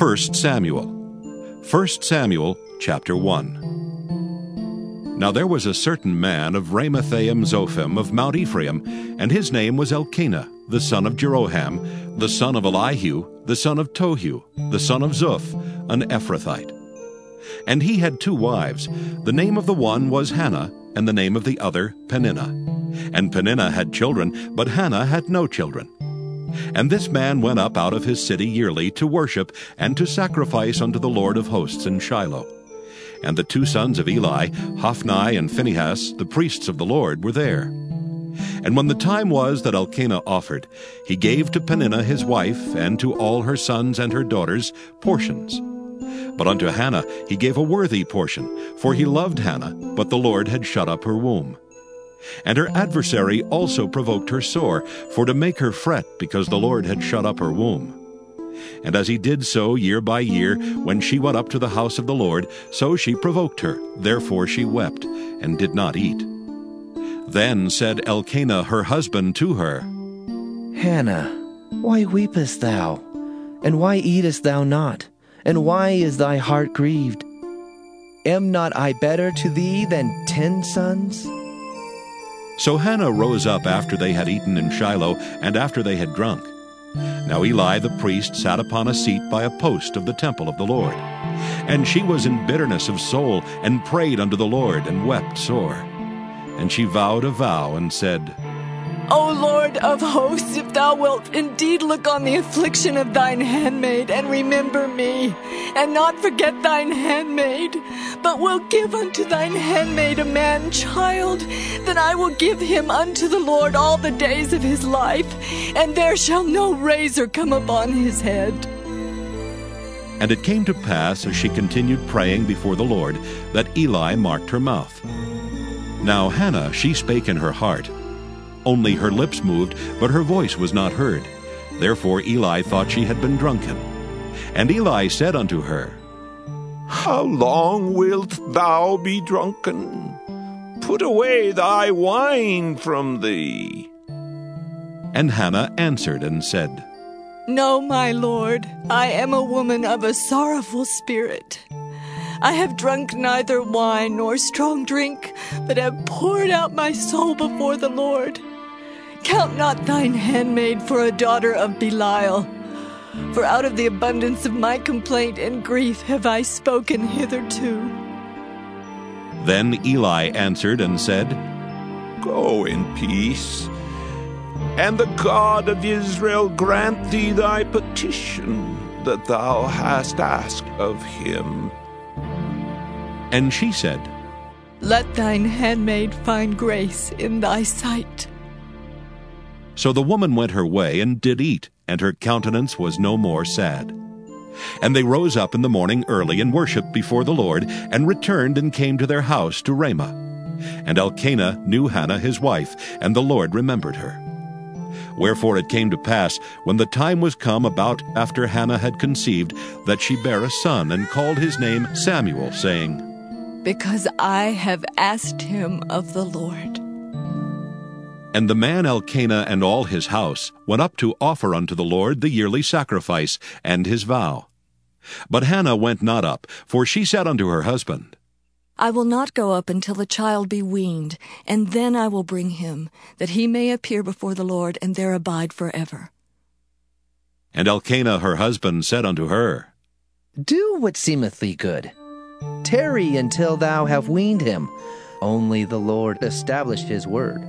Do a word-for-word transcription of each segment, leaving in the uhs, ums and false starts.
First Samuel. First Samuel, chapter one. Now there was a certain man of Ramathaim Zophim of Mount Ephraim, and his name was Elkanah, the son of Jeroham, the son of Elihu, the son of Tohu, the son of Zuph, an Ephrathite. And he had two wives. The name of the one was Hannah, and the name of the other Peninnah. And Peninnah had children, but Hannah had no children. And this man went up out of his city yearly to worship and to sacrifice unto the Lord of hosts in Shiloh. And the two sons of Eli, Hophni and Phinehas, the priests of the Lord, were there. And when the time was that Elkanah offered, he gave to Peninnah his wife, and to all her sons and her daughters, portions. But unto Hannah he gave a worthy portion, for he loved Hannah, but the Lord had shut up her womb. And her adversary also provoked her sore, for to make her fret, because the Lord had shut up her womb. And as he did so year by year, when she went up to the house of the Lord, so she provoked her. Therefore she wept, and did not eat. Then said Elkanah her husband to her, Hannah, why weepest thou? And why eatest thou not? And why is thy heart grieved? Am not I better to thee than ten sons? So Hannah rose up after they had eaten in Shiloh, and after they had drunk. Now Eli the priest sat upon a seat by a post of the temple of the Lord. And she was in bitterness of soul, and prayed unto the Lord, and wept sore. And she vowed a vow, and said, O Lord of hosts, if thou wilt indeed look on the affliction of thine handmaid, and remember me, and not forget thine handmaid, but wilt give unto thine handmaid a man-child, then I will give him unto the Lord all the days of his life, and there shall no razor come upon his head. And it came to pass, as she continued praying before the Lord, that Eli marked her mouth. Now Hannah, she spake in her heart. Only her lips moved, but her voice was not heard. Therefore Eli thought she had been drunken. And Eli said unto her, How long wilt thou be drunken? Put away thy wine from thee. And Hannah answered and said, No, my Lord, I am a woman of a sorrowful spirit. I have drunk neither wine nor strong drink, but have poured out my soul before the Lord. Count not thine handmaid for a daughter of Belial, for out of the abundance of my complaint and grief have I spoken hitherto. Then Eli answered and said, Go in peace, and the God of Israel grant thee thy petition that thou hast asked of him. And she said, Let thine handmaid find grace in thy sight. So the woman went her way and did eat, and her countenance was no more sad. And they rose up in the morning early and worshipped before the Lord, and returned and came to their house to Ramah. And Elkanah knew Hannah his wife, and the Lord remembered her. Wherefore it came to pass, when the time was come about after Hannah had conceived, that she bare a son, and called his name Samuel, saying, Because I have asked him of the Lord. And the man Elkanah and all his house went up to offer unto the Lord the yearly sacrifice and his vow. But Hannah went not up, for she said unto her husband, I will not go up until the child be weaned, and then I will bring him, that he may appear before the Lord, and there abide forever. And Elkanah her husband said unto her, Do what seemeth thee good. Tarry until thou have weaned him. Only the Lord established his word.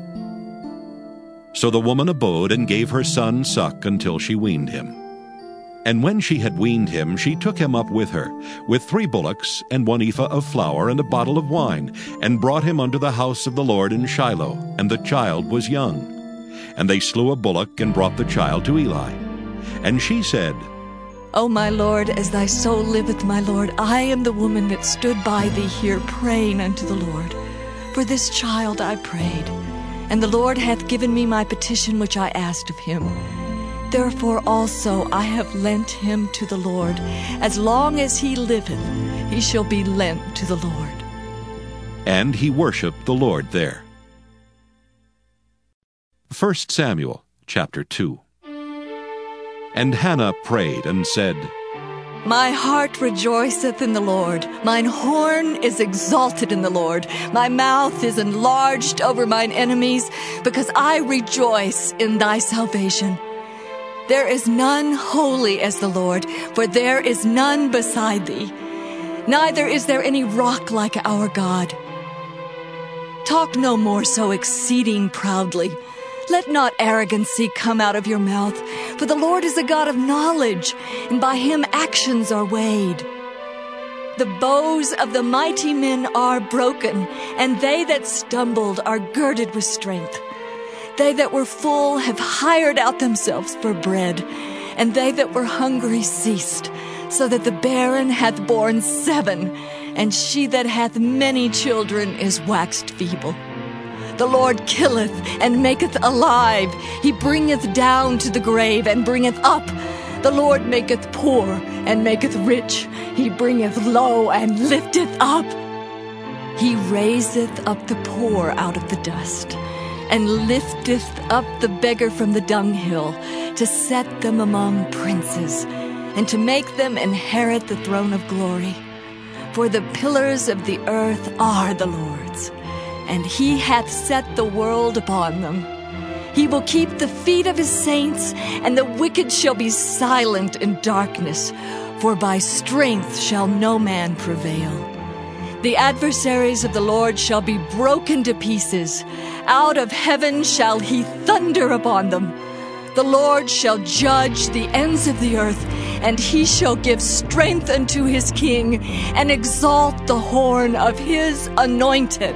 So the woman abode and gave her son suck until she weaned him. And when she had weaned him, she took him up with her, with three bullocks, and one ephah of flour, and a bottle of wine, and brought him unto the house of the Lord in Shiloh, and the child was young. And they slew a bullock, and brought the child to Eli. And she said, O my Lord, as thy soul liveth, my Lord, I am the woman that stood by thee here praying unto the Lord. For this child I prayed, and the Lord hath given me my petition which I asked of him. Therefore also I have lent him to the Lord. As long as he liveth, he shall be lent to the Lord. And he worshipped the Lord there. First Samuel chapter two. And Hannah prayed and said, My heart rejoiceth in the Lord. Mine horn is exalted in the Lord. My mouth is enlarged over mine enemies, because I rejoice in thy salvation. There is none holy as the Lord, for there is none beside thee. Neither is there any rock like our God. Talk no more so exceeding proudly. Let not arrogancy come out of your mouth, for the Lord is a God of knowledge, and by him actions are weighed. The bows of the mighty men are broken, and they that stumbled are girded with strength. They that were full have hired out themselves for bread, and they that were hungry ceased, so that the barren hath borne seven, and she that hath many children is waxed feeble. The Lord killeth and maketh alive. He bringeth down to the grave and bringeth up. The Lord maketh poor and maketh rich. He bringeth low and lifteth up. He raiseth up the poor out of the dust, and lifteth up the beggar from the dunghill, to set them among princes, and to make them inherit the throne of glory. For the pillars of the earth are the Lord's, and he hath set the world upon them. He will keep the feet of his saints, and the wicked shall be silent in darkness, for by strength shall no man prevail. The adversaries of the Lord shall be broken to pieces. Out of heaven shall he thunder upon them. The Lord shall judge the ends of the earth, and he shall give strength unto his king, and exalt the horn of his anointed.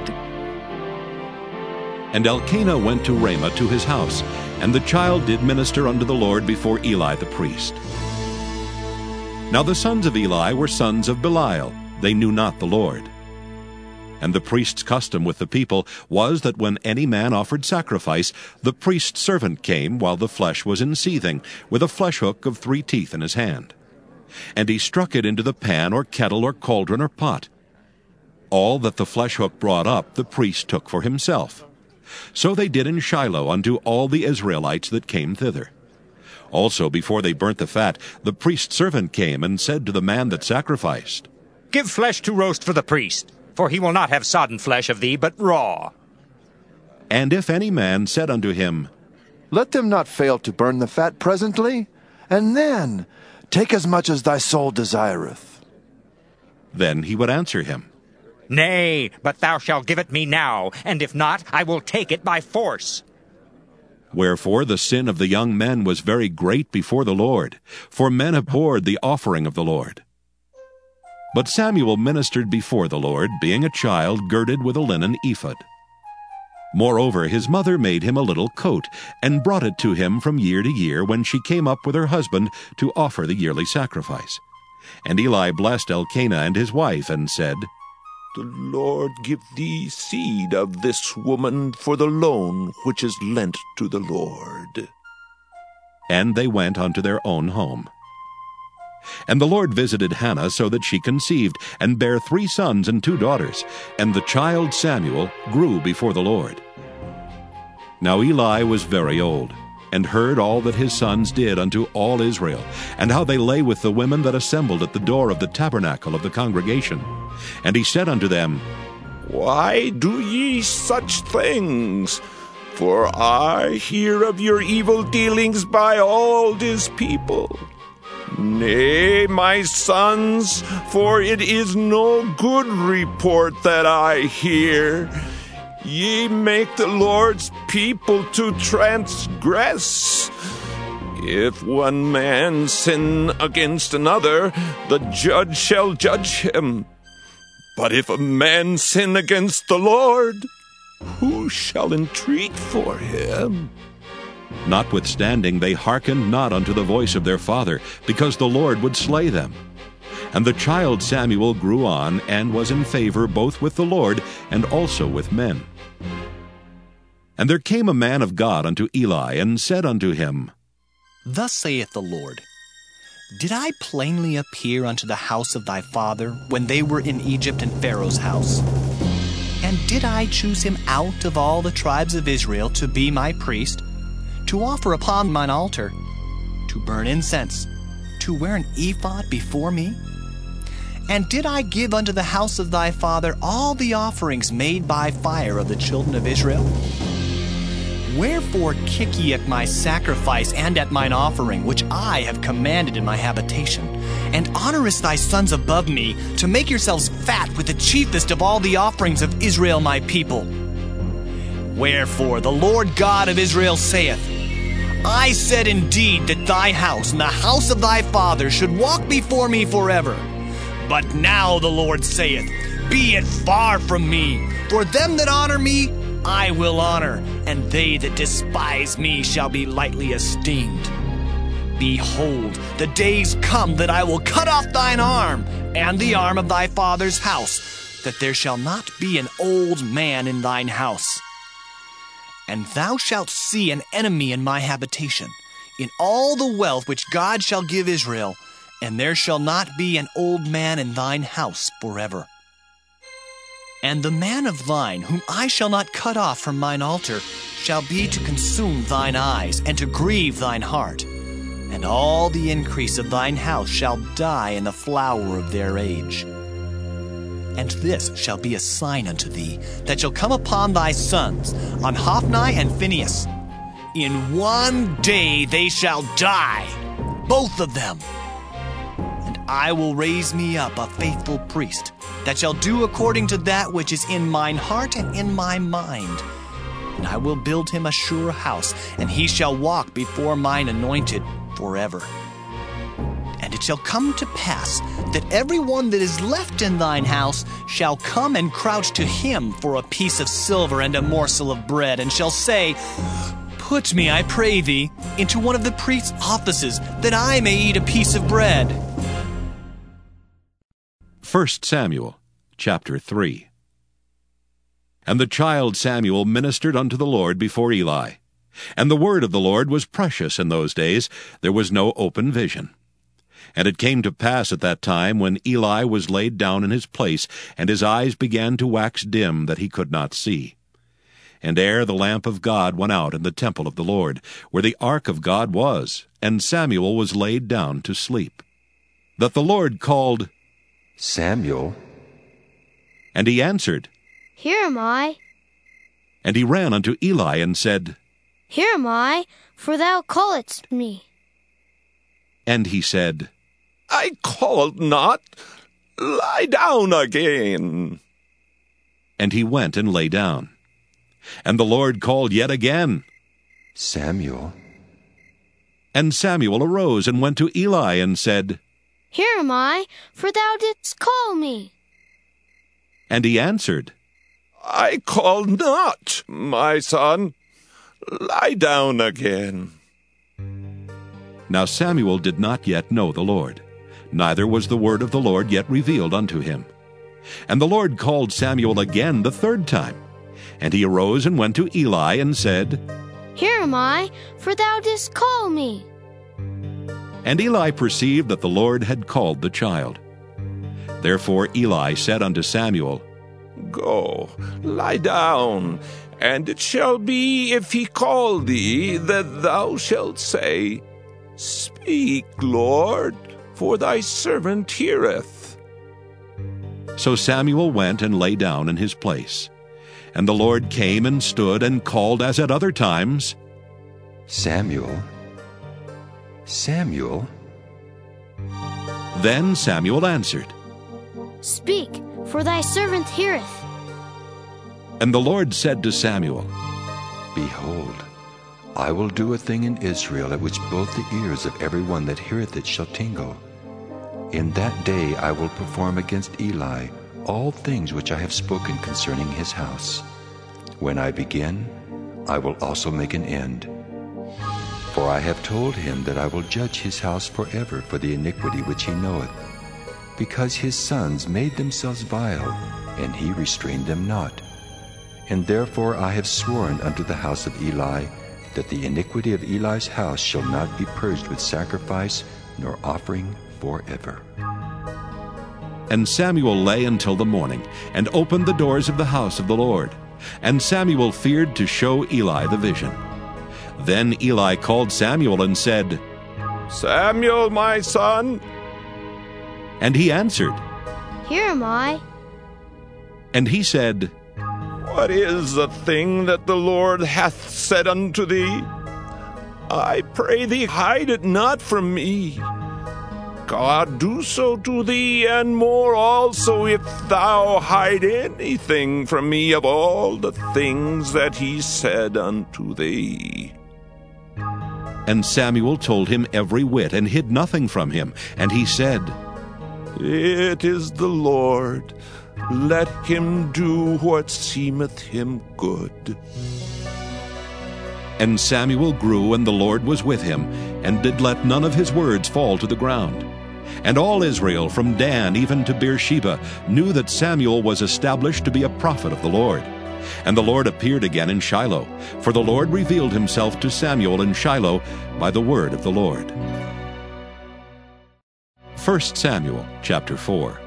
And Elkanah went to Ramah to his house, and the child did minister unto the Lord before Eli the priest. Now the sons of Eli were sons of Belial. They knew not the Lord. And the priest's custom with the people was that when any man offered sacrifice, the priest's servant came while the flesh was in seething, with a flesh hook of three teeth in his hand. And he struck it into the pan or kettle or cauldron or pot. All that the flesh hook brought up the priest took for himself. So they did in Shiloh unto all the Israelites that came thither. Also before they burnt the fat, the priest's servant came and said to the man that sacrificed, Give flesh to roast for the priest, for he will not have sodden flesh of thee, but raw. And if any man said unto him, Let them not fail to burn the fat presently, and then take as much as thy soul desireth. Then he would answer him, Nay, but thou shalt give it me now, and if not, I will take it by force. Wherefore the sin of the young men was very great before the Lord, for men abhorred the offering of the Lord. But Samuel ministered before the Lord, being a child girded with a linen ephod. Moreover, his mother made him a little coat, and brought it to him from year to year when she came up with her husband to offer the yearly sacrifice. And Eli blessed Elkanah and his wife, and said, The Lord give thee seed of this woman for the loan which is lent to the Lord. And they went unto their own home. And the Lord visited Hannah so that she conceived, and bare three sons and two daughters, and the child Samuel grew before the Lord. Now Eli was very old, and heard all that his sons did unto all Israel, and how they lay with the women that assembled at the door of the tabernacle of the congregation. And he said unto them, Why do ye such things? For I hear of your evil dealings by all this people. Nay, my sons, for it is no good report that I hear. Ye make the Lord's people to transgress. If one man sin against another, the judge shall judge him. But if a man sin against the Lord, who shall entreat for him? Notwithstanding they hearkened not unto the voice of their father, because the Lord would slay them. And the child Samuel grew on, and was in favor both with the Lord and also with men. And there came a man of God unto Eli, and said unto him, Thus saith the Lord, Did I plainly appear unto the house of thy father, when they were in Egypt in Pharaoh's house? And did I choose him out of all the tribes of Israel to be my priest, to offer upon mine altar, to burn incense, to wear an ephod before me? And did I give unto the house of thy father all the offerings made by fire of the children of Israel? Wherefore kick ye at my sacrifice and at mine offering, which I have commanded in my habitation, and honorest thy sons above me, to make yourselves fat with the chiefest of all the offerings of Israel my people? Wherefore the Lord God of Israel saith, I said indeed that thy house and the house of thy father should walk before me forever. But now the Lord saith, Be it far from me, for them that honor me I will honor, and they that despise me shall be lightly esteemed. Behold, the days come that I will cut off thine arm, and the arm of thy father's house, that there shall not be an old man in thine house. And thou shalt see an enemy in my habitation, in all the wealth which God shall give Israel, and there shall not be an old man in thine house forever. And the man of thine, whom I shall not cut off from mine altar, shall be to consume thine eyes, and to grieve thine heart. And all the increase of thine house shall die in the flower of their age. And this shall be a sign unto thee, that shall come upon thy sons, on Hophni and Phinehas. In one day they shall die, both of them. And I will raise me up a faithful priest, that shall do according to that which is in mine heart and in my mind. And I will build him a sure house, and he shall walk before mine anointed forever. And it shall come to pass that every one that is left in thine house shall come and crouch to him for a piece of silver and a morsel of bread, and shall say, Put me, I pray thee, into one of the priest's offices, that I may eat a piece of bread. First Samuel, chapter three. And the child Samuel ministered unto the Lord before Eli. And the word of the Lord was precious in those days. There was no open vision. And it came to pass at that time, when Eli was laid down in his place, and his eyes began to wax dim, that he could not see. And ere the lamp of God went out in the temple of the Lord, where the ark of God was, and Samuel was laid down to sleep, that the Lord called, Samuel. And he answered, Here am I. And he ran unto Eli and said, Here am I, for thou calledst me. And he said, I called not. Lie down again. And he went and lay down. And the Lord called yet again, Samuel. And Samuel arose and went to Eli and said, Here am I, for thou didst call me. And he answered, I called not, my son. Lie down again. Now Samuel did not yet know the Lord, neither was the word of the Lord yet revealed unto him. And the Lord called Samuel again the third time. And he arose and went to Eli and said, Here am I, for thou didst call me. And Eli perceived that the Lord had called the child. Therefore Eli said unto Samuel, Go, lie down, and it shall be, if he call thee, that thou shalt say, Speak, Lord, for thy servant heareth. So Samuel went and lay down in his place. And the Lord came and stood and called as at other times, Samuel, Samuel. Then Samuel answered, Speak, for thy servant heareth. And the Lord said to Samuel, Behold, I will do a thing in Israel at which both the ears of every one that heareth it shall tingle. In that day I will perform against Eli all things which I have spoken concerning his house. When I begin, I will also make an end. For I have told him that I will judge his house forever for the iniquity which he knoweth, because his sons made themselves vile, and he restrained them not. And therefore I have sworn unto the house of Eli, that the iniquity of Eli's house shall not be purged with sacrifice nor offering forever. And Samuel lay until the morning, and opened the doors of the house of the Lord. And Samuel feared to show Eli the vision. Then Eli called Samuel and said, Samuel, my son. And he answered, Here am I. And he said, What is the thing that the Lord hath said unto thee? I pray thee, hide it not from me. God do so to thee, and more also, if thou hide anything from me of all the things that he said unto thee. And Samuel told him every whit, and hid nothing from him. And he said, It is the Lord. Let him do what seemeth him good. And Samuel grew, and the Lord was with him, and did let none of his words fall to the ground. And all Israel, from Dan even to Beersheba, knew that Samuel was established to be a prophet of the Lord. And the Lord appeared again in Shiloh, for the Lord revealed himself to Samuel in Shiloh by the word of the Lord. First Samuel chapter four.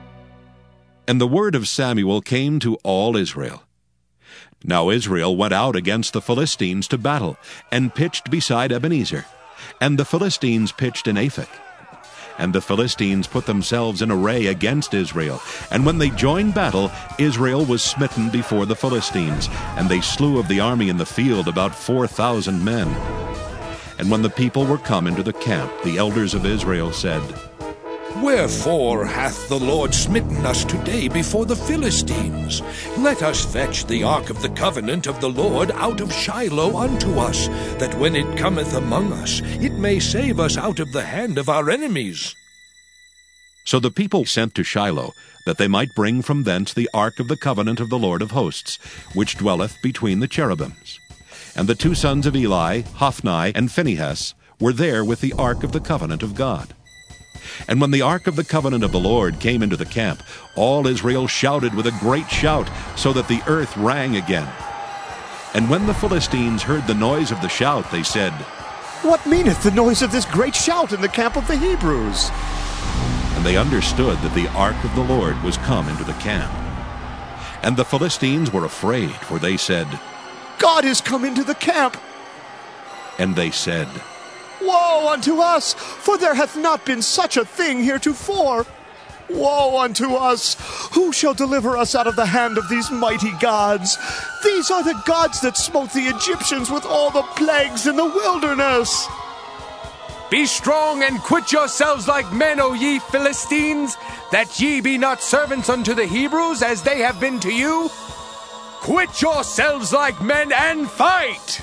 And the word of Samuel came to all Israel. Now Israel went out against the Philistines to battle, and pitched beside Ebenezer. And the Philistines pitched in Aphek. And the Philistines put themselves in array against Israel. And when they joined battle, Israel was smitten before the Philistines, and they slew of the army in the field about four thousand men. And when the people were come into the camp, the elders of Israel said, Wherefore hath the Lord smitten us today before the Philistines? Let us fetch the ark of the covenant of the Lord out of Shiloh unto us, that when it cometh among us, it may save us out of the hand of our enemies. So the people sent to Shiloh, that they might bring from thence the ark of the covenant of the Lord of hosts, which dwelleth between the cherubims. And the two sons of Eli, Hophni and Phinehas, were there with the ark of the covenant of God. And when the ark of the covenant of the Lord came into the camp, all Israel shouted with a great shout, so that the earth rang again. And when the Philistines heard the noise of the shout, they said, What meaneth the noise of this great shout in the camp of the Hebrews? And they understood that the ark of the Lord was come into the camp. And the Philistines were afraid, for they said, God is come into the camp. And they said, Woe unto us, for there hath not been such a thing heretofore. Woe unto us! Who shall deliver us out of the hand of these mighty gods? These are the gods that smote the Egyptians with all the plagues in the wilderness. Be strong and quit yourselves like men, O ye Philistines, that ye be not servants unto the Hebrews, as they have been to you. Quit yourselves like men and fight!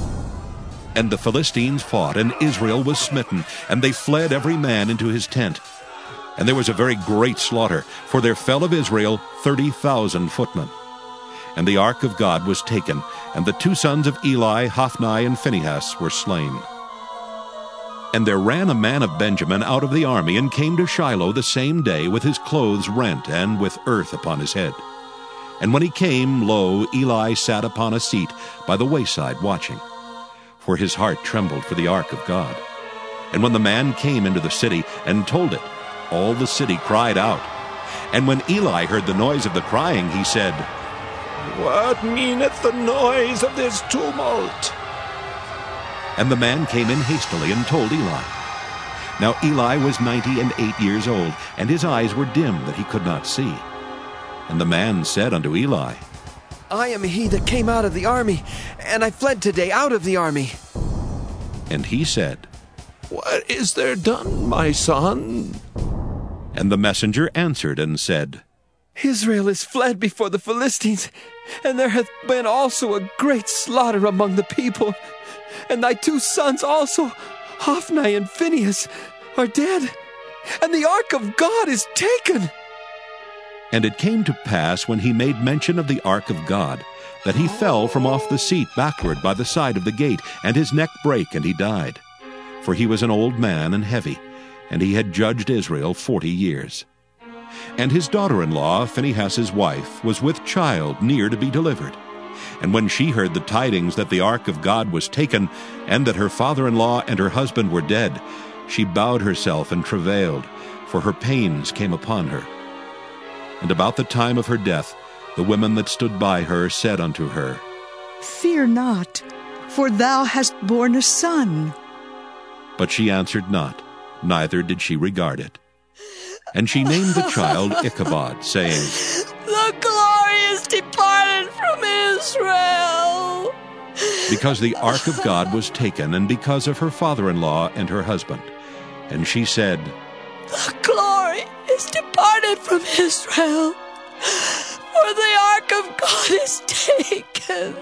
And the Philistines fought, and Israel was smitten, and they fled every man into his tent. And there was a very great slaughter, for there fell of Israel thirty thousand footmen. And the ark of God was taken, and the two sons of Eli, Hophni and Phinehas, were slain. And there ran a man of Benjamin out of the army, and came to Shiloh the same day with his clothes rent, and with earth upon his head. And when he came, lo, Eli sat upon a seat by the wayside watching. For his heart trembled for the ark of God. And when the man came into the city and told it, all the city cried out. And when Eli heard the noise of the crying, he said, What meaneth the noise of this tumult? And the man came in hastily and told Eli. Now Eli was ninety and eight years old, and his eyes were dim that he could not see. And the man said unto Eli, I am he that came out of the army, and I fled today out of the army. And he said, What is there done, my son? And the messenger answered and said, Israel is fled before the Philistines, and there hath been also a great slaughter among the people. And thy two sons also, Hophni and Phinehas, are dead, and the ark of God is taken. And it came to pass, when he made mention of the ark of God, that he fell from off the seat backward by the side of the gate, and his neck brake, and he died. For he was an old man and heavy, and he had judged Israel forty years. And his daughter-in-law, Phinehas' wife, was with child near to be delivered. And when she heard the tidings that the ark of God was taken, and that her father-in-law and her husband were dead, she bowed herself and travailed, for her pains came upon her. And about the time of her death, the women that stood by her said unto her, Fear not, for thou hast borne a son. But she answered not, neither did she regard it. And she named the child Ichabod, saying, The glory is departed from Israel. Because the ark of God was taken, and because of her father-in-law and her husband. And she said, The glory is departed from Israel, for the ark of God is taken.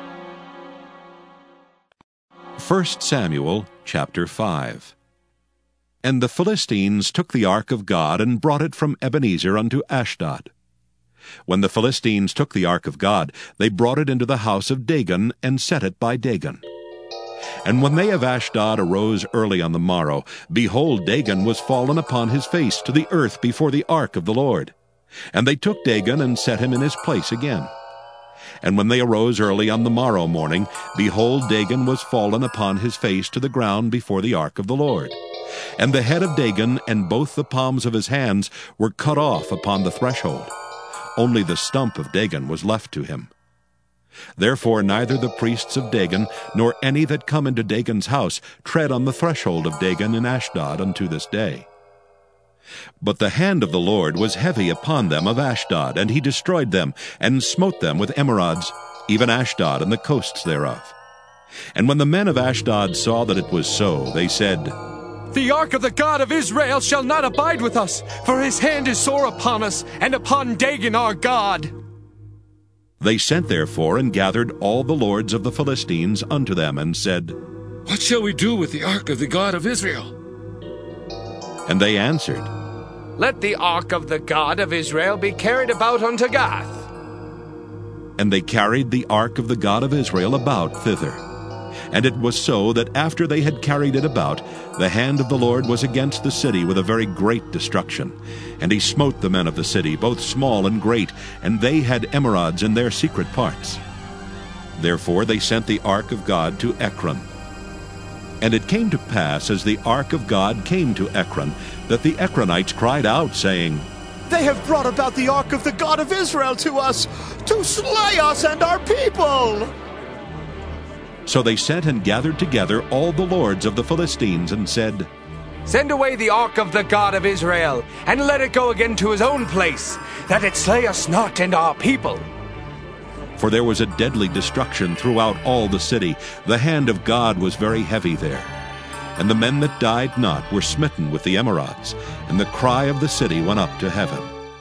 First Samuel chapter five. And the Philistines took the ark of God, and brought it from Ebenezer unto Ashdod. When the Philistines took the ark of God, they brought it into the house of Dagon, and set it by Dagon. And when they of Ashdod arose early on the morrow, behold, Dagon was fallen upon his face to the earth before the ark of the Lord. And they took Dagon, and set him in his place again. And when they arose early on the morrow morning, behold, Dagon was fallen upon his face to the ground before the ark of the Lord. And the head of Dagon and both the palms of his hands were cut off upon the threshold. Only the stump of Dagon was left to him. Therefore neither the priests of Dagon, nor any that come into Dagon's house, tread on the threshold of Dagon in Ashdod unto this day. But the hand of the Lord was heavy upon them of Ashdod, and he destroyed them, and smote them with emerods, even Ashdod and the coasts thereof. And when the men of Ashdod saw that it was so, they said, The ark of the God of Israel shall not abide with us, for his hand is sore upon us, and upon Dagon our God. They sent therefore and gathered all the lords of the Philistines unto them, and said, What shall we do with the ark of the God of Israel? And they answered, Let the ark of the God of Israel be carried about unto Gath. And they carried the ark of the God of Israel about thither. And it was so that after they had carried it about, the hand of the Lord was against the city with a very great destruction. And he smote the men of the city, both small and great, and they had emerods in their secret parts. Therefore they sent the ark of God to Ekron. And it came to pass, as the ark of God came to Ekron, that the Ekronites cried out, saying, They have brought about the ark of the God of Israel to us, to slay us and our people. So they sent and gathered together all the lords of the Philistines, and said, Send away the ark of the God of Israel, and let it go again to his own place, that it slay us not and our people. For there was a deadly destruction throughout all the city. The hand of God was very heavy there. And the men that died not were smitten with the emerods, and the cry of the city went up to heaven.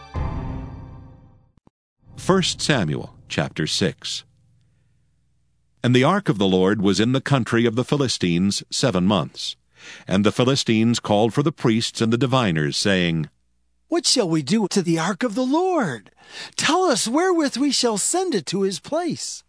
First Samuel chapter six. And the ark of the Lord was in the country of the Philistines seven months. And the Philistines called for the priests and the diviners, saying, What shall we do to the ark of the Lord? Tell us wherewith we shall send it to his place.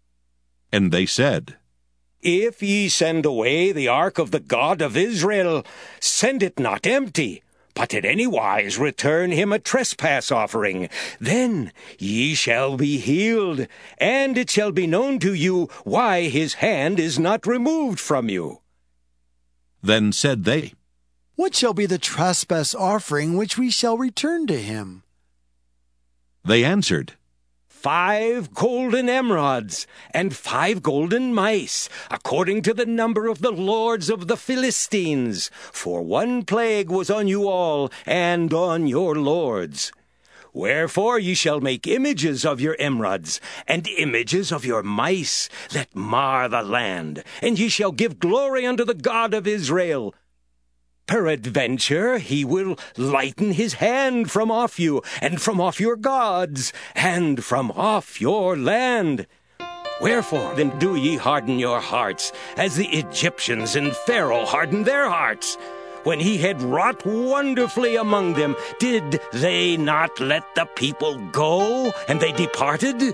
And they said, If ye send away the ark of the God of Israel, send it not empty, but in any wise return him a trespass offering. Then ye shall be healed, and it shall be known to you why his hand is not removed from you. Then said they, What shall be the trespass offering which we shall return to him? They answered, Five golden emerods, and five golden mice, according to the number of the lords of the Philistines. For one plague was on you all, and on your lords. Wherefore ye shall make images of your emerods, and images of your mice, that mar the land, and ye shall give glory unto the God of Israel. Peradventure he will lighten his hand from off you, and from off your gods, and from off your land. Wherefore then do ye harden your hearts, as the Egyptians and Pharaoh hardened their hearts? When he had wrought wonderfully among them, did they not let the people go, and they departed?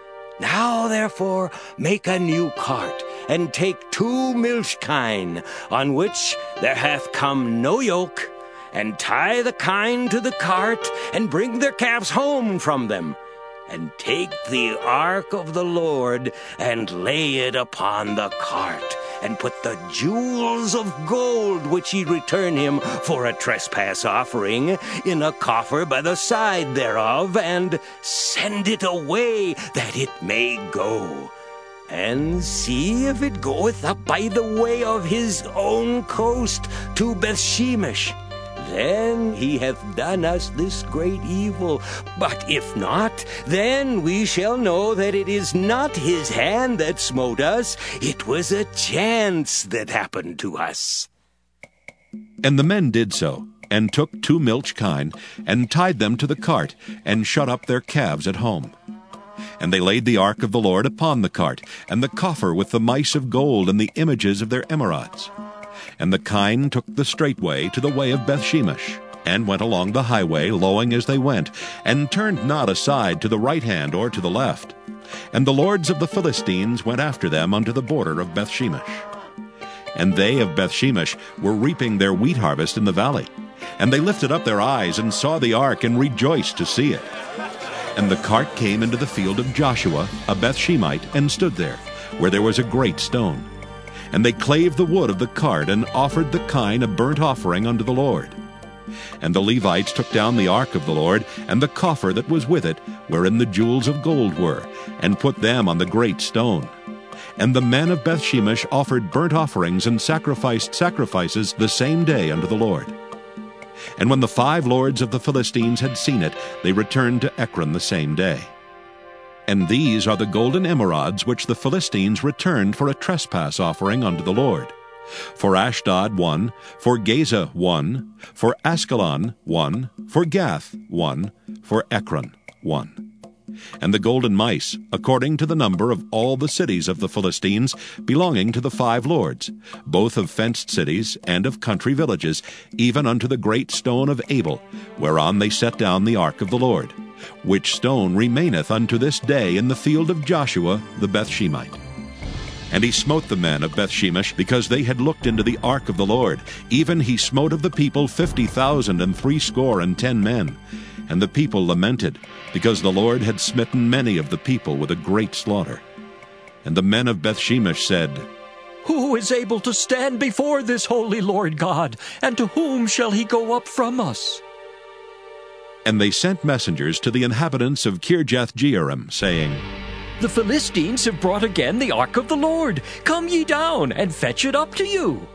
Now therefore make a new cart, and take two milch kine, on which there hath come no yoke, and tie the kine to the cart, and bring their calves home from them. And take the ark of the Lord, and lay it upon the cart, and put the jewels of gold which ye return him for a trespass offering in a coffer by the side thereof, and send it away that it may go. and see if it goeth up by the way of his own coast to Bethshemesh. Then he hath done us this great evil. But if not, then we shall know that it is not his hand that smote us. It was a chance that happened to us. And the men did so, and took two milch kine, and tied them to the cart, and shut up their calves at home. And they laid the ark of the Lord upon the cart, and the coffer with the mice of gold and the images of their emerods. And the kine took the straight way to the way of Bethshemesh, and went along the highway, lowing as they went, and turned not aside to the right hand or to the left. And the lords of the Philistines went after them unto the border of Bethshemesh. And they of Bethshemesh were reaping their wheat harvest in the valley. And they lifted up their eyes, and saw the ark, and rejoiced to see it. And the cart came into the field of Joshua, a Bethshemite, and stood there, where there was a great stone. And they clave the wood of the cart, and offered the kine a burnt offering unto the Lord. And the Levites took down the ark of the Lord, and the coffer that was with it, wherein the jewels of gold were, and put them on the great stone. And the men of Bethshemesh offered burnt offerings and sacrificed sacrifices the same day unto the Lord. And when the five lords of the Philistines had seen it, they returned to Ekron the same day. And these are the golden emerods which the Philistines returned for a trespass offering unto the Lord. For Ashdod one, for Gaza one, for Askelon one, for Gath one, for Ekron one. And the golden mice, according to the number of all the cities of the Philistines, belonging to the five lords, both of fenced cities and of country villages, even unto the great stone of Abel, whereon they set down the ark of the Lord, which stone remaineth unto this day in the field of Joshua the Bethshemite. And he smote the men of Bethshemesh, because they had looked into the ark of the Lord. Even he smote of the people fifty thousand and threescore and ten men. And the people lamented, because the Lord had smitten many of the people with a great slaughter. And the men of Bethshemesh said, Who is able to stand before this holy Lord God, and to whom shall he go up from us? And they sent messengers to the inhabitants of Kirjath-jearim, saying, The Philistines have brought again the ark of the Lord. Come ye down, and fetch it up to you.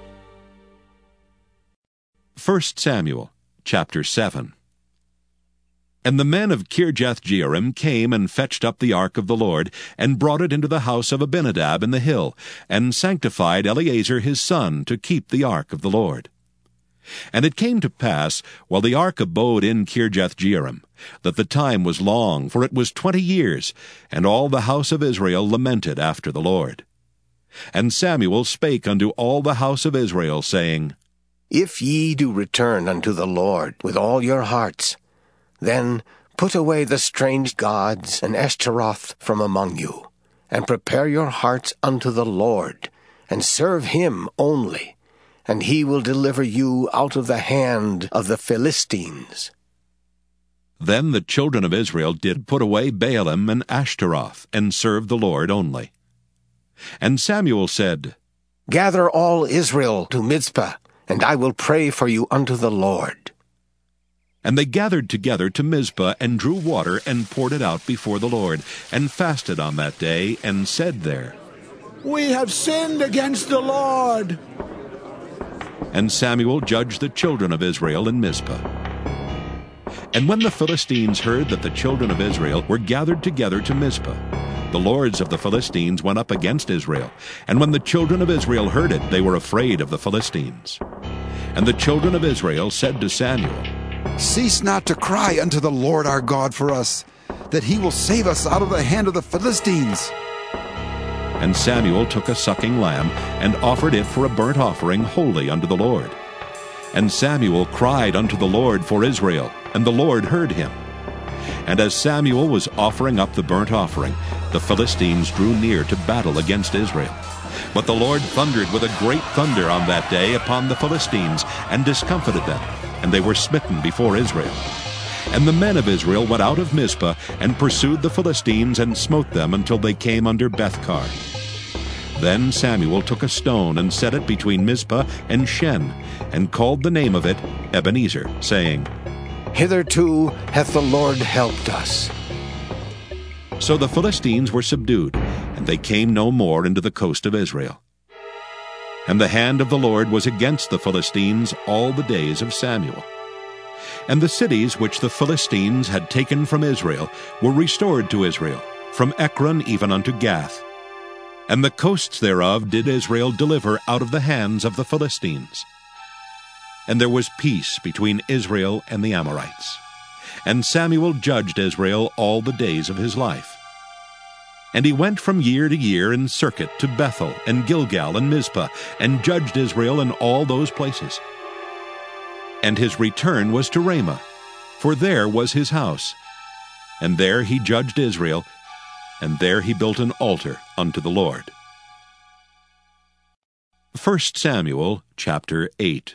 First Samuel chapter seven. And the men of Kirjath-jearim came and fetched up the ark of the Lord, and brought it into the house of Abinadab in the hill, and sanctified Eleazar his son to keep the ark of the Lord. And it came to pass, while the ark abode in Kirjath-jearim, that the time was long, for it was twenty years, and all the house of Israel lamented after the Lord. And Samuel spake unto all the house of Israel, saying, If ye do return unto the Lord with all your hearts, then put away the strange gods and Ashtaroth from among you, and prepare your hearts unto the Lord, and serve him only, and he will deliver you out of the hand of the Philistines. Then the children of Israel did put away Baalim and Ashtaroth, and served the Lord only. And Samuel said, Gather all Israel to Mizpah, and I will pray for you unto the Lord. And they gathered together to Mizpah, and drew water, and poured it out before the Lord, and fasted on that day, and said there, We have sinned against the Lord. And Samuel judged the children of Israel in Mizpah. And when the Philistines heard that the children of Israel were gathered together to Mizpah, the lords of the Philistines went up against Israel. And when the children of Israel heard it, they were afraid of the Philistines. And the children of Israel said to Samuel, Cease not to cry unto the Lord our God for us, that he will save us out of the hand of the Philistines. And Samuel took a sucking lamb, and offered it for a burnt offering wholly unto the Lord. And Samuel cried unto the Lord for Israel, and the Lord heard him. And as Samuel was offering up the burnt offering, the Philistines drew near to battle against Israel. But the Lord thundered with a great thunder on that day upon the Philistines, and discomfited them, and they were smitten before Israel. And the men of Israel went out of Mizpah, and pursued the Philistines, and smote them until they came under Bethkar. Then Samuel took a stone, and set it between Mizpah and Shen, and called the name of it Ebenezer, saying, Hitherto hath the Lord helped us. So the Philistines were subdued, and they came no more into the coast of Israel. And the hand of the Lord was against the Philistines all the days of Samuel. And the cities which the Philistines had taken from Israel were restored to Israel, from Ekron even unto Gath. And the coasts thereof did Israel deliver out of the hands of the Philistines. And there was peace between Israel and the Amorites. And Samuel judged Israel all the days of his life. And he went from year to year in circuit to Bethel and Gilgal and Mizpah, and judged Israel in all those places. And his return was to Ramah, for there was his house. And there he judged Israel, and there he built an altar unto the Lord. First Samuel chapter eight.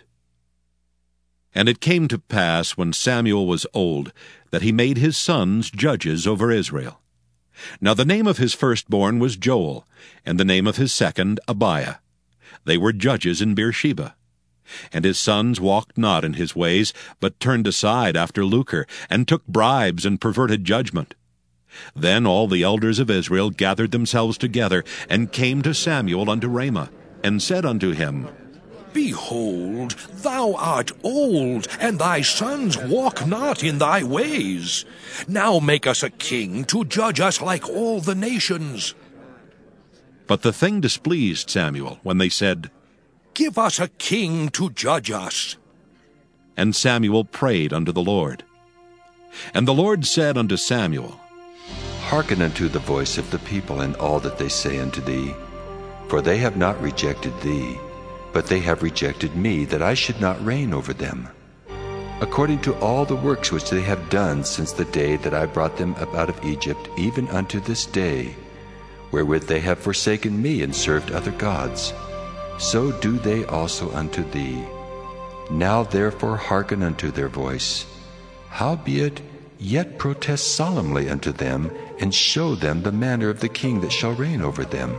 And it came to pass, when Samuel was old, that he made his sons judges over Israel. Now the name of his firstborn was Joel, and the name of his second Abiah. They were judges in Beersheba. And his sons walked not in his ways, but turned aside after lucre, and took bribes and perverted judgment. Then all the elders of Israel gathered themselves together, and came to Samuel unto Ramah, and said unto him, Behold, thou art old, and thy sons walk not in thy ways. Now make us a king to judge us like all the nations. But the thing displeased Samuel, when they said, Give us a king to judge us. And Samuel prayed unto the Lord. And the Lord said unto Samuel, Hearken unto the voice of the people in all that they say unto thee. For they have not rejected thee, but they have rejected me, that I should not reign over them, according to all the works which they have done since the day that I brought them up out of Egypt, even unto this day, wherewith they have forsaken me and served other gods. So do they also unto thee. Now therefore hearken unto their voice. Howbeit, yet protest solemnly unto them, and show them the manner of the king that shall reign over them.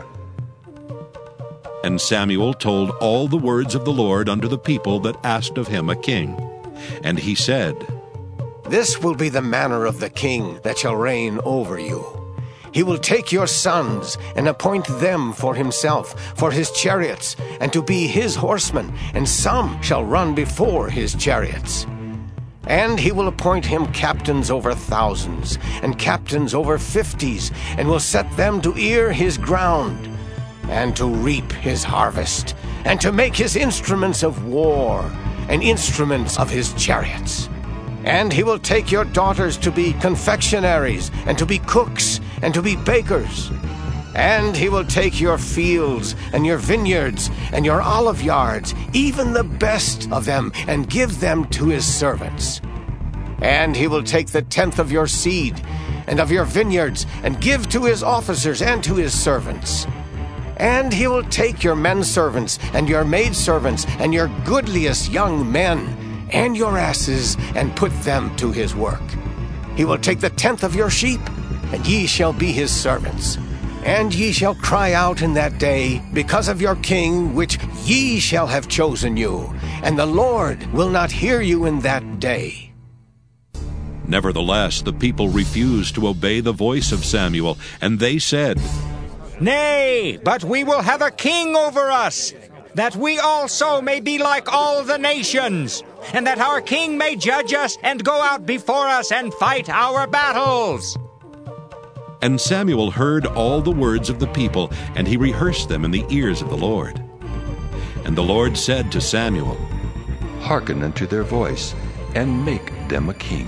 And Samuel told all the words of the Lord unto the people that asked of him a king. And he said, This will be the manner of the king that shall reign over you. He will take your sons, and appoint them for himself, for his chariots, and to be his horsemen, and some shall run before his chariots. And he will appoint him captains over thousands, and captains over fifties, and will set them to ear his ground, and to reap his harvest, and to make his instruments of war, and instruments of his chariots. And he will take your daughters to be confectionaries, and to be cooks, and to be bakers. And he will take your fields, and your vineyards, and your olive yards, even the best of them, and give them to his servants. And he will take the tenth of your seed, and of your vineyards, and give to his officers and to his servants. And he will take your men servants, and your maidservants, and your goodliest young men, and your asses, and put them to his work. He will take the tenth of your sheep, and ye shall be his servants. And ye shall cry out in that day, because of your king, which ye shall have chosen you, and the Lord will not hear you in that day. Nevertheless, the people refused to obey the voice of Samuel, and they said, Nay, but we will have a king over us, that we also may be like all the nations, and that our king may judge us and go out before us and fight our battles. And Samuel heard all the words of the people, and he rehearsed them in the ears of the Lord. And the Lord said to Samuel, Hearken unto their voice, and make them a king.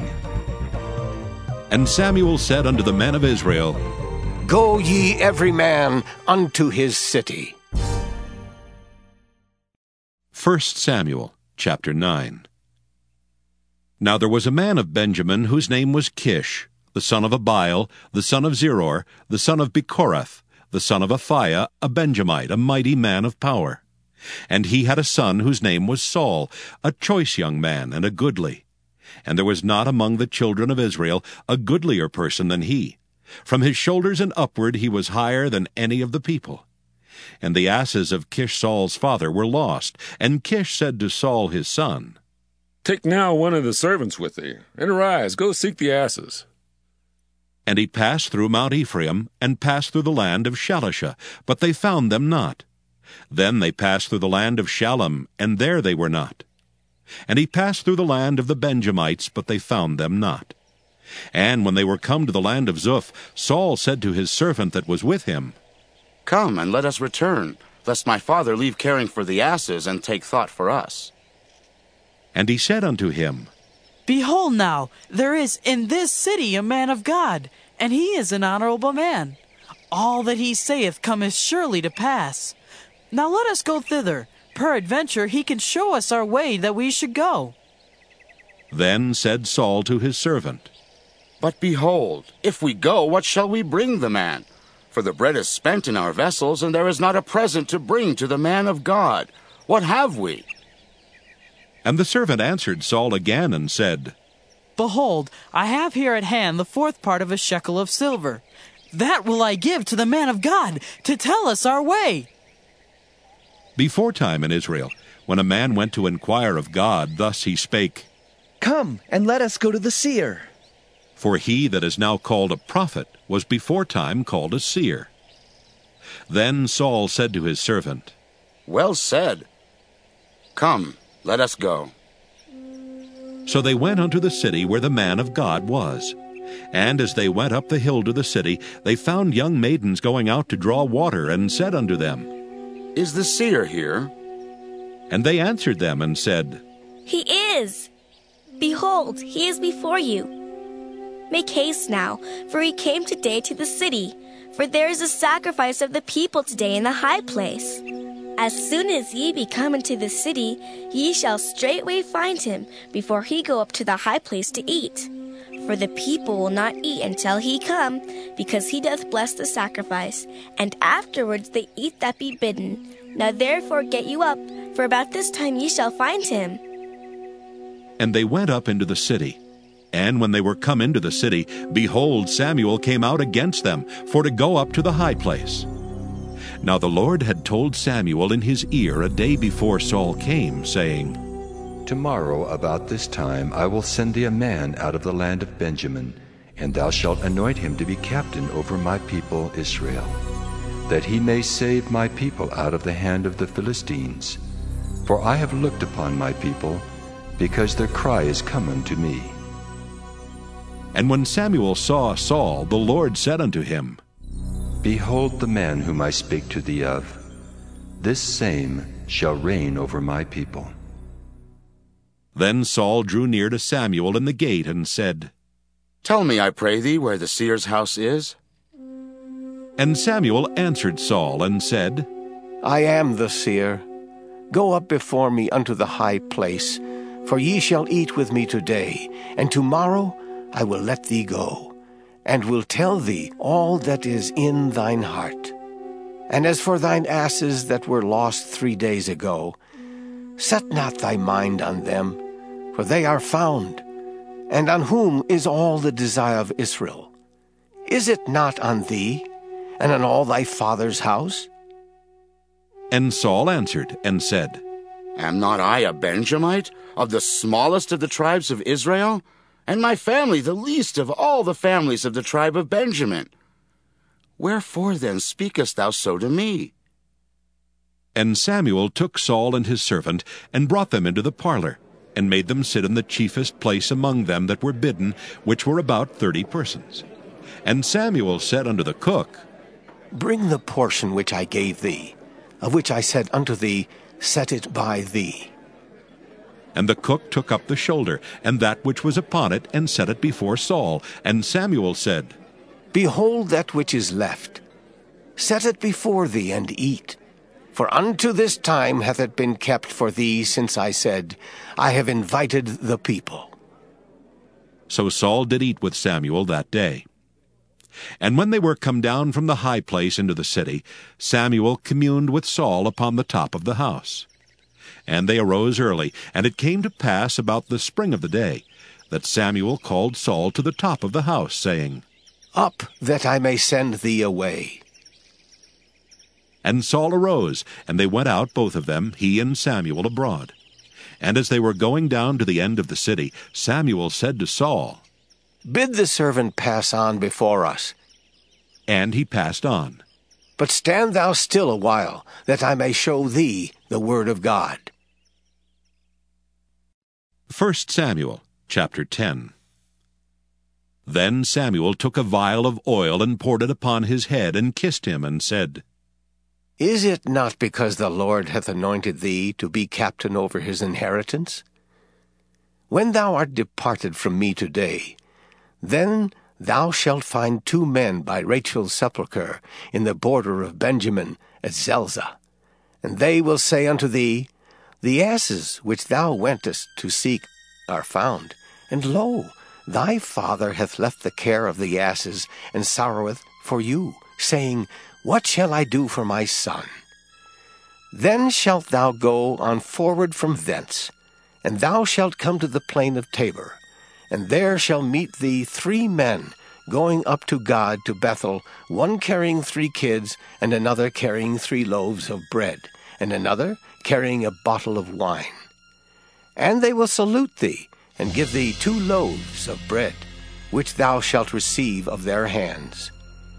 And Samuel said unto the men of Israel, Go ye every man unto his city. First Samuel chapter nine. Now there was a man of Benjamin whose name was Kish, the son of Abiel, the son of Zeror, the son of Bechorath, the son of Aphiah, a Benjamite, a mighty man of power. And he had a son whose name was Saul, a choice young man and a goodly. And there was not among the children of Israel a goodlier person than he. From his shoulders and upward he was higher than any of the people. And the asses of Kish Saul's father were lost. And Kish said to Saul his son, Take now one of the servants with thee, and arise, go seek the asses. And he passed through Mount Ephraim, and passed through the land of Shalisha, but they found them not. Then they passed through the land of Shalem, and there they were not. And he passed through the land of the Benjamites, but they found them not. And when they were come to the land of Zuph, Saul said to his servant that was with him, Come, and let us return, lest my father leave caring for the asses, and take thought for us. And he said unto him, Behold now, there is in this city a man of God, and he is an honorable man. All that he saith cometh surely to pass. Now let us go thither. Peradventure he can show us our way that we should go. Then said Saul to his servant, But behold, if we go, what shall we bring the man? For the bread is spent in our vessels, and there is not a present to bring to the man of God. What have we? And the servant answered Saul again, and said, Behold, I have here at hand the fourth part of a shekel of silver. That will I give to the man of God, to tell us our way. Beforetime in Israel, when a man went to inquire of God, thus he spake, Come, and let us go to the seer. For he that is now called a prophet was beforetime called a seer. Then Saul said to his servant, Well said. Come, let us go. So they went unto the city where the man of God was. And as they went up the hill to the city, they found young maidens going out to draw water, and said unto them, Is the seer here? And they answered them and said, He is. Behold, he is before you. Make haste now, for he came today to the city, for there is a sacrifice of the people today in the high place. As soon as ye be come into the city, ye shall straightway find him, before he go up to the high place to eat. For the people will not eat until he come, because he doth bless the sacrifice, and afterwards they eat that be bidden. Now therefore get you up, for about this time ye shall find him. And they went up into the city. And when they were come into the city, behold, Samuel came out against them, for to go up to the high place. Now the Lord had told Samuel in his ear a day before Saul came, saying, Tomorrow about this time I will send thee a man out of the land of Benjamin, and thou shalt anoint him to be captain over my people Israel, that he may save my people out of the hand of the Philistines. For I have looked upon my people, because their cry is come unto me. And when Samuel saw Saul, the Lord said unto him, Behold the man whom I spake to thee of. This same shall reign over my people. Then Saul drew near to Samuel in the gate, and said, Tell me, I pray thee, where the seer's house is. And Samuel answered Saul, and said, I am the seer. Go up before me unto the high place, for ye shall eat with me today, and tomorrow I will let thee go, and will tell thee all that is in thine heart. And as for thine asses that were lost three days ago, set not thy mind on them, for they are found. And on whom is all the desire of Israel? Is it not on thee, and on all thy father's house? And Saul answered and said, Am not I a Benjamite, of the smallest of the tribes of Israel? And my family the least of all the families of the tribe of Benjamin. Wherefore then speakest thou so to me? And Samuel took Saul and his servant, and brought them into the parlor, and made them sit in the chiefest place among them that were bidden, which were about thirty persons. And Samuel said unto the cook, Bring the portion which I gave thee, of which I said unto thee, Set it by thee. And the cook took up the shoulder, and that which was upon it, and set it before Saul. And Samuel said, Behold that which is left. Set it before thee, and eat. For unto this time hath it been kept for thee, since I said, I have invited the people. So Saul did eat with Samuel that day. And when they were come down from the high place into the city, Samuel communed with Saul upon the top of the house. And they arose early, and it came to pass about the spring of the day, that Samuel called Saul to the top of the house, saying, Up, that I may send thee away. And Saul arose, and they went out both of them, he and Samuel, abroad. And as they were going down to the end of the city, Samuel said to Saul, Bid the servant pass on before us. And he passed on. But stand thou still a while, that I may show thee the word of God. First Samuel chapter ten. Then Samuel took a vial of oil and poured it upon his head, and kissed him, and said, Is it not because the Lord hath anointed thee to be captain over his inheritance? When thou art departed from me today, then thou shalt find two men by Rachel's sepulchre in the border of Benjamin at Zelzah. And they will say unto thee, The asses which thou wentest to seek are found, and lo, thy father hath left the care of the asses, and sorroweth for you, saying, What shall I do for my son? Then shalt thou go on forward from thence, and thou shalt come to the plain of Tabor, and there shall meet thee three men going up to God to Bethel, one carrying three kids, and another carrying three loaves of bread, and another carrying a bottle of wine. And they will salute thee, and give thee two loaves of bread, which thou shalt receive of their hands.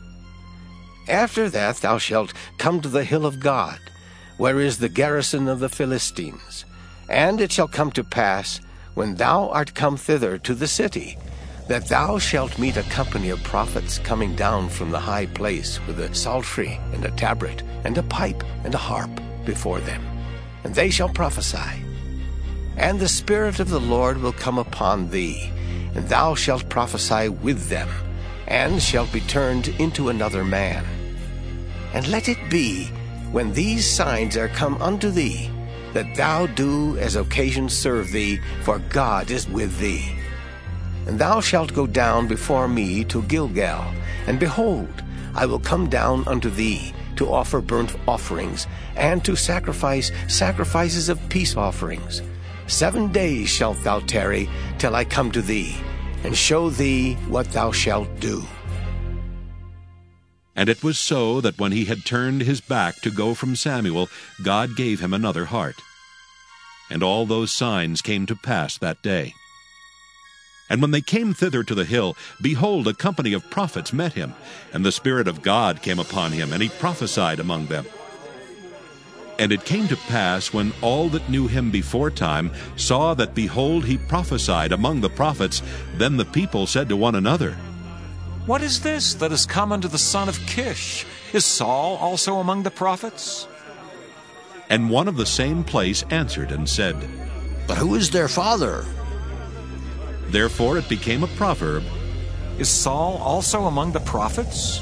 After that thou shalt come to the hill of God, where is the garrison of the Philistines. And it shall come to pass, when thou art come thither to the city, that thou shalt meet a company of prophets coming down from the high place with a psaltery and a tabret and a pipe and a harp before them. And they shall prophesy. And the Spirit of the Lord will come upon thee, and thou shalt prophesy with them, and shalt be turned into another man. And let it be, when these signs are come unto thee, that thou do as occasion serve thee, for God is with thee. And thou shalt go down before me to Gilgal, and behold, I will come down unto thee, to offer burnt offerings, and to sacrifice sacrifices of peace offerings. Seven days shalt thou tarry, till I come to thee, and show thee what thou shalt do. And it was so that when he had turned his back to go from Samuel, God gave him another heart. And all those signs came to pass that day. And when they came thither to the hill, behold, a company of prophets met him, and the Spirit of God came upon him, and he prophesied among them. And it came to pass, when all that knew him beforetime saw that, behold, he prophesied among the prophets, then the people said to one another, What is this that is come unto the son of Kish? Is Saul also among the prophets? And one of the same place answered and said, But who is their father? Therefore it became a proverb, Is Saul also among the prophets?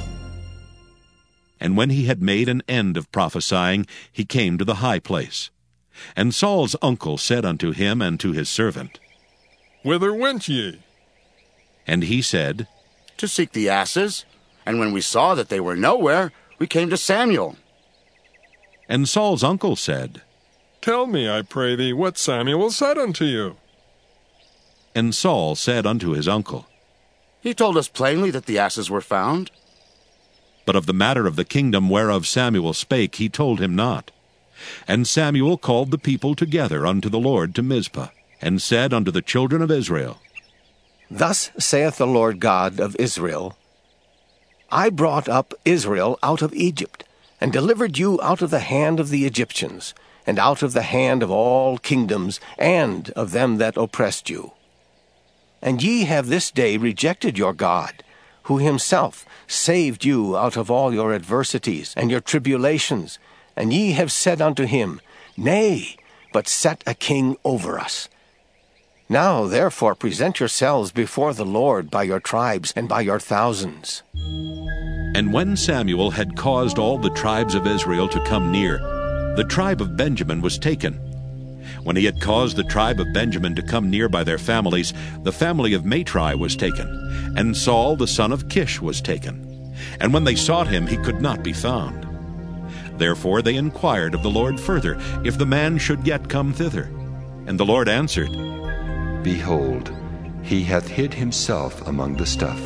And when he had made an end of prophesying, he came to the high place. And Saul's uncle said unto him and to his servant, Whither went ye? And he said, To seek the asses. And when we saw that they were nowhere, we came to Samuel. And Saul's uncle said, Tell me, I pray thee, what Samuel said unto you. And Saul said unto his uncle, He told us plainly that the asses were found. But of the matter of the kingdom whereof Samuel spake he told him not. And Samuel called the people together unto the Lord to Mizpah, and said unto the children of Israel, Thus saith the Lord God of Israel, I brought up Israel out of Egypt, and delivered you out of the hand of the Egyptians, and out of the hand of all kingdoms, and of them that oppressed you. And ye have this day rejected your God, who himself saved you out of all your adversities and your tribulations, and ye have said unto him, Nay, but set a king over us. Now therefore present yourselves before the Lord by your tribes and by your thousands. And when Samuel had caused all the tribes of Israel to come near, the tribe of Benjamin was taken. When he had caused the tribe of Benjamin to come near by their families, the family of Matri was taken, and Saul the son of Kish was taken. And when they sought him, he could not be found. Therefore they inquired of the Lord further, if the man should yet come thither. And the Lord answered, Behold, he hath hid himself among the stuff.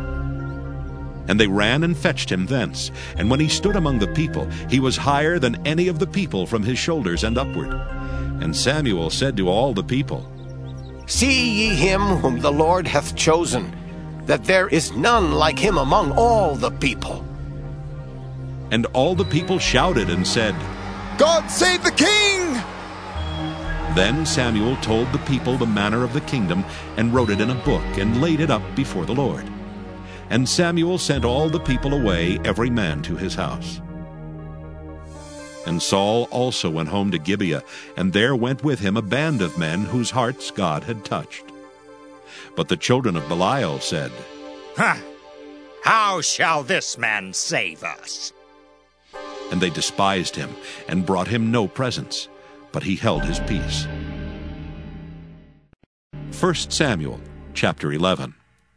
And they ran and fetched him thence. And when he stood among the people, he was higher than any of the people from his shoulders and upward. And Samuel said to all the people, See ye him whom the Lord hath chosen. that there is none like him among all the people. And all the people shouted and said, God save the king! Then Samuel told the people the manner of the kingdom, and wrote it in a book, and laid it up before the Lord. And Samuel sent all the people away, every man to his house. And Saul also went home to Gibeah, and there went with him a band of men whose hearts God had touched. But the children of Belial said, Ha! How shall this man save us? And they despised him, and brought him no presents, but he held his peace. First Samuel chapter eleven.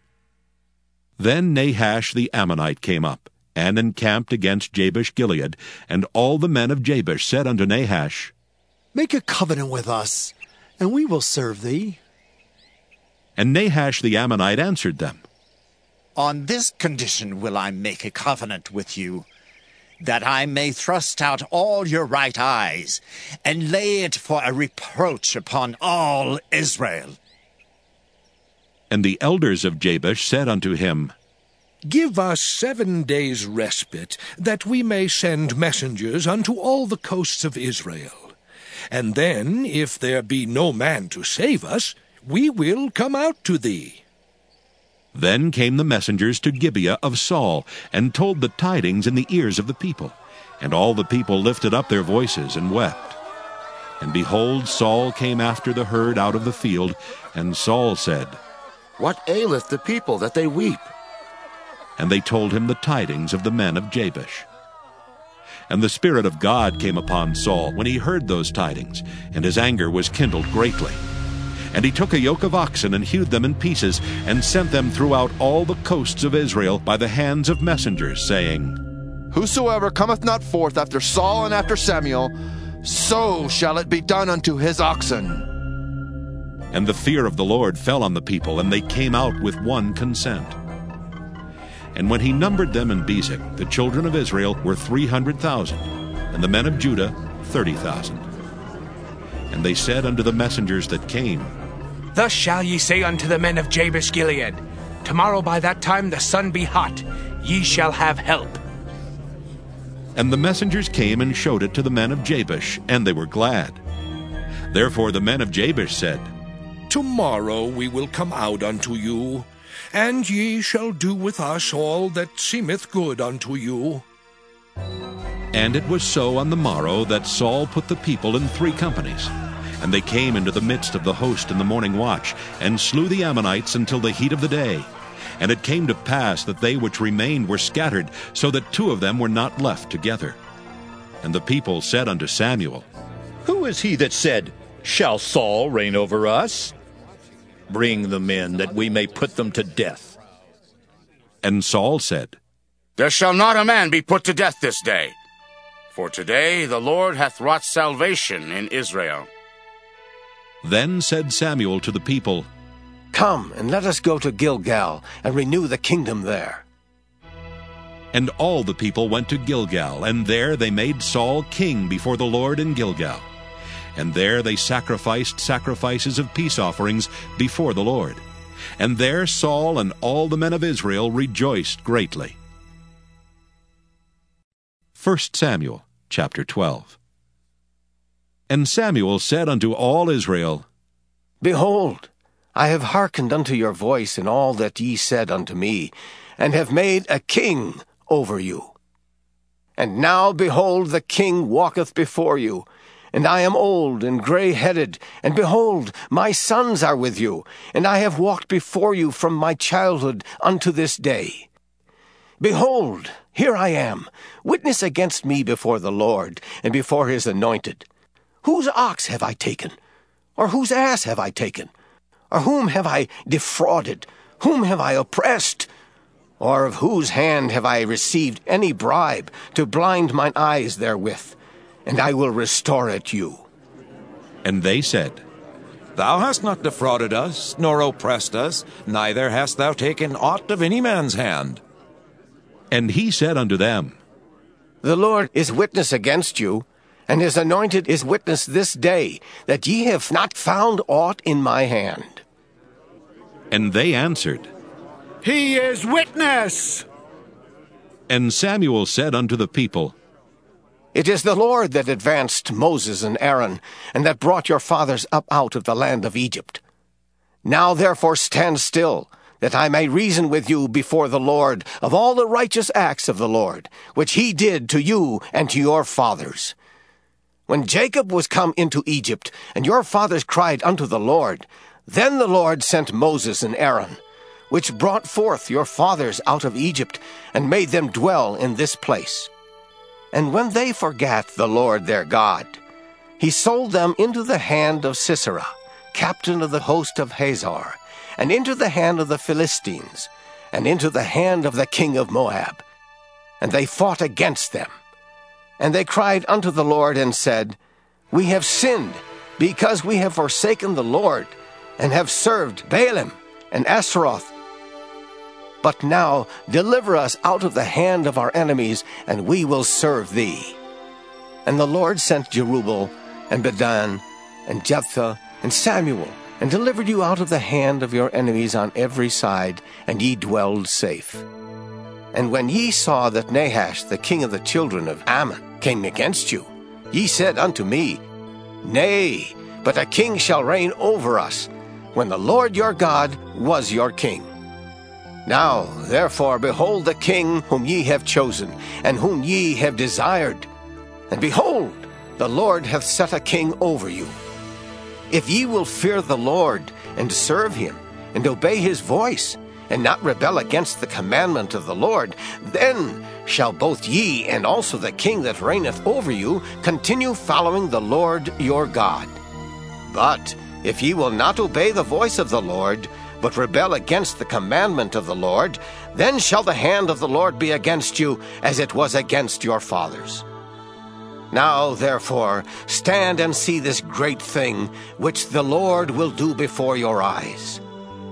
Then Nahash the Ammonite came up, and encamped against Jabesh-Gilead, and all the men of Jabesh said unto Nahash, Make a covenant with us, and we will serve thee. And Nahash the Ammonite answered them, On this condition will I make a covenant with you, that I may thrust out all your right eyes, and lay it for a reproach upon all Israel. And the elders of Jabesh said unto him, Give us seven days' respite, that we may send messengers unto all the coasts of Israel. And then, if there be no man to save us, we will come out to thee. Then came the messengers to Gibeah of Saul, and told the tidings in the ears of the people. And all the people lifted up their voices and wept. And behold, Saul came after the herd out of the field, and Saul said, What aileth the people that they weep? And they told him the tidings of the men of Jabesh. And the Spirit of God came upon Saul when he heard those tidings, and his anger was kindled greatly. And he took a yoke of oxen, and hewed them in pieces, and sent them throughout all the coasts of Israel by the hands of messengers, saying, Whosoever cometh not forth after Saul and after Samuel, so shall it be done unto his oxen. And the fear of the Lord fell on the people, and they came out with one consent. And when he numbered them in Bezek, the children of Israel were three hundred thousand, and the men of Judah thirty thousand. And they said unto the messengers that came, Thus shall ye say unto the men of Jabesh-Gilead, Tomorrow by that time the sun be hot, ye shall have help. And the messengers came and showed it to the men of Jabesh, and they were glad. Therefore the men of Jabesh said, Tomorrow we will come out unto you, and ye shall do with us all that seemeth good unto you. And it was so on the morrow that Saul put the people in three companies. And they came into the midst of the host in the morning watch, and slew the Ammonites until the heat of the day. And it came to pass that they which remained were scattered, so that two of them were not left together. And the people said unto Samuel, Who is he that said, Shall Saul reign over us? Bring the men, that we may put them to death. And Saul said, There shall not a man be put to death this day. For today the Lord hath wrought salvation in Israel. Then said Samuel to the people, Come, and let us go to Gilgal, and renew the kingdom there. And all the people went to Gilgal, and there they made Saul king before the Lord in Gilgal. And there they sacrificed sacrifices of peace offerings before the Lord. And there Saul and all the men of Israel rejoiced greatly. First Samuel chapter twelve. And Samuel said unto all Israel, Behold, I have hearkened unto your voice in all that ye said unto me, and have made a king over you. And now, behold, the king walketh before you, and I am old and grey-headed, and behold, my sons are with you, and I have walked before you from my childhood unto this day. Behold, here I am, witness against me before the Lord, and before his anointed. Whose ox have I taken? Or whose ass have I taken? Or whom have I defrauded? Whom have I oppressed? Or of whose hand have I received any bribe to blind mine eyes therewith? And I will restore it you. And they said, Thou hast not defrauded us, nor oppressed us, neither hast thou taken aught of any man's hand. And he said unto them, The Lord is witness against you, and his anointed is witness this day, that ye have not found aught in my hand. And they answered, He is witness. And Samuel said unto the people, It is the Lord that advanced Moses and Aaron, and that brought your fathers up out of the land of Egypt. Now therefore stand still, that I may reason with you before the Lord of all the righteous acts of the Lord, which he did to you and to your fathers. When Jacob was come into Egypt, and your fathers cried unto the Lord, then the Lord sent Moses and Aaron, which brought forth your fathers out of Egypt, and made them dwell in this place. And when they forgat the Lord their God, he sold them into the hand of Sisera, captain of the host of Hazor, and into the hand of the Philistines, and into the hand of the king of Moab. And they fought against them. And they cried unto the Lord, and said, We have sinned, because we have forsaken the Lord, and have served Baalim and Ashtaroth. But now deliver us out of the hand of our enemies, and we will serve thee. And the Lord sent Jerubbaal, and Bedan, and Jephthah, and Samuel, and delivered you out of the hand of your enemies on every side, and ye dwelled safe. And when ye saw that Nahash, the king of the children of Ammon, came against you, ye said unto me, Nay, but a king shall reign over us, when the Lord your God was your king. Now, therefore, behold the king whom ye have chosen, and whom ye have desired. And behold, the Lord hath set a king over you. If ye will fear the Lord, and serve him, and obey his voice, and not rebel against the commandment of the Lord, then shall both ye and also the king that reigneth over you continue following the Lord your God. But if ye will not obey the voice of the Lord, but rebel against the commandment of the Lord, then shall the hand of the Lord be against you, as it was against your fathers. Now, therefore, stand and see this great thing, which the Lord will do before your eyes.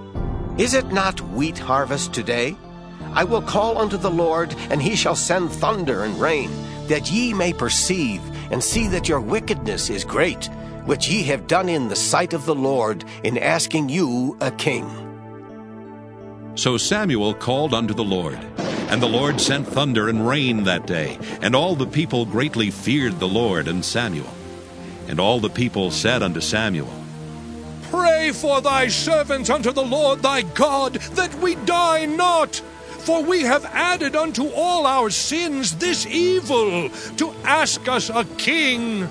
Is it not wheat harvest today? I will call unto the Lord, and he shall send thunder and rain, that ye may perceive, and see that your wickedness is great, which ye have done in the sight of the Lord, in asking you a king. So Samuel called unto the Lord, and the Lord sent thunder and rain that day, and all the people greatly feared the Lord and Samuel. And all the people said unto Samuel, Pray for thy servants unto the Lord thy God, that we die not. For we have added unto all our sins this evil, to ask us a king.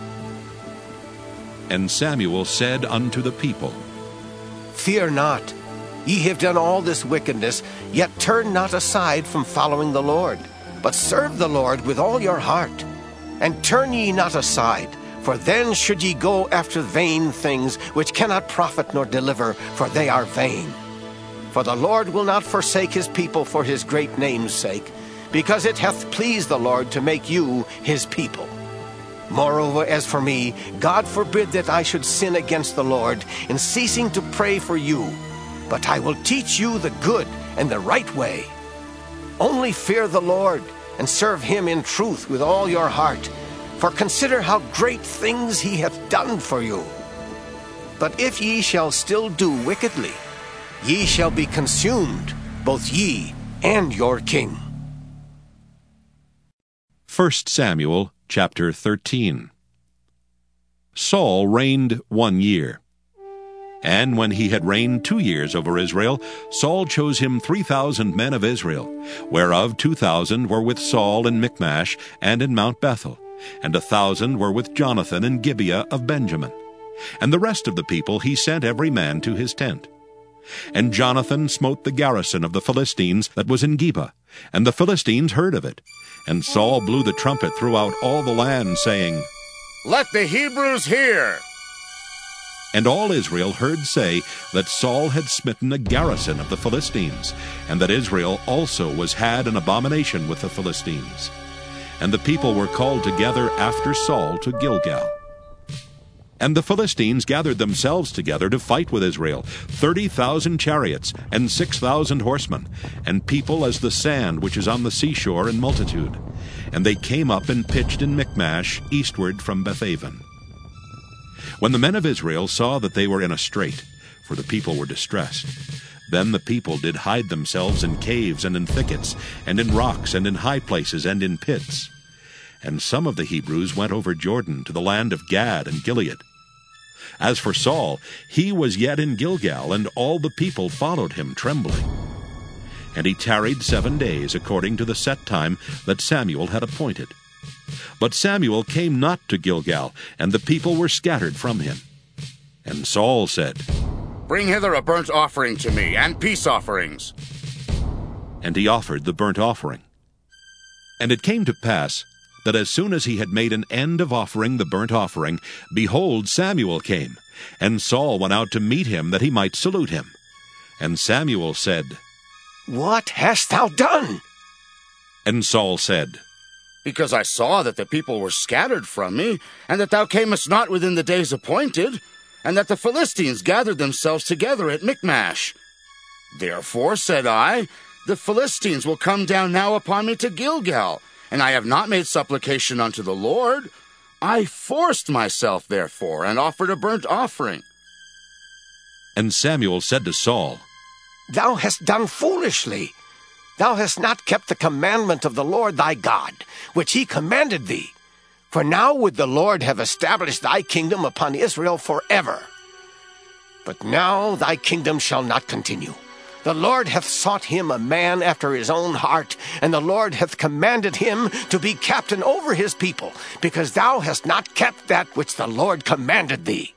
And Samuel said unto the people, Fear not. Ye have done all this wickedness, yet turn not aside from following the Lord, but serve the Lord with all your heart. And turn ye not aside, for then should ye go after vain things, which cannot profit nor deliver, for they are vain. For the Lord will not forsake his people for his great name's sake, because it hath pleased the Lord to make you his people. Moreover, as for me, God forbid that I should sin against the Lord in ceasing to pray for you, but I will teach you the good and the right way. Only fear the Lord, and serve him in truth with all your heart, for consider how great things he hath done for you. But if ye shall still do wickedly, ye shall be consumed, both ye and your king. First Samuel chapter thirteen. Saul reigned one year. And when he had reigned two years over Israel, Saul chose him three thousand men of Israel, whereof two thousand were with Saul in Michmash and in Mount Bethel, and a thousand were with Jonathan in Gibeah of Benjamin. And the rest of the people he sent every man to his tent. And Jonathan smote the garrison of the Philistines that was in Geba, and the Philistines heard of it. And Saul blew the trumpet throughout all the land, saying, Let the Hebrews hear. And all Israel heard say that Saul had smitten a garrison of the Philistines, and that Israel also was had an abomination with the Philistines. And the people were called together after Saul to Gilgal. And the Philistines gathered themselves together to fight with Israel, thirty thousand chariots, and six thousand horsemen, and people as the sand which is on the seashore in multitude. And they came up and pitched in Michmash, eastward from Bethaven. When the men of Israel saw that they were in a strait, for the people were distressed, Then the people did hide themselves in caves and in thickets, and in rocks, and in high places, and in pits. And some of the Hebrews went over Jordan to the land of Gad and Gilead. As for Saul, he was yet in Gilgal, and all the people followed him trembling. And he tarried seven days, according to the set time that Samuel had appointed. But Samuel came not to Gilgal, and the people were scattered from him. And Saul said, Bring hither a burnt offering to me, and peace offerings. And he offered the burnt offering. And it came to pass, that as soon as he had made an end of offering the burnt offering, behold, Samuel came, and Saul went out to meet him, that he might salute him. And Samuel said, What hast thou done? And Saul said, Because I saw that the people were scattered from me, and that thou camest not within the days appointed, and that the Philistines gathered themselves together at Michmash. Therefore, said I, the Philistines will come down now upon me to Gilgal, and I have not made supplication unto the Lord. I forced myself, therefore, and offered a burnt offering. And Samuel said to Saul, Thou hast done foolishly. Thou hast not kept the commandment of the Lord thy God, which he commanded thee. For now would the Lord have established thy kingdom upon Israel forever. But now thy kingdom shall not continue. The Lord hath sought him a man after his own heart, and the Lord hath commanded him to be captain over his people, because thou hast not kept that which the Lord commanded thee.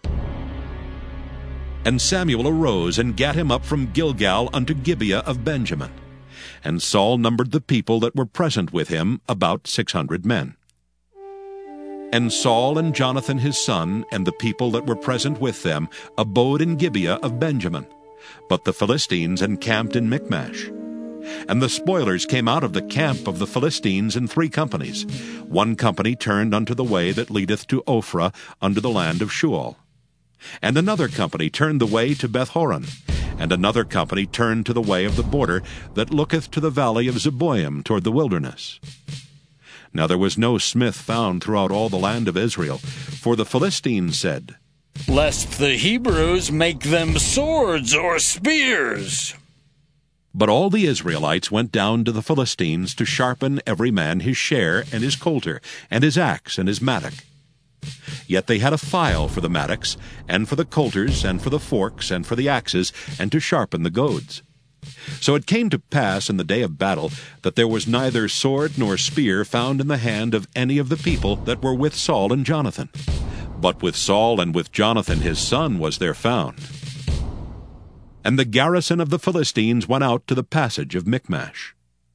And Samuel arose and gat him up from Gilgal unto Gibeah of Benjamin. And Saul numbered the people that were present with him, about six hundred men. And Saul and Jonathan his son, and the people that were present with them, abode in Gibeah of Benjamin. But the Philistines encamped in Michmash. And the spoilers came out of the camp of the Philistines in three companies. One company turned unto the way that leadeth to Ophrah, unto the land of Shual. And another company turned the way to Bethhoron. And another company turned to the way of the border that looketh to the valley of Zeboim toward the wilderness. Now there was no smith found throughout all the land of Israel, for the Philistines said, Lest the Hebrews make them swords or spears. But all the Israelites went down to the Philistines to sharpen every man his share, and his coulter, and his axe, and his mattock. Yet they had a file for the mattocks, and for the coulters, and for the forks, and for the axes, and to sharpen the goads. So it came to pass in the day of battle that there was neither sword nor spear found in the hand of any of the people that were with Saul and Jonathan. But with Saul and with Jonathan his son was there found. And the garrison of the Philistines went out to the passage of Michmash.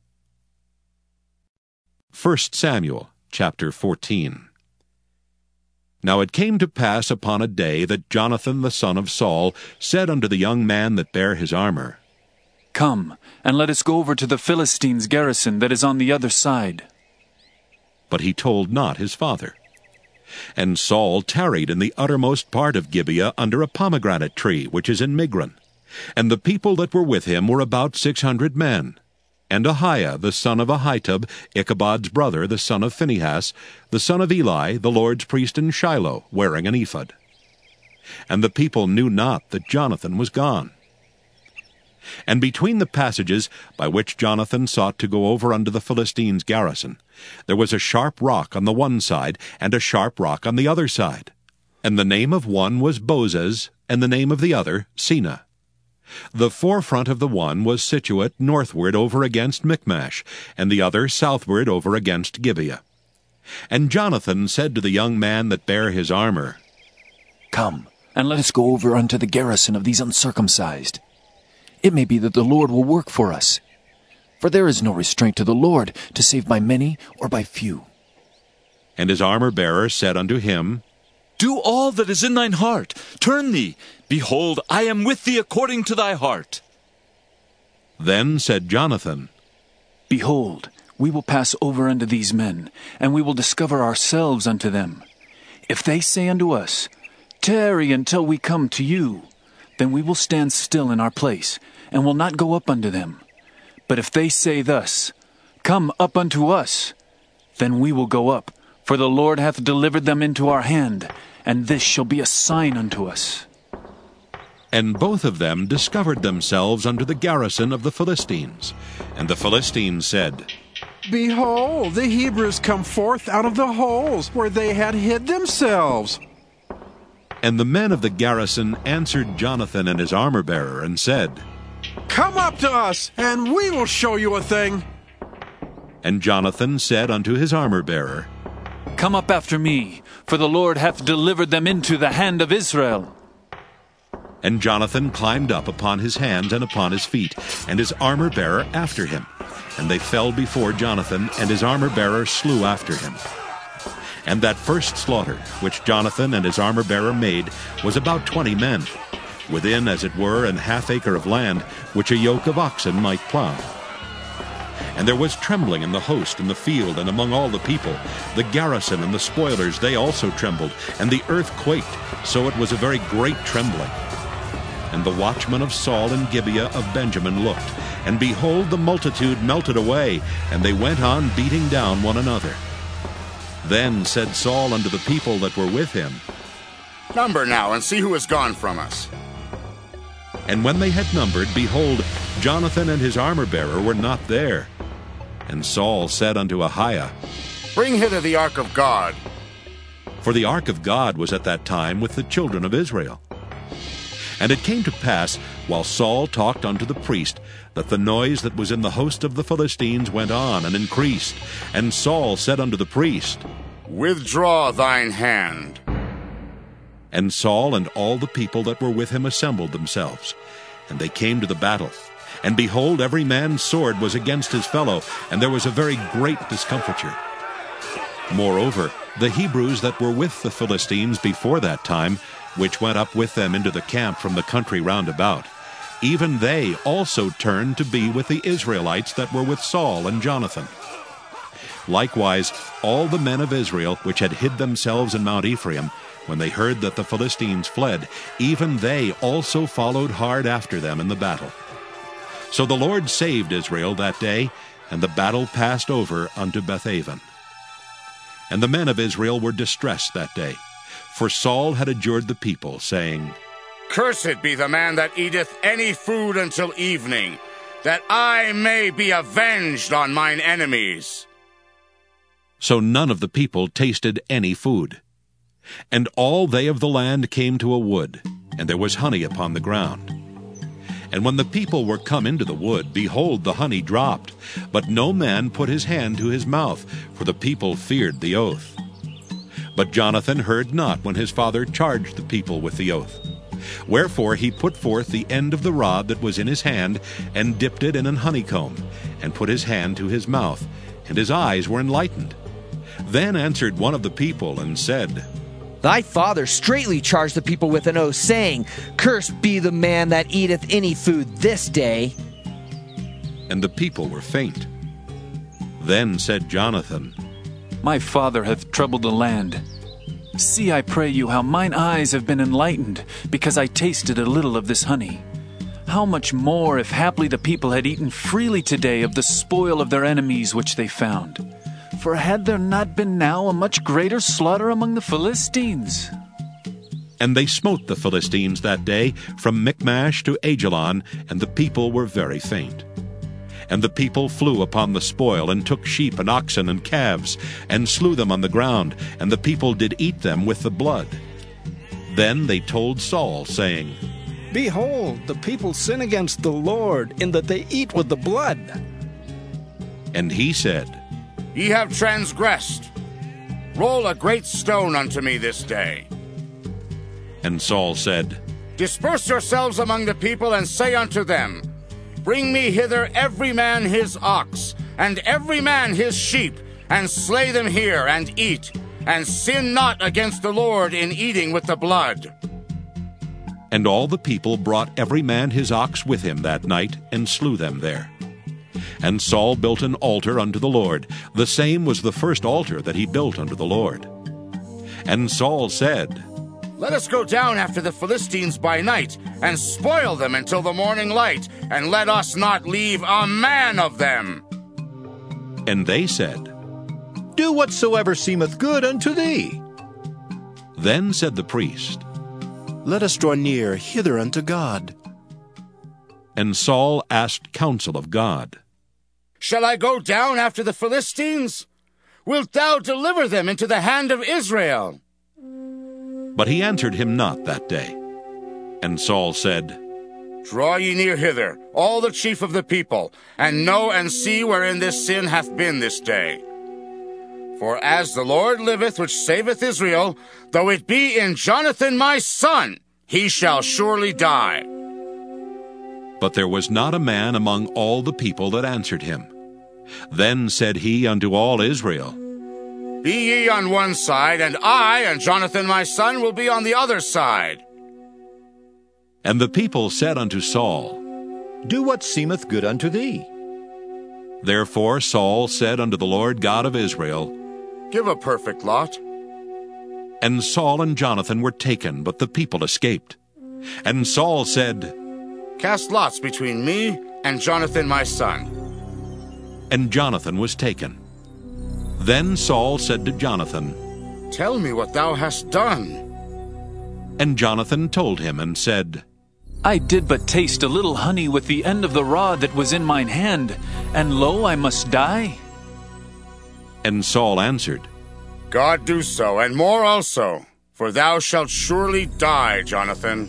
First Samuel chapter fourteen. Now it came to pass upon a day that Jonathan the son of Saul said unto the young man that bare his armor, Come, and let us go over to the Philistines' garrison that is on the other side. But he told not his father. And Saul tarried in the uttermost part of Gibeah under a pomegranate tree, which is in Migron. And the people that were with him were about six hundred men. And Ahiah the son of Ahitub, Ichabod's brother, the son of Phinehas, the son of Eli, the Lord's priest in Shiloh, wearing an ephod. And the people knew not that Jonathan was gone. And between the passages by which Jonathan sought to go over unto the Philistines' garrison, there was a sharp rock on the one side, and a sharp rock on the other side. And the name of one was Bozez, and the name of the other Seneh. The forefront of the one was situate northward over against Michmash, and the other southward over against Gibeah. And Jonathan said to the young man that bare his armor, Come, and let us go over unto the garrison of these uncircumcised. It may be that the Lord will work for us. For there is no restraint to the Lord to save by many or by few. And his armor-bearer said unto him, Do all that is in thine heart. Turn thee. Behold, I am with thee according to thy heart. Then said Jonathan, Behold, we will pass over unto these men, and we will discover ourselves unto them. If they say unto us, Tarry until we come to you, then we will stand still in our place, and will not go up unto them. But if they say thus, Come up unto us, then we will go up, for the Lord hath delivered them into our hand, and this shall be a sign unto us. And both of them discovered themselves unto the garrison of the Philistines. And the Philistines said, Behold, the Hebrews come forth out of the holes where they had hid themselves. And the men of the garrison answered Jonathan and his armor-bearer, and said, Come up to us, and we will show you a thing. And Jonathan said unto his armor-bearer, Come up after me, for the Lord hath delivered them into the hand of Israel. And Jonathan climbed up upon his hands and upon his feet, and his armor-bearer after him. And they fell before Jonathan, and his armor-bearer slew after him. And that first slaughter, which Jonathan and his armor-bearer made, was about twenty men, within, as it were, an half acre of land, which a yoke of oxen might plow. And there was trembling in the host in the field, and among all the people. The garrison and the spoilers, they also trembled, and the earth quaked, so it was a very great trembling. And the watchmen of Saul and Gibeah of Benjamin looked, and behold, the multitude melted away, and they went on beating down one another. Then said Saul unto the people that were with him, Number now, and see who has gone from us. And when they had numbered, behold, Jonathan and his armor-bearer were not there. And Saul said unto Ahiah, Bring hither the ark of God. For the ark of God was at that time with the children of Israel. And it came to pass, while Saul talked unto the priest, that the noise that was in the host of the Philistines went on and increased. And Saul said unto the priest, Withdraw thine hand. And Saul and all the people that were with him assembled themselves. And they came to the battle. And behold, every man's sword was against his fellow, and there was a very great discomfiture. Moreover, the Hebrews that were with the Philistines before that time, which went up with them into the camp from the country round about, even they also turned to be with the Israelites that were with Saul and Jonathan. Likewise, all the men of Israel which had hid themselves in Mount Ephraim, when they heard that the Philistines fled, even they also followed hard after them in the battle. So the Lord saved Israel that day, and the battle passed over unto Bethaven. And the men of Israel were distressed that day, for Saul had adjured the people, saying, Cursed be the man that eateth any food until evening, that I may be avenged on mine enemies. So none of the people tasted any food. And all they of the land came to a wood, and there was honey upon the ground. And when the people were come into the wood, behold, the honey dropped, but no man put his hand to his mouth, for the people feared the oath. But Jonathan heard not when his father charged the people with the oath. Wherefore he put forth the end of the rod that was in his hand, and dipped it in an honeycomb, and put his hand to his mouth, and his eyes were enlightened. Then answered one of the people, and said, Thy father straitly charged the people with an oath, saying, Cursed be the man that eateth any food this day. And the people were faint. Then said Jonathan, My father hath troubled the land. See, I pray you, how mine eyes have been enlightened, because I tasted a little of this honey. How much more, if haply the people had eaten freely today of the spoil of their enemies which they found? For had there not been now a much greater slaughter among the Philistines? And they smote the Philistines that day from Michmash to Aijalon, and the people were very faint. And the people flew upon the spoil, and took sheep and oxen and calves, and slew them on the ground, and the people did eat them with the blood. Then they told Saul, saying, Behold, the people sin against the Lord, in that they eat with the blood. And he said, Ye have transgressed. Roll a great stone unto me this day. And Saul said, Disperse yourselves among the people, and say unto them, Bring me hither every man his ox, and every man his sheep, and slay them here, and eat, and sin not against the Lord in eating with the blood. And all the people brought every man his ox with him that night, and slew them there. And Saul built an altar unto the Lord. The same was the first altar that he built unto the Lord. And Saul said, Let us go down after the Philistines by night, and spoil them until the morning light, and let us not leave a man of them. And they said, Do whatsoever seemeth good unto thee. Then said the priest, Let us draw near hither unto God. And Saul asked counsel of God. Shall I go down after the Philistines? Wilt thou deliver them into the hand of Israel? But he answered him not that day. And Saul said, Draw ye near hither, all the chief of the people, and know and see wherein this sin hath been this day. For as the Lord liveth, which saveth Israel, though it be in Jonathan my son, he shall surely die. But there was not a man among all the people that answered him. Then said he unto all Israel, Be ye on one side, and I and Jonathan my son will be on the other side. And the people said unto Saul, Do what seemeth good unto thee. Therefore Saul said unto the Lord God of Israel, Give a perfect lot. And Saul and Jonathan were taken, but the people escaped. And Saul said, Cast lots between me and Jonathan my son. And Jonathan was taken. Then Saul said to Jonathan, Tell me what thou hast done. And Jonathan told him and said, I did but taste a little honey with the end of the rod that was in mine hand, and lo, I must die. And Saul answered, God do so, and more also, for thou shalt surely die, Jonathan.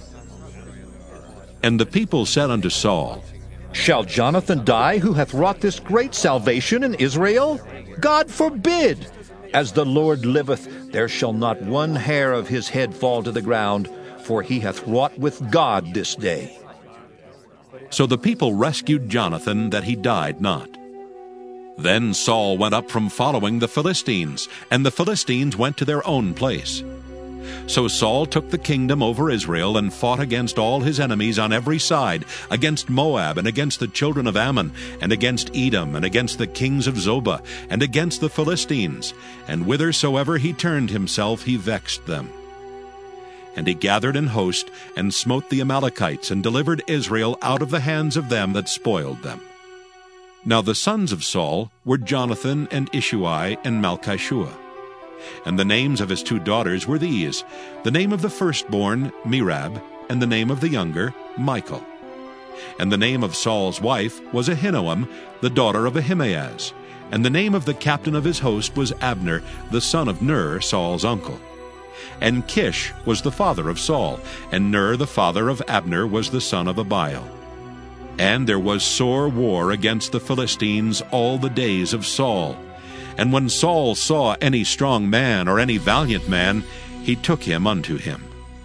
And the people said unto Saul, Shall Jonathan die, who hath wrought this great salvation in Israel? God forbid! As the Lord liveth, there shall not one hair of his head fall to the ground, for he hath wrought with God this day. So the people rescued Jonathan, that he died not. Then Saul went up from following the Philistines, and the Philistines went to their own place. So Saul took the kingdom over Israel, and fought against all his enemies on every side, against Moab, and against the children of Ammon, and against Edom, and against the kings of Zobah, and against the Philistines. And whithersoever he turned himself, he vexed them. And he gathered an host, and smote the Amalekites, and delivered Israel out of the hands of them that spoiled them. Now the sons of Saul were Jonathan, and Ishuai, and Malchishua. And the names of his two daughters were these, the name of the firstborn, Merab, and the name of the younger, Michal. And the name of Saul's wife was Ahinoam, the daughter of Ahimaaz. And the name of the captain of his host was Abner, the son of Ner, Saul's uncle. And Kish was the father of Saul, and Ner the father of Abner was the son of Abiel. And there was sore war against the Philistines all the days of Saul. And when Saul saw any strong man or any valiant man, he took him unto him.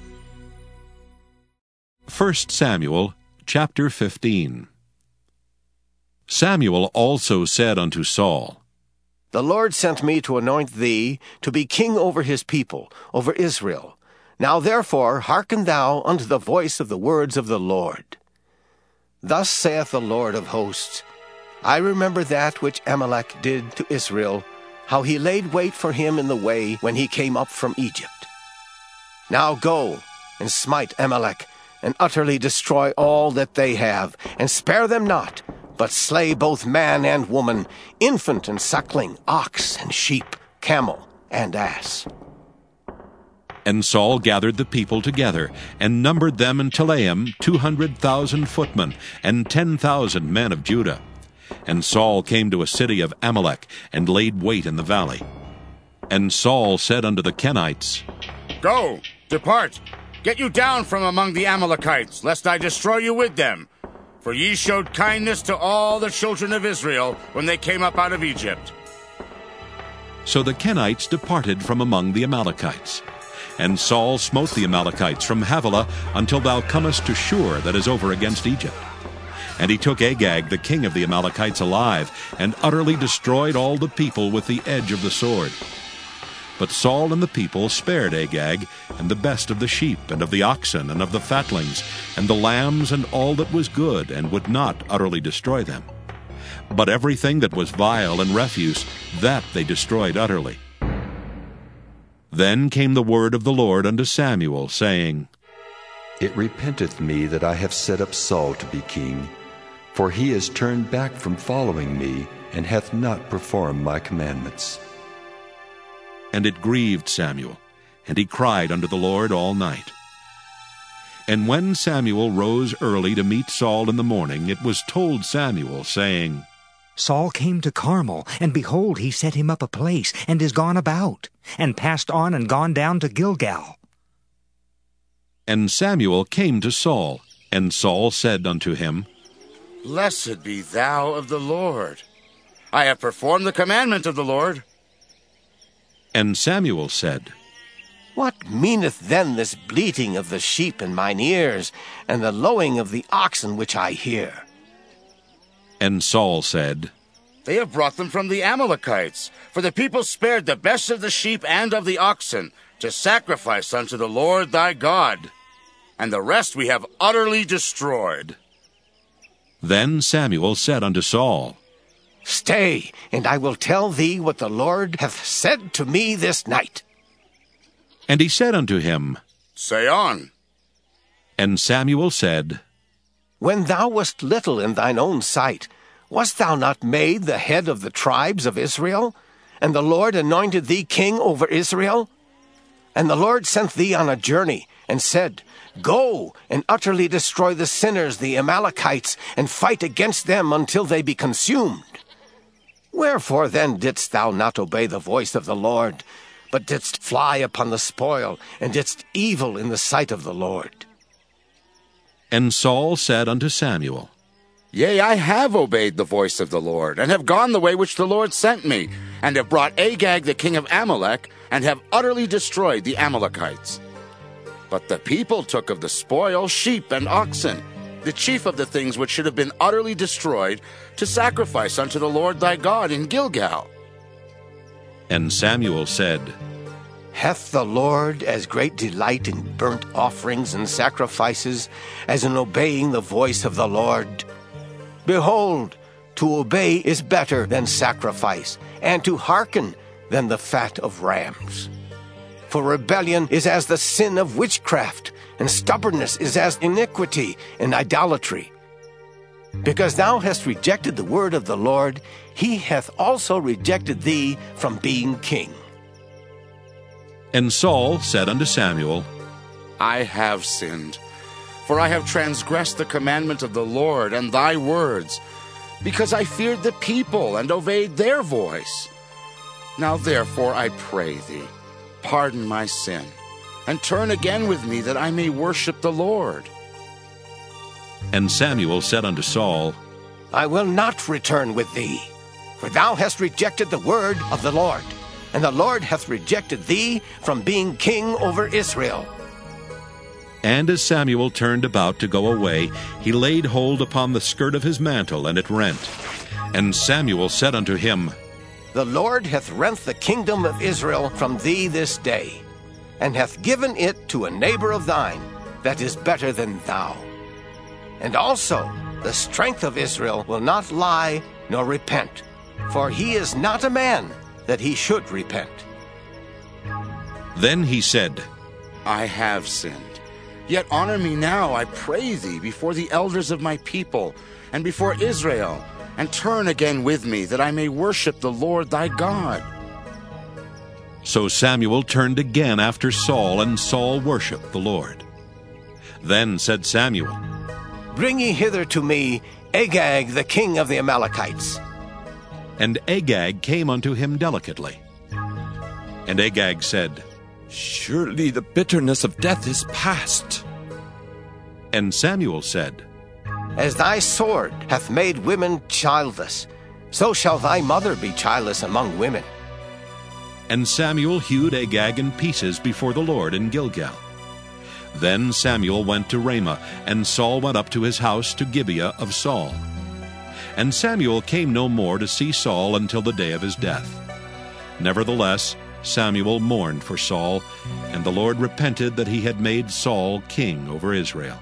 First Samuel chapter fifteen. Samuel also said unto Saul, The Lord sent me to anoint thee to be king over his people, over Israel. Now therefore hearken thou unto the voice of the words of the Lord. Thus saith the Lord of hosts, I remember that which Amalek did to Israel, how he laid wait for him in the way when he came up from Egypt. Now go, and smite Amalek, and utterly destroy all that they have, and spare them not, but slay both man and woman, infant and suckling, ox and sheep, camel and ass. And Saul gathered the people together, and numbered them in Telaim two hundred thousand footmen, and ten thousand men of Judah. And Saul came to a city of Amalek, and laid wait in the valley. And Saul said unto the Kenites, Go, depart, get you down from among the Amalekites, lest I destroy you with them. For ye showed kindness to all the children of Israel when they came up out of Egypt. So the Kenites departed from among the Amalekites. And Saul smote the Amalekites from Havilah until thou comest to Shur, that is over against Egypt. And he took Agag, the king of the Amalekites, alive, and utterly destroyed all the people with the edge of the sword. But Saul and the people spared Agag, and the best of the sheep, and of the oxen, and of the fatlings, and the lambs, and all that was good, and would not utterly destroy them. But everything that was vile and refuse, that they destroyed utterly. Then came the word of the Lord unto Samuel, saying, It repenteth me that I have set up Saul to be king, for he is turned back from following me, and hath not performed my commandments. And it grieved Samuel, and he cried unto the Lord all night. And when Samuel rose early to meet Saul in the morning, it was told Samuel, saying, Saul came to Carmel, and behold, he set him up a place, and is gone about, and passed on and gone down to Gilgal. And Samuel came to Saul, and Saul said unto him, Blessed be thou of the Lord. I have performed the commandment of the Lord. And Samuel said, What meaneth then this bleating of the sheep in mine ears, and the lowing of the oxen which I hear? And Saul said, They have brought them from the Amalekites, for the people spared the best of the sheep and of the oxen, to sacrifice unto the Lord thy God, and the rest we have utterly destroyed. Then Samuel said unto Saul, Stay, and I will tell thee what the Lord hath said to me this night. And he said unto him, Say on. And Samuel said, When thou wast little in thine own sight, wast thou not made the head of the tribes of Israel? And the Lord anointed thee king over Israel? And the Lord sent thee on a journey, and said, Go, and utterly destroy the sinners, the Amalekites, and fight against them until they be consumed. Wherefore then didst thou not obey the voice of the Lord, but didst fly upon the spoil, and didst evil in the sight of the Lord? And Saul said unto Samuel, Yea, I have obeyed the voice of the Lord, and have gone the way which the Lord sent me, and have brought Agag the king of Amalek, and have utterly destroyed the Amalekites. But the people took of the spoil sheep and oxen, the chief of the things which should have been utterly destroyed, to sacrifice unto the Lord thy God in Gilgal. And Samuel said, Hath the Lord as great delight in burnt offerings and sacrifices as in obeying the voice of the Lord? Behold, to obey is better than sacrifice, and to hearken than the fat of rams. For rebellion is as the sin of witchcraft, and stubbornness is as iniquity and idolatry. Because thou hast rejected the word of the Lord, he hath also rejected thee from being king. And Saul said unto Samuel, I have sinned, for I have transgressed the commandment of the Lord and thy words, because I feared the people and obeyed their voice. Now therefore I pray thee, pardon my sin, and turn again with me, that I may worship the Lord. And Samuel said unto Saul, I will not return with thee, for thou hast rejected the word of the Lord, and the Lord hath rejected thee from being king over Israel. And as Samuel turned about to go away, he laid hold upon the skirt of his mantle, and it rent. And Samuel said unto him, The Lord hath rent the kingdom of Israel from thee this day, and hath given it to a neighbor of thine that is better than thou. And also the strength of Israel will not lie nor repent, for he is not a man that he should repent. Then he said, I have sinned. Yet honor me now, I pray thee, before the elders of my people, and before Israel, and turn again with me, that I may worship the Lord thy God. So Samuel turned again after Saul, and Saul worshipped the Lord. Then said Samuel, Bring ye hither to me Agag the king of the Amalekites. And Agag came unto him delicately. And Agag said, Surely the bitterness of death is past. And Samuel said, As thy sword hath made women childless, so shall thy mother be childless among women. And Samuel hewed Agag in pieces before the Lord in Gilgal. Then Samuel went to Ramah, and Saul went up to his house to Gibeah of Saul. And Samuel came no more to see Saul until the day of his death. Nevertheless, Samuel mourned for Saul, and the Lord repented that he had made Saul king over Israel.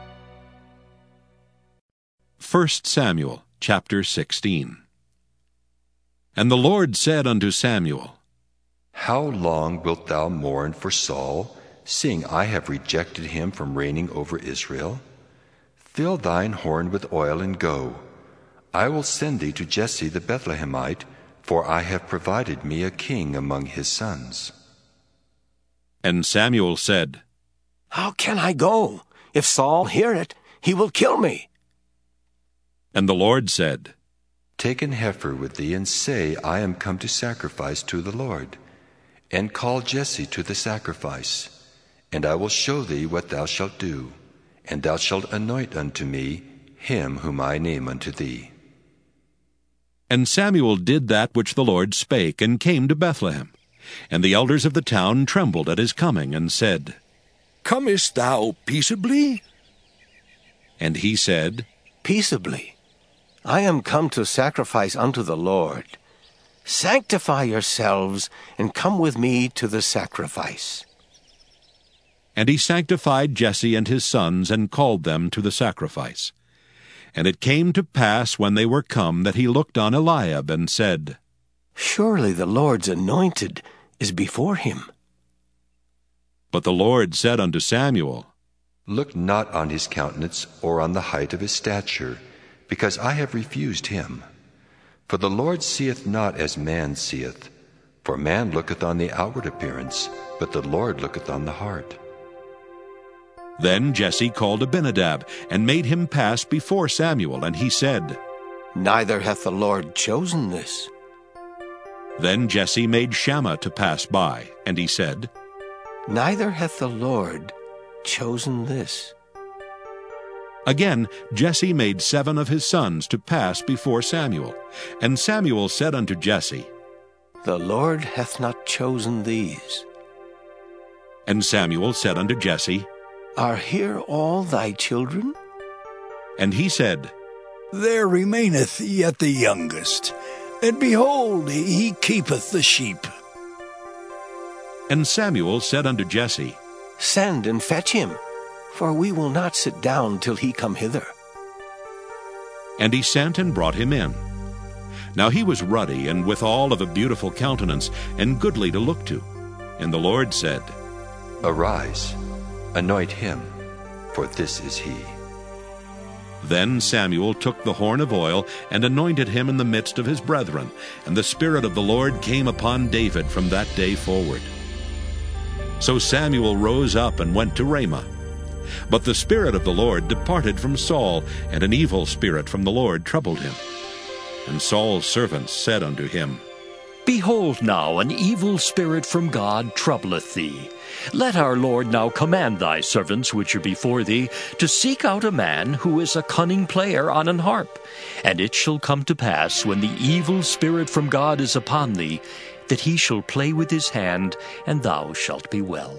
First Samuel chapter sixteen. And the Lord said unto Samuel, How long wilt thou mourn for Saul, seeing I have rejected him from reigning over Israel? Fill thine horn with oil and go. I will send thee to Jesse the Bethlehemite, for I have provided me a king among his sons. And Samuel said, How can I go? If Saul hear it, he will kill me. And the Lord said, Take an heifer with thee, and say, I am come to sacrifice to the Lord. And call Jesse to the sacrifice. And I will show thee what thou shalt do. And thou shalt anoint unto me him whom I name unto thee. And Samuel did that which the Lord spake, and came to Bethlehem. And the elders of the town trembled at his coming, and said, Comest thou peaceably? And he said, Peaceably. I am come to sacrifice unto the Lord. Sanctify yourselves, and come with me to the sacrifice. And he sanctified Jesse and his sons, and called them to the sacrifice. And it came to pass, when they were come, that he looked on Eliab, and said, Surely the Lord's anointed is before him. But the Lord said unto Samuel, Look not on his countenance, or on the height of his stature, because I have refused him. For the Lord seeth not as man seeth. For man looketh on the outward appearance, but the Lord looketh on the heart. Then Jesse called Abinadab, and made him pass before Samuel, and he said, Neither hath the Lord chosen this. Then Jesse made Shammah to pass by, and he said, Neither hath the Lord chosen this. Again Jesse made seven of his sons to pass before Samuel. And Samuel said unto Jesse, The Lord hath not chosen these. And Samuel said unto Jesse, Are here all thy children? And he said, There remaineth yet the youngest, and behold, he keepeth the sheep. And Samuel said unto Jesse, Send and fetch him, for we will not sit down till he come hither. And he sent and brought him in. Now he was ruddy, and withal of a beautiful countenance, and goodly to look to. And the Lord said, Arise, anoint him, for this is he. Then Samuel took the horn of oil, and anointed him in the midst of his brethren. And the Spirit of the Lord came upon David from that day forward. So Samuel rose up and went to Ramah. But the Spirit of the Lord departed from Saul, and an evil spirit from the Lord troubled him. And Saul's servants said unto him, Behold now, an evil spirit from God troubleth thee. Let our Lord now command thy servants which are before thee to seek out a man who is a cunning player on an harp. And it shall come to pass, when the evil spirit from God is upon thee, that he shall play with his hand, and thou shalt be well.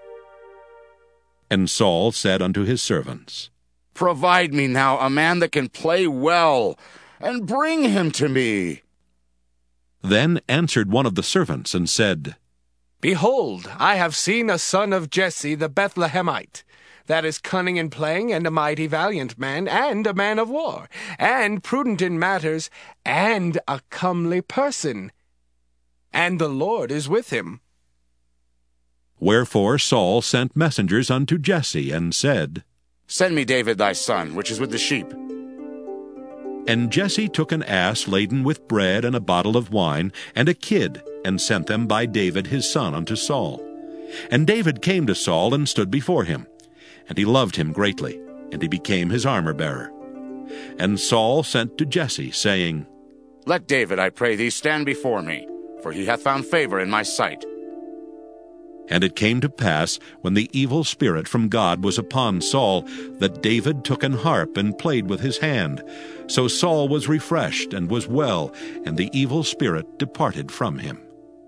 And Saul said unto his servants, Provide me now a man that can play well, and bring him to me. Then answered one of the servants, and said, Behold, I have seen a son of Jesse the Bethlehemite, that is cunning in playing, and a mighty valiant man, and a man of war, and prudent in matters, and a comely person. And the Lord is with him. Wherefore Saul sent messengers unto Jesse, and said, Send me David thy son, which is with the sheep. And Jesse took an ass laden with bread, and a bottle of wine, and a kid, and sent them by David his son unto Saul. And David came to Saul, and stood before him. And he loved him greatly, and he became his armor-bearer. And Saul sent to Jesse, saying, Let David, I pray thee, stand before me, for he hath found favor in my sight. And it came to pass, when the evil spirit from God was upon Saul, that David took an harp and played with his hand. So Saul was refreshed and was well, and the evil spirit departed from him.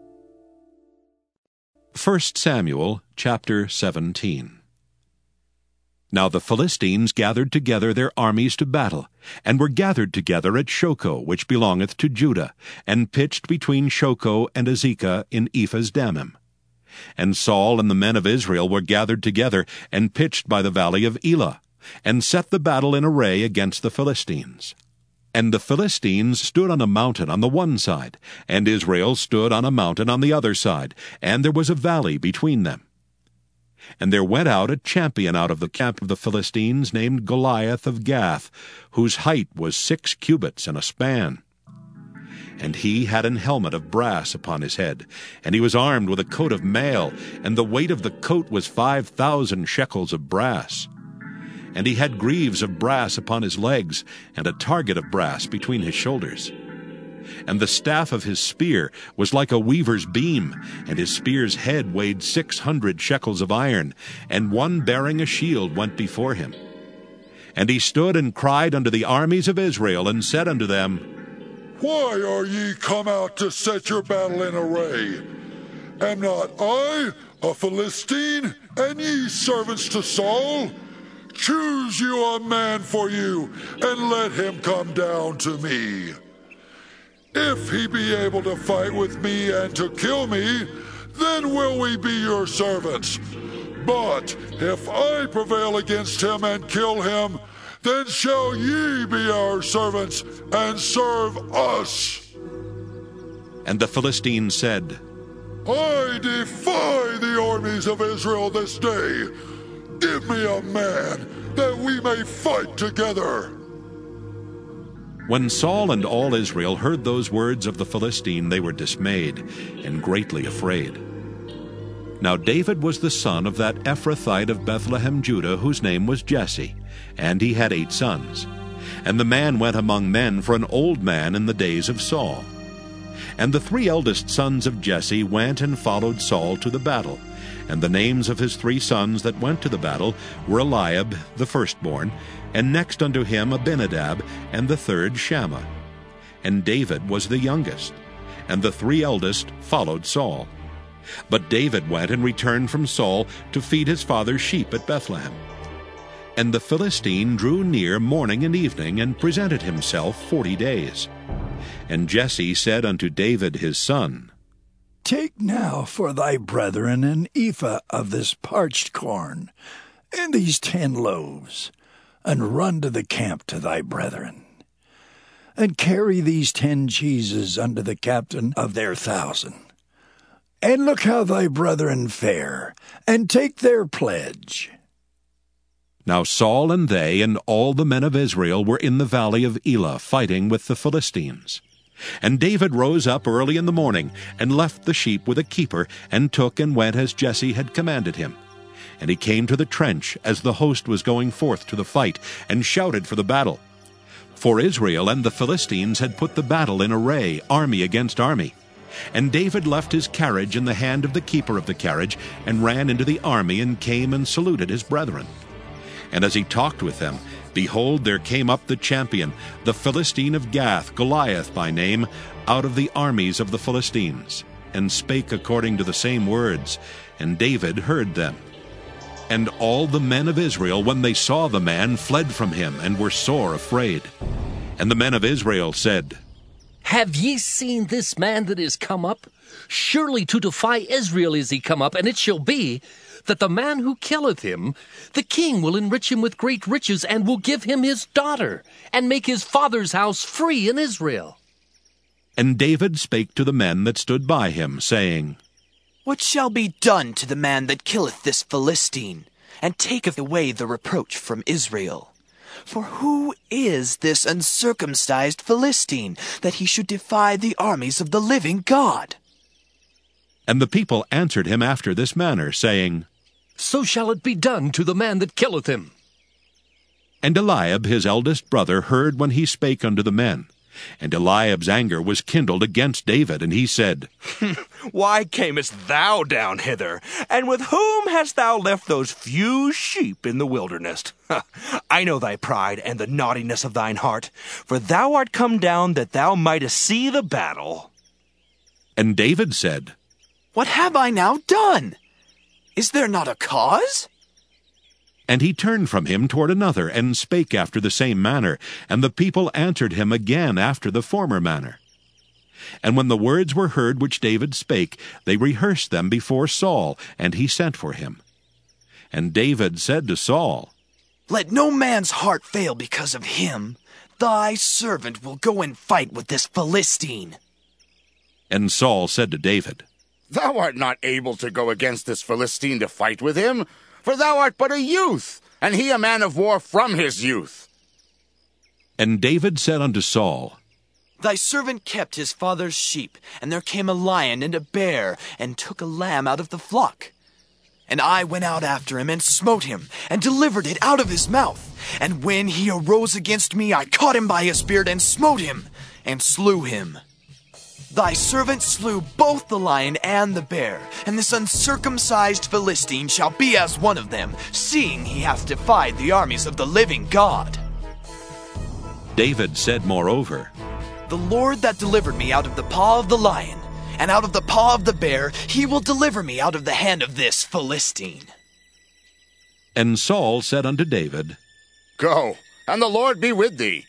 First Samuel chapter seventeen. Now the Philistines gathered together their armies to battle, and were gathered together at Shochoh, which belongeth to Judah, and pitched between Shochoh and Azekah in Ephas Dammim. And Saul and the men of Israel were gathered together, and pitched by the valley of Elah, and set the battle in array against the Philistines. And the Philistines stood on a mountain on the one side, and Israel stood on a mountain on the other side, and there was a valley between them. And there went out a champion out of the camp of the Philistines, named Goliath of Gath, whose height was six cubits and a span. And he had an helmet of brass upon his head, and he was armed with a coat of mail, and the weight of the coat was five thousand shekels of brass. and he had greaves of brass upon his legs, and a target of brass between his shoulders. And the staff of his spear was like a weaver's beam, and his spear's head weighed six hundred shekels of iron, and one bearing a shield went before him. And he stood and cried unto the armies of Israel, and said unto them, Why are ye come out to set your battle in array? Am not I a Philistine, and ye servants to Saul? Choose you a man for you, and let him come down to me. If he be able to fight with me and to kill me, then will we be your servants. But if I prevail against him and kill him, then shall ye be our servants and serve us. And the Philistines said, I defy the armies of Israel this day. Give me a man, that we may fight together. When Saul and all Israel heard those words of the Philistine, they were dismayed and greatly afraid. Now David was the son of that Ephrathite of Bethlehem, Judah, whose name was Jesse, and he had eight sons. And the man went among men for an old man in the days of Saul. And the three eldest sons of Jesse went and followed Saul to the battle. And the names of his three sons that went to the battle were Eliab the firstborn, and next unto him Abinadab, and the third Shammah. And David was the youngest, and the three eldest followed Saul. But David went and returned from Saul to feed his father's sheep at Bethlehem. And the Philistine drew near morning and evening, and presented himself forty days. And Jesse said unto David his son, Take now for thy brethren an ephah of this parched corn, and these ten loaves, and run to the camp to thy brethren. And carry these ten cheeses unto the captain of their thousand. And look how thy brethren fare, and take their pledge. Now Saul and they and all the men of Israel were in the valley of Elah fighting with the Philistines. And David rose up early in the morning, and left the sheep with a keeper, and took and went as Jesse had commanded him. And he came to the trench as the host was going forth to the fight, and shouted for the battle. For Israel and the Philistines had put the battle in array, army against army. And David left his carriage in the hand of the keeper of the carriage, and ran into the army, and came and saluted his brethren. And as he talked with them, behold, there came up the champion, the Philistine of Gath, Goliath by name, out of the armies of the Philistines, and spake according to the same words, and David heard them. And all the men of Israel, when they saw the man, fled from him, and were sore afraid. And the men of Israel said, Have ye seen this man that is come up? Surely to defy Israel is he come up, and it shall be, that the man who killeth him, the king will enrich him with great riches, and will give him his daughter, and make his father's house free in Israel. And David spake to the men that stood by him, saying, What shall be done to the man that killeth this Philistine, and taketh away the reproach from Israel? For who is this uncircumcised Philistine, that he should defy the armies of the living God? And the people answered him after this manner, saying, So shall it be done to the man that killeth him. And Eliab his eldest brother heard when he spake unto the men. And Eliab's anger was kindled against David, and he said, Why camest thou down hither? And with whom hast thou left those few sheep in the wilderness? I know thy pride and the naughtiness of thine heart, for thou art come down that thou mightest see the battle. And David said, What have I now done? Is there not a cause? And he turned from him toward another, and spake after the same manner. And the people answered him again after the former manner. And when the words were heard which David spake, they rehearsed them before Saul, and he sent for him. And David said to Saul, Let no man's heart fail because of him. Thy servant will go and fight with this Philistine. And Saul said to David, Thou art not able to go against this Philistine to fight with him, for thou art but a youth, and he a man of war from his youth. And David said unto Saul, Thy servant kept his father's sheep, and there came a lion and a bear, and took a lamb out of the flock. And I went out after him, and smote him, and delivered it out of his mouth. And when he arose against me, I caught him by his beard, and smote him, and slew him. Thy servant slew both the lion and the bear, and this uncircumcised Philistine shall be as one of them, seeing he hath defied the armies of the living God. David said moreover, The Lord that delivered me out of the paw of the lion, and out of the paw of the bear, he will deliver me out of the hand of this Philistine. And Saul said unto David, Go, and the Lord be with thee.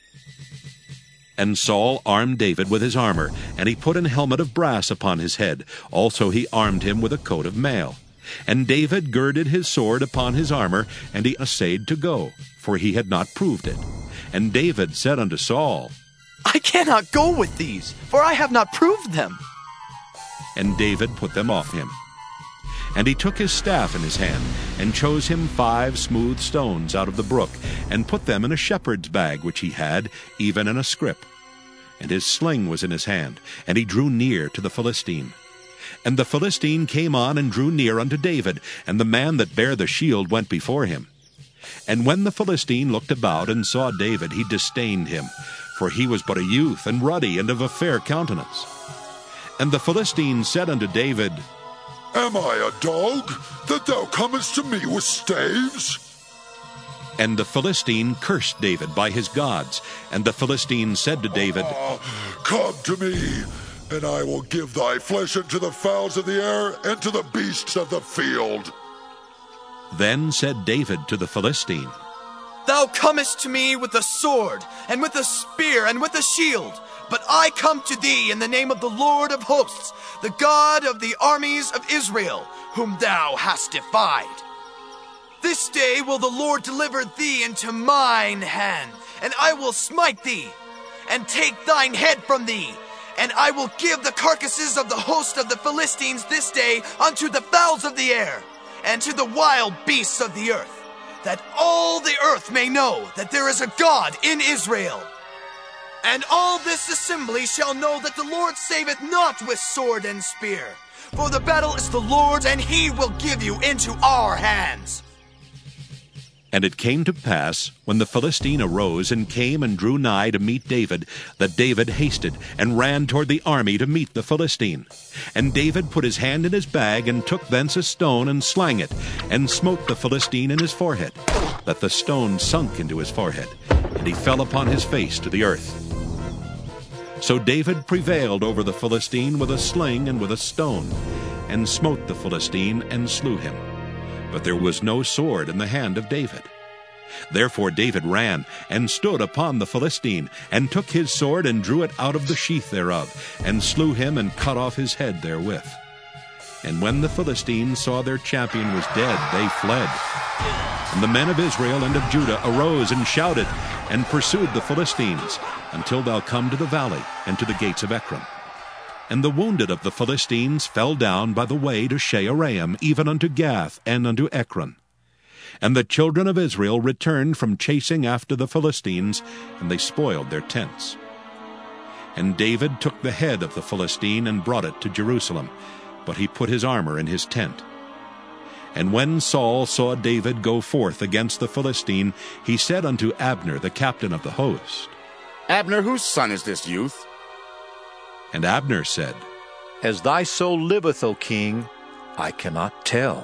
And Saul armed David with his armor, and he put an helmet of brass upon his head. Also he armed him with a coat of mail. And David girded his sword upon his armor, and he essayed to go, for he had not proved it. And David said unto Saul, I cannot go with these, for I have not proved them. And David put them off him. And he took his staff in his hand, and chose him five smooth stones out of the brook, and put them in a shepherd's bag which he had, even in a scrip. And his sling was in his hand, and he drew near to the Philistine. And the Philistine came on and drew near unto David, and the man that bare the shield went before him. And when the Philistine looked about and saw David, he disdained him, for he was but a youth, and ruddy, and of a fair countenance. And the Philistine said unto David, Am I a dog, that thou comest to me with staves? And the Philistine cursed David by his gods. And the Philistine said to David, Come to me, and I will give thy flesh unto the fowls of the air, and to the beasts of the field. Then said David to the Philistine, Thou comest to me with a sword, and with a spear, and with a shield. But I come to thee in the name of the Lord of hosts, the God of the armies of Israel, whom thou hast defied. This day will the Lord deliver thee into mine hand, and I will smite thee, and take thine head from thee. And I will give the carcasses of the host of the Philistines this day unto the fowls of the air, and to the wild beasts of the earth, that all the earth may know that there is a God in Israel. And all this assembly shall know that the Lord saveth not with sword and spear, for the battle is the Lord's, and he will give you into our hands. And it came to pass, when the Philistine arose and came and drew nigh to meet David, that David hasted and ran toward the army to meet the Philistine. And David put his hand in his bag, and took thence a stone, and slang it, and smote the Philistine in his forehead, that the stone sunk into his forehead, and he fell upon his face to the earth. So David prevailed over the Philistine with a sling and with a stone, and smote the Philistine, and slew him. But there was no sword in the hand of David. Therefore David ran, and stood upon the Philistine, and took his sword, and drew it out of the sheath thereof, and slew him, and cut off his head therewith. And when the Philistines saw their champion was dead, they fled. And the men of Israel and of Judah arose and shouted, and pursued the Philistines, until thou come to the valley, and to the gates of Ekron. And the wounded of the Philistines fell down by the way to Shaaraim, even unto Gath, and unto Ekron. And the children of Israel returned from chasing after the Philistines, and they spoiled their tents. And David took the head of the Philistine, and brought it to Jerusalem, but he put his armor in his tent. And when Saul saw David go forth against the Philistine, he said unto Abner, the captain of the host, Abner, whose son is this youth? And Abner said, As thy soul liveth, O king, I cannot tell.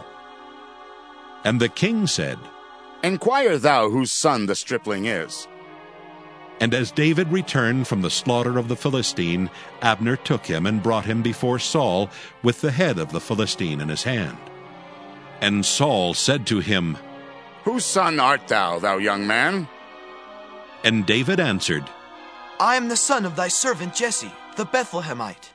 And the king said, Enquire thou whose son the stripling is. And as David returned from the slaughter of the Philistine, Abner took him and brought him before Saul with the head of the Philistine in his hand. And Saul said to him, Whose son art thou, thou young man? And David answered, I am the son of thy servant Jesse, the Bethlehemite.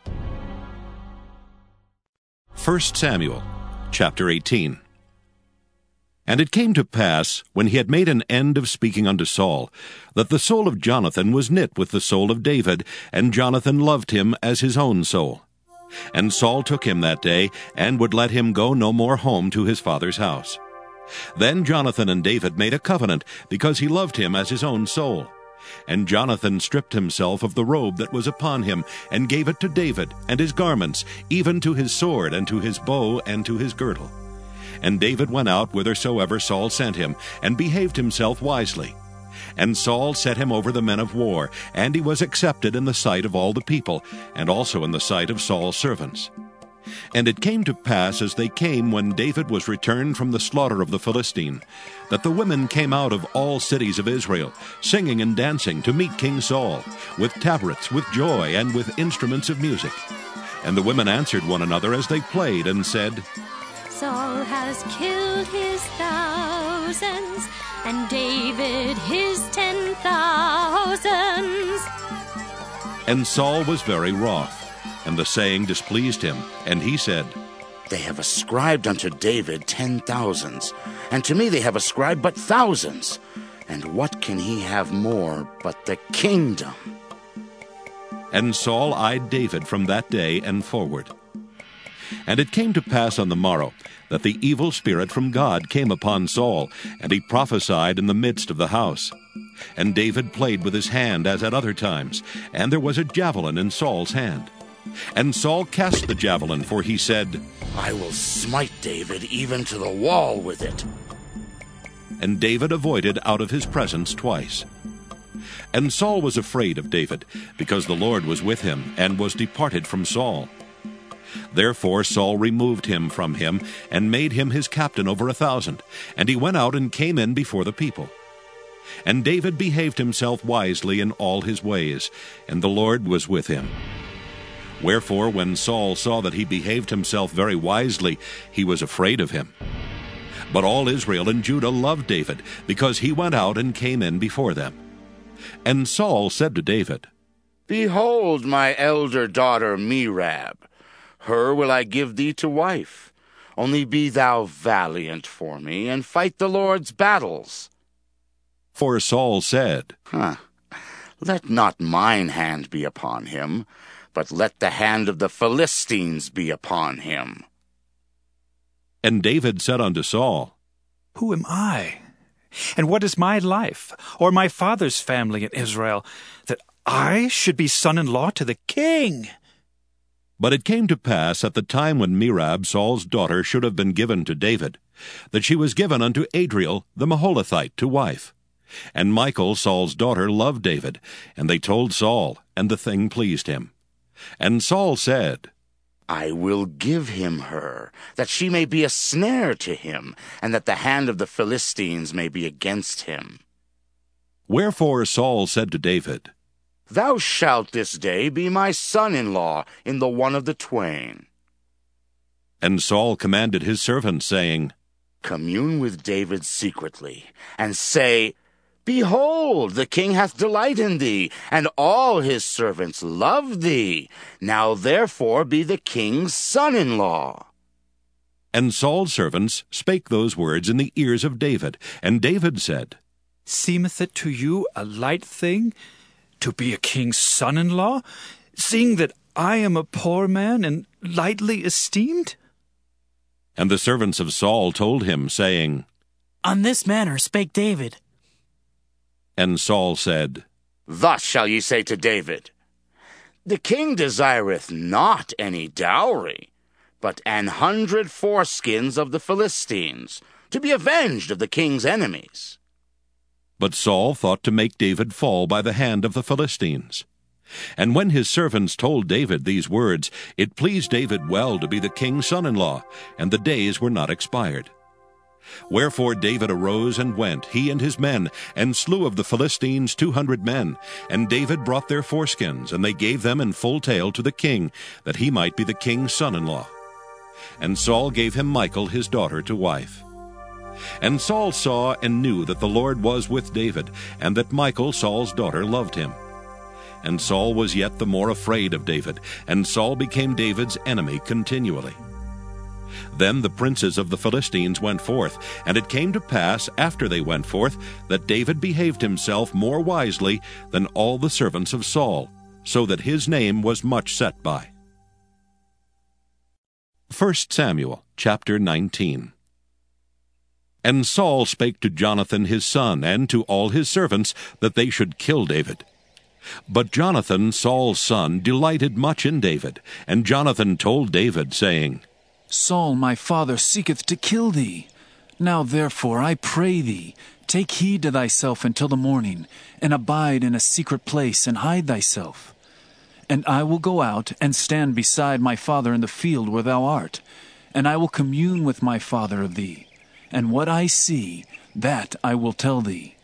First Samuel, chapter eighteen. And it came to pass, when he had made an end of speaking unto Saul, that the soul of Jonathan was knit with the soul of David, and Jonathan loved him as his own soul. And Saul took him that day, and would let him go no more home to his father's house. Then Jonathan and David made a covenant, because he loved him as his own soul. And Jonathan stripped himself of the robe that was upon him, and gave it to David, and his garments, even to his sword, and to his bow, and to his girdle. And David went out whithersoever Saul sent him, and behaved himself wisely. And Saul set him over the men of war, and he was accepted in the sight of all the people, and also in the sight of Saul's servants. And it came to pass, as they came when David was returned from the slaughter of the Philistine, that the women came out of all cities of Israel, singing and dancing to meet King Saul, with tabrets, with joy, and with instruments of music. And the women answered one another as they played, and said, Saul has killed his thousands, and David his ten thousands. And Saul was very wroth, and the saying displeased him, and he said, They have ascribed unto David ten thousands, and to me they have ascribed but thousands. And what can he have more but the kingdom? And Saul eyed David from that day and forward. And it came to pass on the morrow that the evil spirit from God came upon Saul, and he prophesied in the midst of the house. And David played with his hand as at other times, and there was a javelin in Saul's hand. And Saul cast the javelin, for he said, I will smite David even to the wall with it. And David avoided out of his presence twice. And Saul was afraid of David, because the Lord was with him, and was departed from Saul. Therefore Saul removed him from him, and made him his captain over a thousand, and he went out and came in before the people. And David behaved himself wisely in all his ways, and the Lord was with him. Wherefore, when Saul saw that he behaved himself very wisely, he was afraid of him. But all Israel and Judah loved David, because he went out and came in before them. And Saul said to David, Behold my elder daughter Merab. Her will I give thee to wife. Only be thou valiant for me, and fight the Lord's battles. For Saul said, Huh, let not mine hand be upon him, but let the hand of the Philistines be upon him. And David said unto Saul, Who am I? And what is my life, or my father's family in Israel, that I should be son-in-law to the king? But it came to pass at the time when Merab, Saul's daughter, should have been given to David, that she was given unto Adriel the Maholathite to wife. And Michal, Saul's daughter, loved David, and they told Saul, and the thing pleased him. And Saul said, I will give him her, that she may be a snare to him, and that the hand of the Philistines may be against him. Wherefore Saul said to David, Thou shalt this day be my son-in-law in the one of the twain. And Saul commanded his servants, saying, Commune with David secretly, and say, Behold, the king hath delight in thee, and all his servants love thee. Now therefore be the king's son-in-law. And Saul's servants spake those words in the ears of David. And David said, Seemeth it to you a light thing to be a king's son-in-law, seeing that I am a poor man and lightly esteemed? And the servants of Saul told him, saying, On this manner spake David. And Saul said, Thus shall ye say to David, The king desireth not any dowry, but an hundred foreskins of the Philistines, to be avenged of the king's enemies. But Saul thought to make David fall by the hand of the Philistines. And when his servants told David these words, it pleased David well to be the king's son-in-law, and the days were not expired. Wherefore David arose and went, he and his men, and slew of the Philistines two hundred men. And David brought their foreskins, and they gave them in full tale to the king, that he might be the king's son-in-law. And Saul gave him Michal his daughter to wife. And Saul saw and knew that the Lord was with David, and that Michal Saul's daughter loved him. And Saul was yet the more afraid of David, and Saul became David's enemy continually. Then the princes of the Philistines went forth, and it came to pass, after they went forth, that David behaved himself more wisely than all the servants of Saul, so that his name was much set by. First Samuel chapter nineteen. And Saul spake to Jonathan his son, and to all his servants, that they should kill David. But Jonathan, Saul's son, delighted much in David, and Jonathan told David, saying, Saul my father seeketh to kill thee. Now therefore I pray thee, take heed to thyself until the morning, and abide in a secret place, and hide thyself. And I will go out and stand beside my father in the field where thou art, and I will commune with my father of thee, and what I see, that I will tell thee.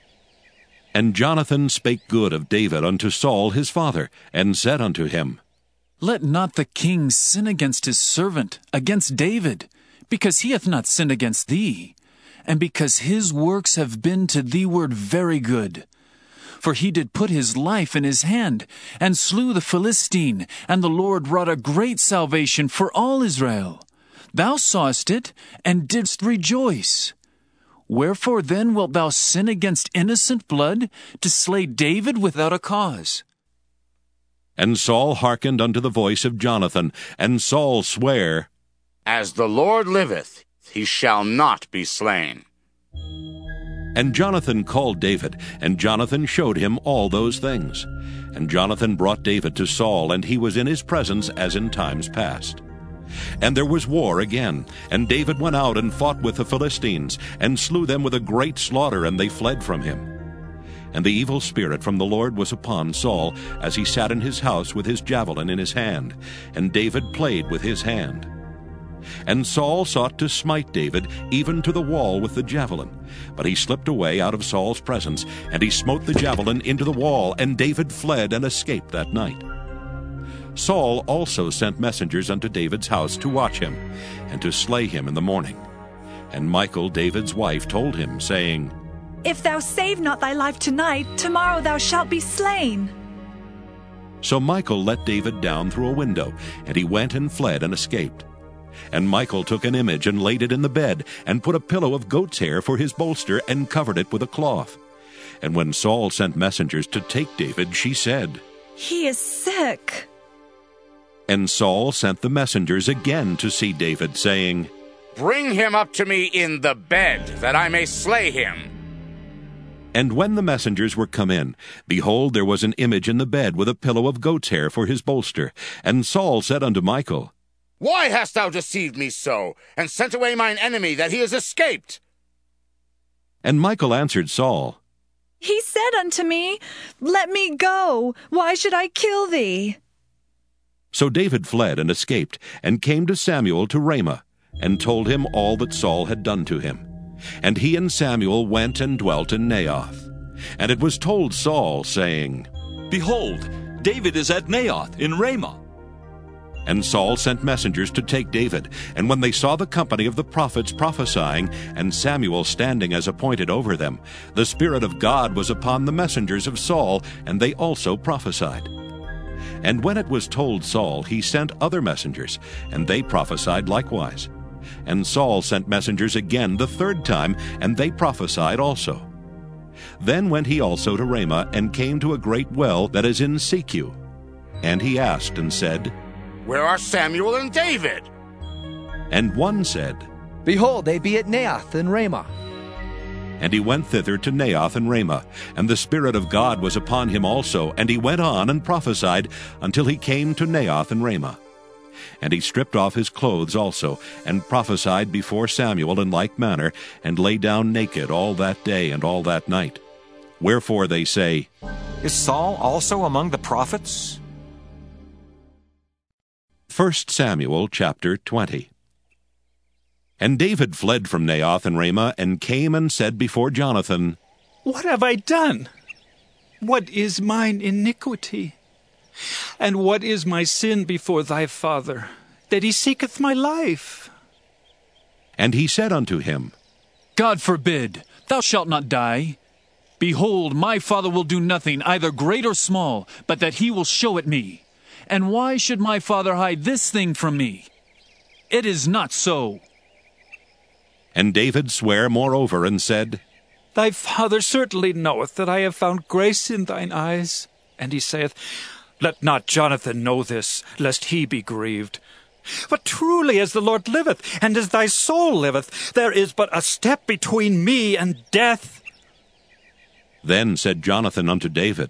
And Jonathan spake good of David unto Saul his father, and said unto him, Let not the king sin against his servant, against David, because he hath not sinned against thee, and because his works have been to thee ward very good. For he did put his life in his hand, and slew the Philistine, and the Lord wrought a great salvation for all Israel. Thou sawest it, and didst rejoice. Wherefore then wilt thou sin against innocent blood, to slay David without a cause? And Saul hearkened unto the voice of Jonathan, and Saul sware, As the Lord liveth, he shall not be slain. And Jonathan called David, and Jonathan showed him all those things. And Jonathan brought David to Saul, and he was in his presence as in times past. And there was war again, and David went out and fought with the Philistines, and slew them with a great slaughter, and they fled from him. And the evil spirit from the Lord was upon Saul, as he sat in his house with his javelin in his hand, and David played with his hand. And Saul sought to smite David even to the wall with the javelin. But he slipped away out of Saul's presence, and he smote the javelin into the wall, and David fled and escaped that night. Saul also sent messengers unto David's house to watch him, and to slay him in the morning. And Michal, David's wife, told him, saying, If thou save not thy life tonight, tomorrow thou shalt be slain. So Michal let David down through a window, and he went and fled and escaped. And Michal took an image and laid it in the bed, and put a pillow of goat's hair for his bolster, and covered it with a cloth. And when Saul sent messengers to take David, she said, He is sick. And Saul sent the messengers again to see David, saying, Bring him up to me in the bed, that I may slay him. And when the messengers were come in, behold, there was an image in the bed with a pillow of goat's hair for his bolster. And Saul said unto Michal, Why hast thou deceived me so, and sent away mine enemy, that he is escaped? And Michal answered Saul, He said unto me, Let me go. Why should I kill thee? So David fled and escaped, and came to Samuel to Ramah, and told him all that Saul had done to him. And he and Samuel went and dwelt in Naioth. And it was told Saul, saying, Behold, David is at Naioth in Ramah. And Saul sent messengers to take David. And when they saw the company of the prophets prophesying, and Samuel standing as appointed over them, the Spirit of God was upon the messengers of Saul, and they also prophesied. And when it was told Saul, he sent other messengers, and they prophesied likewise. And Saul sent messengers again the third time, and they prophesied also. Then went he also to Ramah, and came to a great well that is in Secu. And he asked and said, Where are Samuel and David? And one said, Behold, they be at Naioth in Ramah. And he went thither to Naioth and Ramah, and the Spirit of God was upon him also, and he went on and prophesied until he came to Naioth and Ramah. And he stripped off his clothes also, and prophesied before Samuel in like manner, and lay down naked all that day and all that night. Wherefore they say, Is Saul also among the prophets? First Samuel chapter twenty. And David fled from Naioth and Ramah, and came and said before Jonathan, What have I done? What is mine iniquity? And what is my sin before thy father, that he seeketh my life? And he said unto him, God forbid, thou shalt not die. Behold, my father will do nothing, either great or small, but that he will show it me. And why should my father hide this thing from me? It is not so. And David sware moreover, and said, Thy father certainly knoweth that I have found grace in thine eyes. And he saith, Let not Jonathan know this, lest he be grieved. But truly as the Lord liveth, and as thy soul liveth, there is but a step between me and death. Then said Jonathan unto David,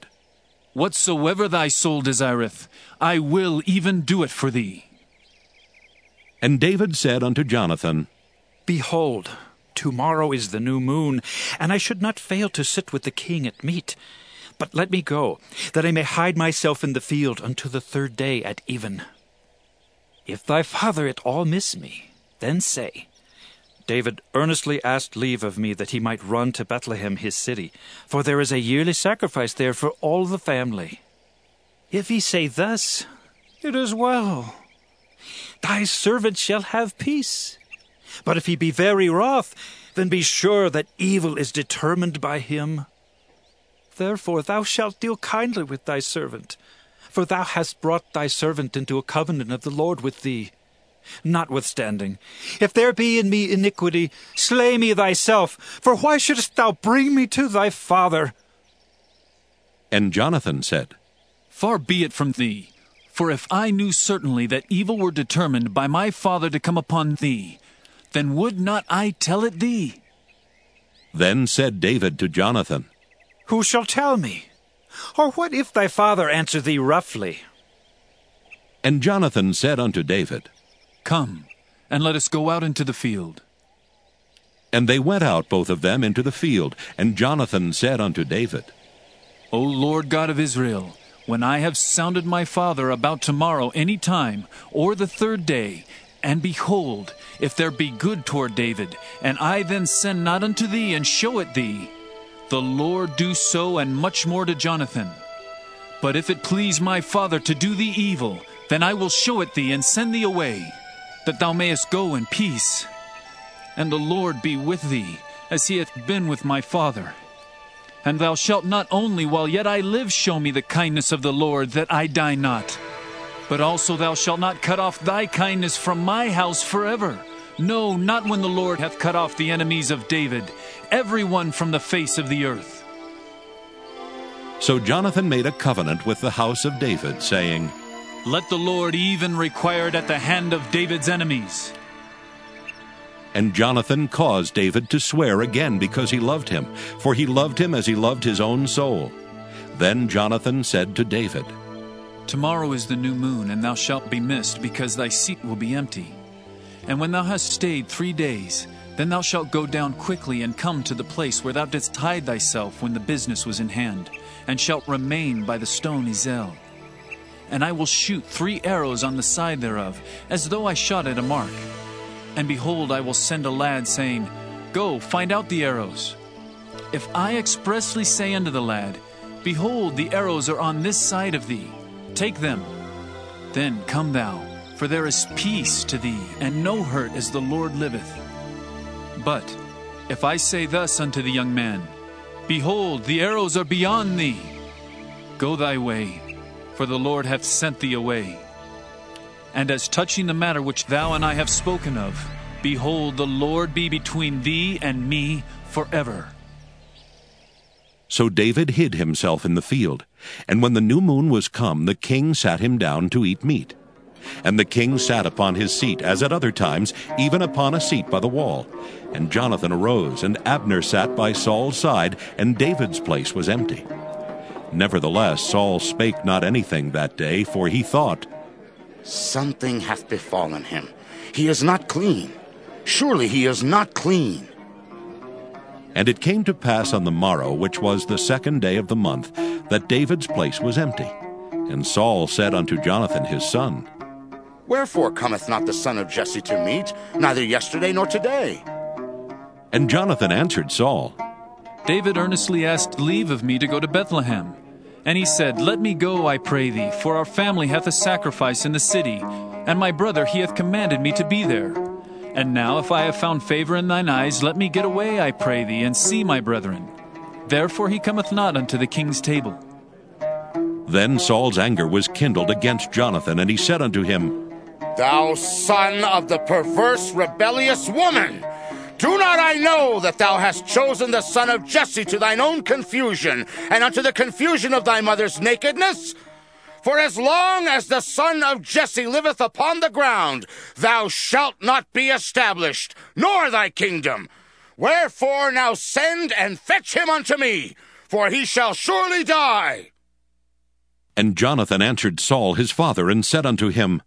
Whatsoever thy soul desireth, I will even do it for thee. And David said unto Jonathan, Behold, tomorrow is the new moon, and I should not fail to sit with the king at meat. But let me go, that I may hide myself in the field unto the third day at even. If thy father at all miss me, then say, David earnestly asked leave of me that he might run to Bethlehem his city, for there is a yearly sacrifice there for all the family. If he say thus, it is well. Thy servant shall have peace. But if he be very wroth, then be sure that evil is determined by him. Therefore thou shalt deal kindly with thy servant, for thou hast brought thy servant into a covenant of the Lord with thee. Notwithstanding, if there be in me iniquity, slay me thyself, for why shouldest thou bring me to thy father? And Jonathan said, Far be it from thee, for if I knew certainly that evil were determined by my father to come upon thee, then would not I tell it thee? Then said David to Jonathan, Who shall tell me? Or what if thy father answer thee roughly? And Jonathan said unto David, Come, and let us go out into the field. And they went out both of them into the field, and Jonathan said unto David, O Lord God of Israel, when I have sounded my father about tomorrow any time, or the third day, and behold, if there be good toward David, and I then send not unto thee and show it thee, the Lord do so and much more to Jonathan. But if it please my father to do thee evil, then I will show it thee and send thee away, that thou mayest go in peace. And the Lord be with thee, as he hath been with my father. And thou shalt not only while yet I live show me the kindness of the Lord, that I die not, but also thou shalt not cut off thy kindness from my house forever. No, not when the Lord hath cut off the enemies of David, every one from the face of the earth. So Jonathan made a covenant with the house of David, saying, Let the Lord even require it at the hand of David's enemies. And Jonathan caused David to swear again because he loved him, for he loved him as he loved his own soul. Then Jonathan said to David, Tomorrow is the new moon, and thou shalt be missed, because thy seat will be empty. And when thou hast stayed three days, then thou shalt go down quickly and come to the place where thou didst hide thyself when the business was in hand, and shalt remain by the stone Ezel. And I will shoot three arrows on the side thereof, as though I shot at a mark. And behold, I will send a lad, saying, Go, find out the arrows. If I expressly say unto the lad, Behold, the arrows are on this side of thee, take them. Then come thou, for there is peace to thee, and no hurt, as the Lord liveth. But if I say thus unto the young man, Behold, the arrows are beyond thee, go thy way, for the Lord hath sent thee away. And as touching the matter which thou and I have spoken of, behold, the Lord be between thee and me forever. So David hid himself in the field, and when the new moon was come, the king sat him down to eat meat. And the king sat upon his seat, as at other times, even upon a seat by the wall. And Jonathan arose, and Abner sat by Saul's side, and David's place was empty. Nevertheless Saul spake not anything that day, for he thought, Something hath befallen him. He is not clean. Surely he is not clean. And it came to pass on the morrow, which was the second day of the month, that David's place was empty. And Saul said unto Jonathan his son, Wherefore cometh not the son of Jesse to meat, neither yesterday nor today? And Jonathan answered Saul, David earnestly asked leave of me to go to Bethlehem. And he said, Let me go, I pray thee, for our family hath a sacrifice in the city, and my brother he hath commanded me to be there. And now, if I have found favor in thine eyes, let me get away, I pray thee, and see my brethren. Therefore he cometh not unto the king's table. Then Saul's anger was kindled against Jonathan, and he said unto him, Thou son of the perverse, rebellious woman! Do not I know that thou hast chosen the son of Jesse to thine own confusion, and unto the confusion of thy mother's nakedness? For as long as the son of Jesse liveth upon the ground, thou shalt not be established, nor thy kingdom. Wherefore now send and fetch him unto me, for he shall surely die. And Jonathan answered Saul his father, and said unto him,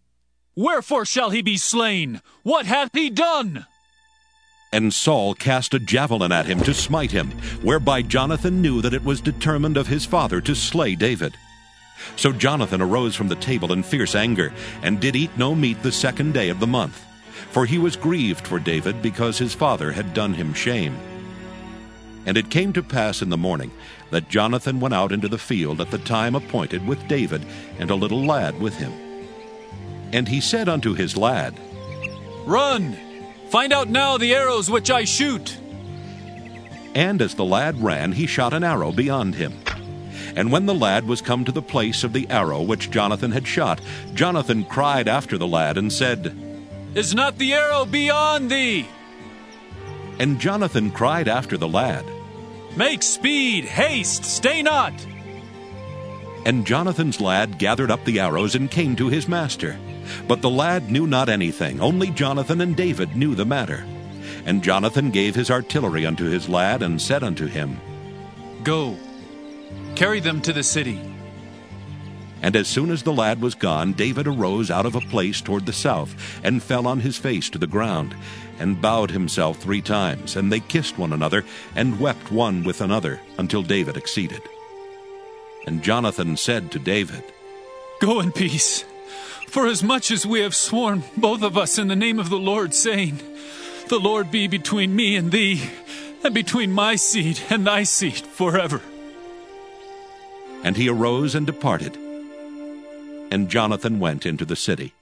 Wherefore shall he be slain? What hath he done? And Saul cast a javelin at him to smite him, whereby Jonathan knew that it was determined of his father to slay David. So Jonathan arose from the table in fierce anger, and did eat no meat the second day of the month. For he was grieved for David, because his father had done him shame. And it came to pass in the morning that Jonathan went out into the field at the time appointed with David, and a little lad with him. And he said unto his lad, Run! Find out now the arrows which I shoot. And as the lad ran, he shot an arrow beyond him. And when the lad was come to the place of the arrow which Jonathan had shot, Jonathan cried after the lad, and said, Is not the arrow beyond thee? And Jonathan cried after the lad, Make speed, haste, stay not. And Jonathan's lad gathered up the arrows and came to his master. But the lad knew not anything, only Jonathan and David knew the matter. And Jonathan gave his artillery unto his lad, and said unto him, Go, carry them to the city. And as soon as the lad was gone, David arose out of a place toward the south, and fell on his face to the ground, and bowed himself three times. And they kissed one another, and wept one with another, until David exceeded. And Jonathan said to David, Go in peace. For as much as we have sworn, both of us, in the name of the Lord, saying, The Lord be between me and thee, and between my seed and thy seed forever. And he arose and departed. And Jonathan went into the city.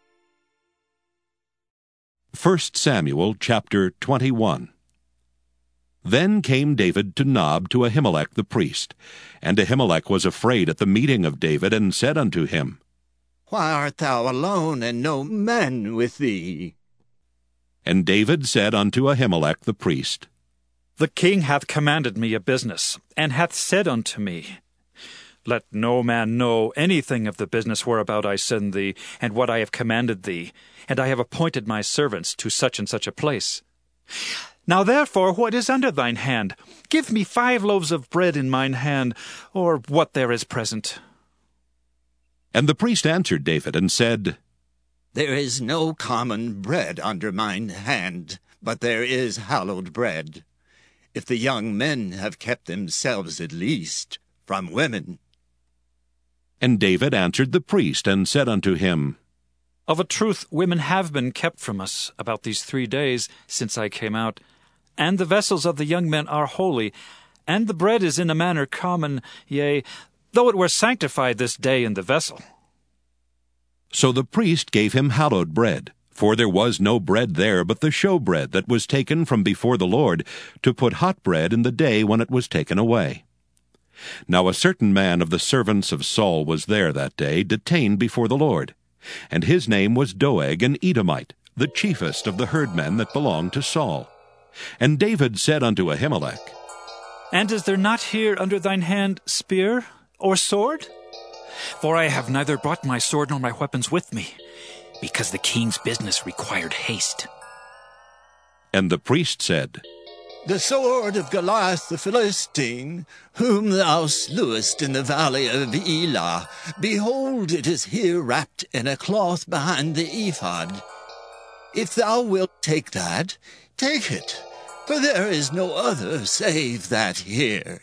First Samuel chapter twenty-one. Then came David to Nob to Ahimelech the priest. And Ahimelech was afraid at the meeting of David, and said unto him, Why art thou alone, and no men with thee? And David said unto Ahimelech the priest, The king hath commanded me a business, and hath said unto me, Let no man know anything of the business whereabout I send thee, and what I have commanded thee, and I have appointed my servants to such and such a place. Now therefore, what is under thine hand? Give me five loaves of bread in mine hand, or what there is present. And the priest answered David, and said, There is no common bread under mine hand, but there is hallowed bread, if the young men have kept themselves at least from women. And David answered the priest, and said unto him, Of a truth women have been kept from us about these three days since I came out, and the vessels of the young men are holy, and the bread is in a manner common, yea, though it were sanctified this day in the vessel. So the priest gave him hallowed bread, for there was no bread there but the showbread that was taken from before the Lord, to put hot bread in the day when it was taken away. Now a certain man of the servants of Saul was there that day, detained before the Lord. And his name was Doeg an Edomite, the chiefest of the herdmen that belonged to Saul. And David said unto Ahimelech, And is there not here under thine hand spear or sword? For I have neither brought my sword nor my weapons with me, because the king's business required haste. And the priest said, The sword of Goliath the Philistine, whom thou slewest in the valley of Elah, behold, it is here wrapped in a cloth behind the ephod. If thou wilt take that, take it, for there is no other save that here.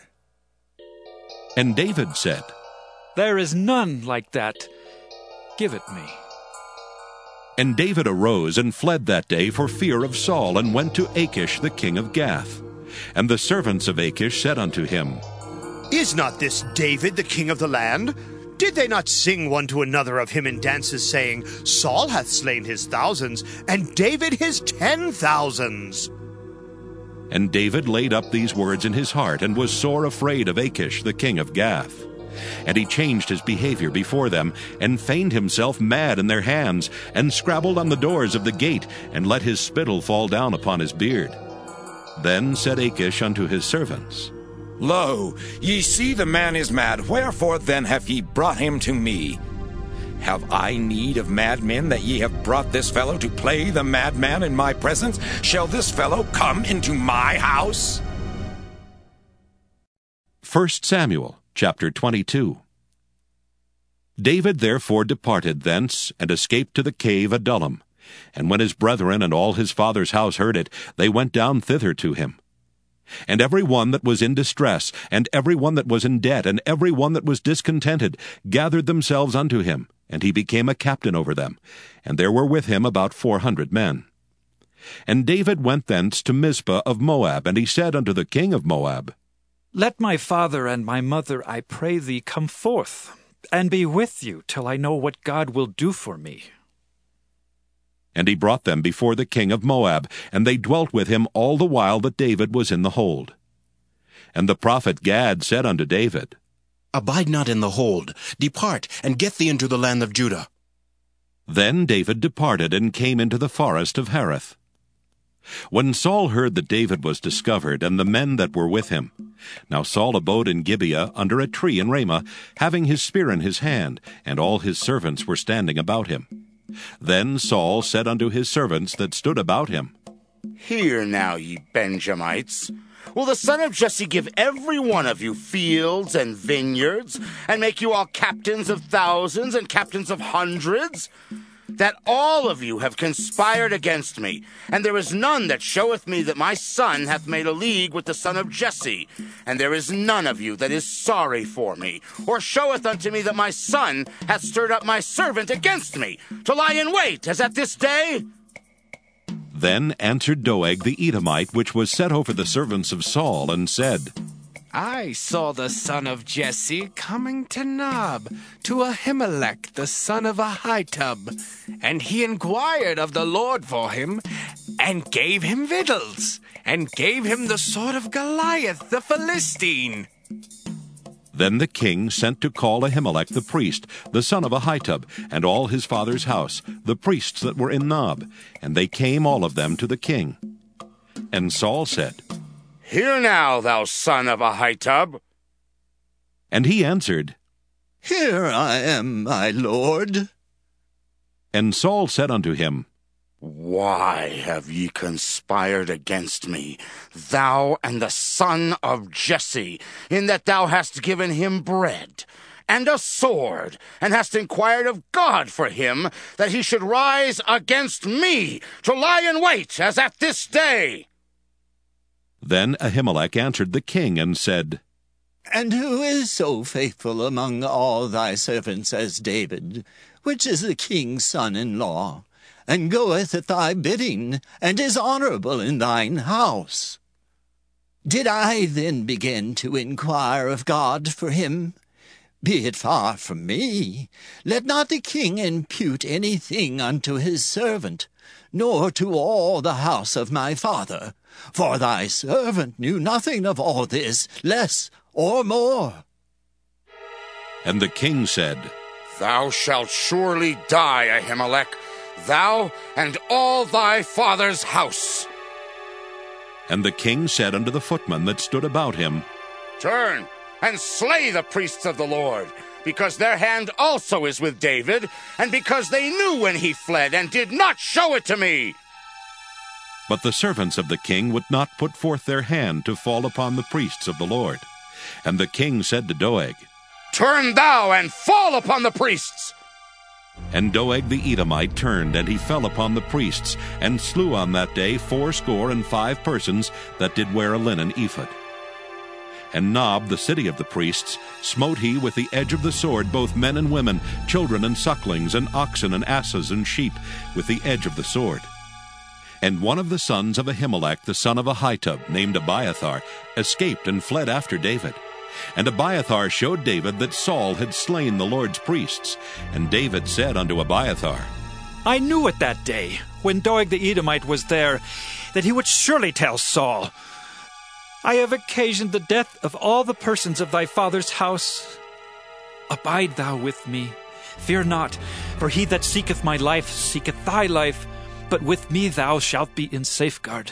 And David said, There is none like that. Give it me. And David arose and fled that day for fear of Saul, and went to Achish the king of Gath. And the servants of Achish said unto him, Is not this David the king of the land? Did they not sing one to another of him in dances, saying, Saul hath slain his thousands, and David his ten thousands? And David laid up these words in his heart, and was sore afraid of Achish the king of Gath. And he changed his behavior before them, and feigned himself mad in their hands, and scrabbled on the doors of the gate, and let his spittle fall down upon his beard. Then said Achish unto his servants, Lo, ye see the man is mad, wherefore then have ye brought him to me? Have I need of madmen, that ye have brought this fellow to play the madman in my presence? Shall this fellow come into my house? First Samuel chapter twenty-two. David therefore departed thence, and escaped to the cave Adullam. And when his brethren and all his father's house heard it, they went down thither to him. And every one that was in distress, and every one that was in debt, and every one that was discontented, gathered themselves unto him, and he became a captain over them. And there were with him about four hundred men. And David went thence to Mizpah of Moab, and he said unto the king of Moab, Let my father and my mother, I pray thee, come forth, and be with you till I know what God will do for me. And he brought them before the king of Moab, and they dwelt with him all the while that David was in the hold. And the prophet Gad said unto David, Abide not in the hold, depart, and get thee into the land of Judah. Then David departed, and came into the forest of Hereth. When Saul heard that David was discovered, and the men that were with him, now Saul abode in Gibeah under a tree in Ramah, having his spear in his hand, and all his servants were standing about him. Then Saul said unto his servants that stood about him, Hear now, ye Benjamites. Will the son of Jesse give every one of you fields and vineyards, and make you all captains of thousands and captains of hundreds? That all of you have conspired against me, and there is none that showeth me that my son hath made a league with the son of Jesse, and there is none of you that is sorry for me, or showeth unto me that my son hath stirred up my servant against me, to lie in wait, as at this day? Then answered Doeg the Edomite, which was set over the servants of Saul, and said, I saw the son of Jesse coming to Nob, to Ahimelech the son of Ahitub, and he inquired of the Lord for him, and gave him victuals, and gave him the sword of Goliath the Philistine. Then the king sent to call Ahimelech the priest, the son of Ahitub, and all his father's house, the priests that were in Nob, and they came all of them to the king. And Saul said, Hear now, thou son of Ahitub. And he answered, Here I am, my lord. And Saul said unto him, Why have ye conspired against me, thou and the son of Jesse, in that thou hast given him bread and a sword, and hast inquired of God for him, that he should rise against me, to lie in wait, as at this day? Then Ahimelech answered the king, and said, And who is so faithful among all thy servants as David, which is the king's son-in-law, and goeth at thy bidding, and is honorable in thine house? Did I then begin to inquire of God for him? Be it far from me. Let not the king impute anything unto his servant, nor to all the house of my father. For thy servant knew nothing of all this, less or more. And the king said, Thou shalt surely die, Ahimelech, thou and all thy father's house. And the king said unto the footmen that stood about him, Turn and slay the priests of the Lord, because their hand also is with David, and because they knew when he fled, and did not show it to me. But the servants of the king would not put forth their hand to fall upon the priests of the Lord. And the king said to Doeg, Turn thou and fall upon the priests. And Doeg the Edomite turned, and he fell upon the priests, and slew on that day fourscore and five persons that did wear a linen ephod. And Nob, the city of the priests, smote he with the edge of the sword both men and women, children and sucklings, and oxen and asses and sheep, with the edge of the sword. And one of the sons of Ahimelech, the son of Ahitub, named Abiathar, escaped and fled after David. And Abiathar showed David that Saul had slain the Lord's priests. And David said unto Abiathar, I knew it that day, when Doeg the Edomite was there, that he would surely tell Saul, I have occasioned the death of all the persons of thy father's house. Abide thou with me. Fear not, for he that seeketh my life seeketh thy life, but with me thou shalt be in safeguard.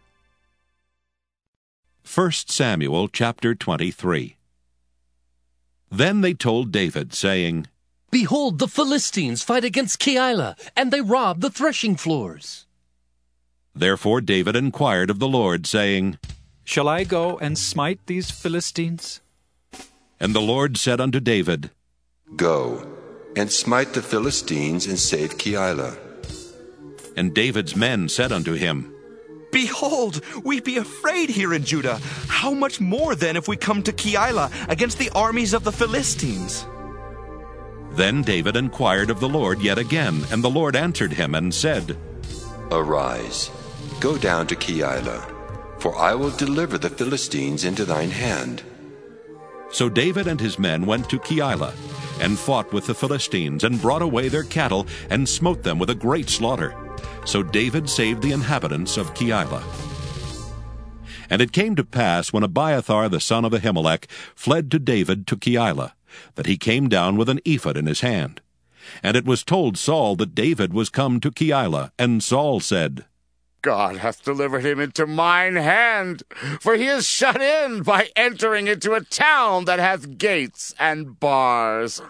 First Samuel chapter twenty-three. Then they told David, saying, Behold, the Philistines fight against Keilah, and they rob the threshing floors. Therefore David inquired of the Lord, saying, Shall I go and smite these Philistines? And the Lord said unto David, Go, and smite the Philistines, and save Keilah. And David's men said unto him, Behold, we be afraid here in Judah. How much more then if we come to Keilah against the armies of the Philistines? Then David inquired of the Lord yet again, and the Lord answered him and said, Arise, go down to Keilah, for I will deliver the Philistines into thine hand. So David and his men went to Keilah, and fought with the Philistines, and brought away their cattle, and smote them with a great slaughter. So David saved the inhabitants of Keilah. And it came to pass, when Abiathar the son of Ahimelech fled to David to Keilah, that he came down with an ephod in his hand. And it was told Saul that David was come to Keilah, and Saul said, God hath delivered him into mine hand, for he is shut in by entering into a town that hath gates and bars.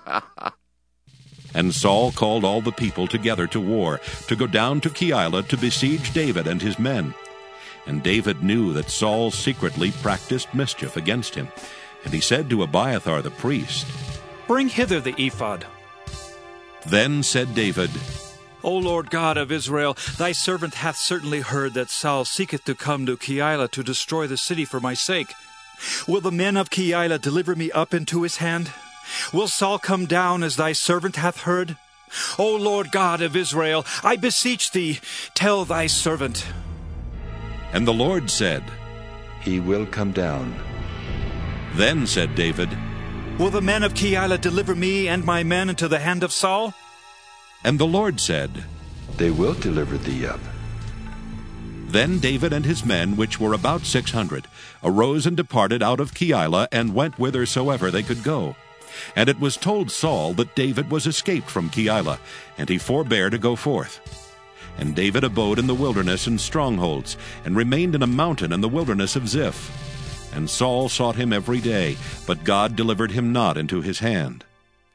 And Saul called all the people together to war, to go down to Keilah to besiege David and his men. And David knew that Saul secretly practiced mischief against him. And he said to Abiathar the priest, Bring hither the ephod. Then said David, O Lord God of Israel, thy servant hath certainly heard that Saul seeketh to come to Keilah to destroy the city for my sake. Will the men of Keilah deliver me up into his hand? Will Saul come down as thy servant hath heard? O Lord God of Israel, I beseech thee, tell thy servant. And the Lord said, He will come down. Then said David, Will the men of Keilah deliver me and my men into the hand of Saul? And the Lord said, They will deliver thee up. Then David and his men, which were about six hundred, arose and departed out of Keilah, and went whithersoever they could go. And it was told Saul that David was escaped from Keilah, and he forbare to go forth. And David abode in the wilderness in strongholds, and remained in a mountain in the wilderness of Ziph. And Saul sought him every day, but God delivered him not into his hand.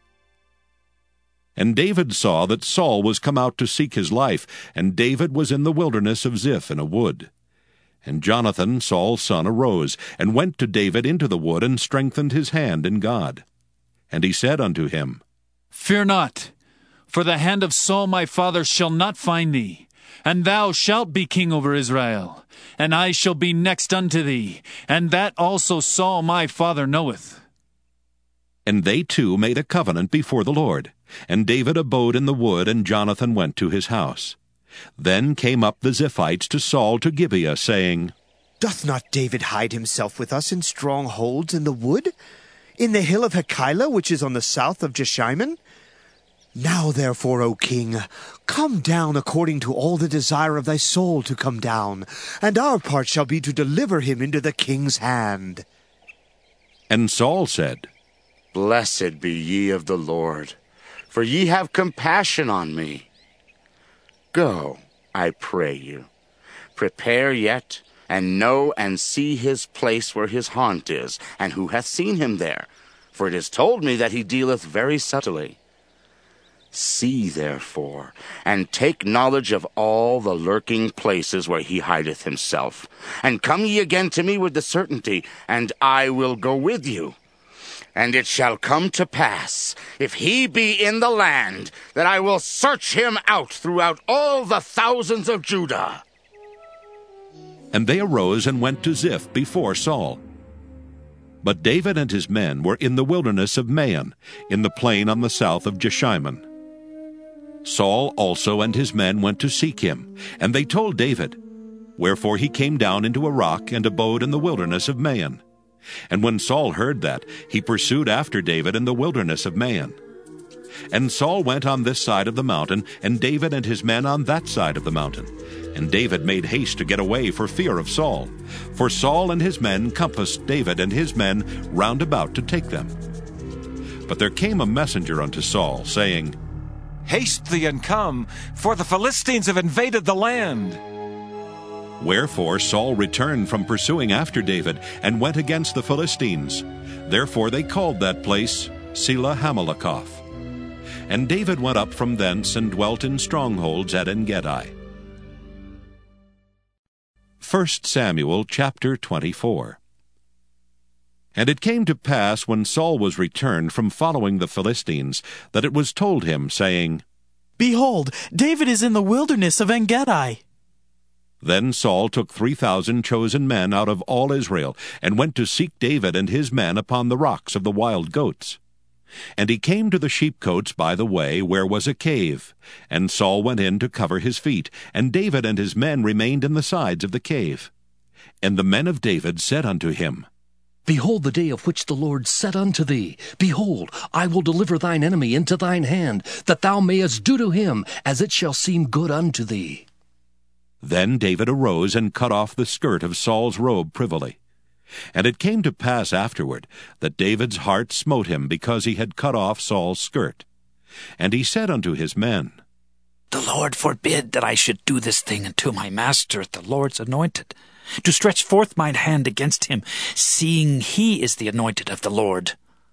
And David saw that Saul was come out to seek his life, and David was in the wilderness of Ziph in a wood. And Jonathan, Saul's son, arose, and went to David into the wood, and strengthened his hand in God. And he said unto him, Fear not, for the hand of Saul my father shall not find thee, and thou shalt be king over Israel, and I shall be next unto thee, and that also Saul my father knoweth. And they two made a covenant before the Lord. And David abode in the wood, and Jonathan went to his house. Then came up the Ziphites to Saul to Gibeah, saying, Doth not David hide himself with us in strongholds in the wood, in the hill of Hakeilah, which is on the south of Jeshimon? Now therefore, O king, come down according to all the desire of thy soul to come down, and our part shall be to deliver him into the king's hand. And Saul said, Blessed be ye of the Lord, for ye have compassion on me. Go, I pray you, prepare yet, and know and see his place where his haunt is, and who hath seen him there, for it is told me that he dealeth very subtly. See therefore, and take knowledge of all the lurking places where he hideth himself, and come ye again to me with the certainty, and I will go with you. And it shall come to pass, if he be in the land, that I will search him out throughout all the thousands of Judah. And they arose and went to Ziph before Saul. But David and his men were in the wilderness of Maon, in the plain on the south of Jeshimon. Saul also and his men went to seek him, and they told David. Wherefore he came down into a rock, and abode in the wilderness of Maon. And when Saul heard that, he pursued after David in the wilderness of Maon. And Saul went on this side of the mountain, and David and his men on that side of the mountain. And David made haste to get away for fear of Saul. For Saul and his men compassed David and his men round about to take them. But there came a messenger unto Saul, saying, Haste thee and come, for the Philistines have invaded the land. Wherefore Saul returned from pursuing after David, and went against the Philistines. Therefore they called that place Selah Hamalakoth. And David went up from thence, and dwelt in strongholds at En-gedi. First Samuel chapter twenty-four. And it came to pass, when Saul was returned from following the Philistines, that it was told him, saying, Behold, David is in the wilderness of En-Gedi. Then Saul took three thousand chosen men out of all Israel, and went to seek David and his men upon the rocks of the wild goats. And he came to the sheepcotes by the way, where was a cave. And Saul went in to cover his feet, and David and his men remained in the sides of the cave. And the men of David said unto him, Behold the day of which the Lord said unto thee, Behold, I will deliver thine enemy into thine hand, that thou mayest do to him as it shall seem good unto thee. Then David arose and cut off the skirt of Saul's robe privily. And it came to pass afterward that David's heart smote him because he had cut off Saul's skirt. And he said unto his men, The Lord forbid that I should do this thing unto my master, the Lord's anointed, to stretch forth mine hand against him, seeing he is the anointed of the Lord.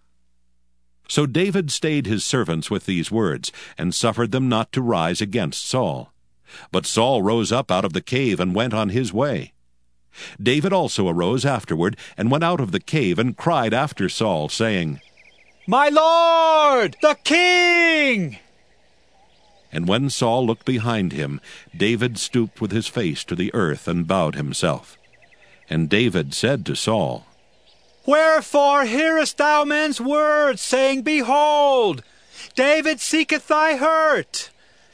So David stayed his servants with these words, and suffered them not to rise against Saul. But Saul rose up out of the cave and went on his way. David also arose afterward, and went out of the cave, and cried after Saul, saying, My Lord, the King! And when Saul looked behind him, David stooped with his face to the earth, and bowed himself. And David said to Saul, Wherefore hearest thou men's words, saying, Behold, David seeketh thy hurt?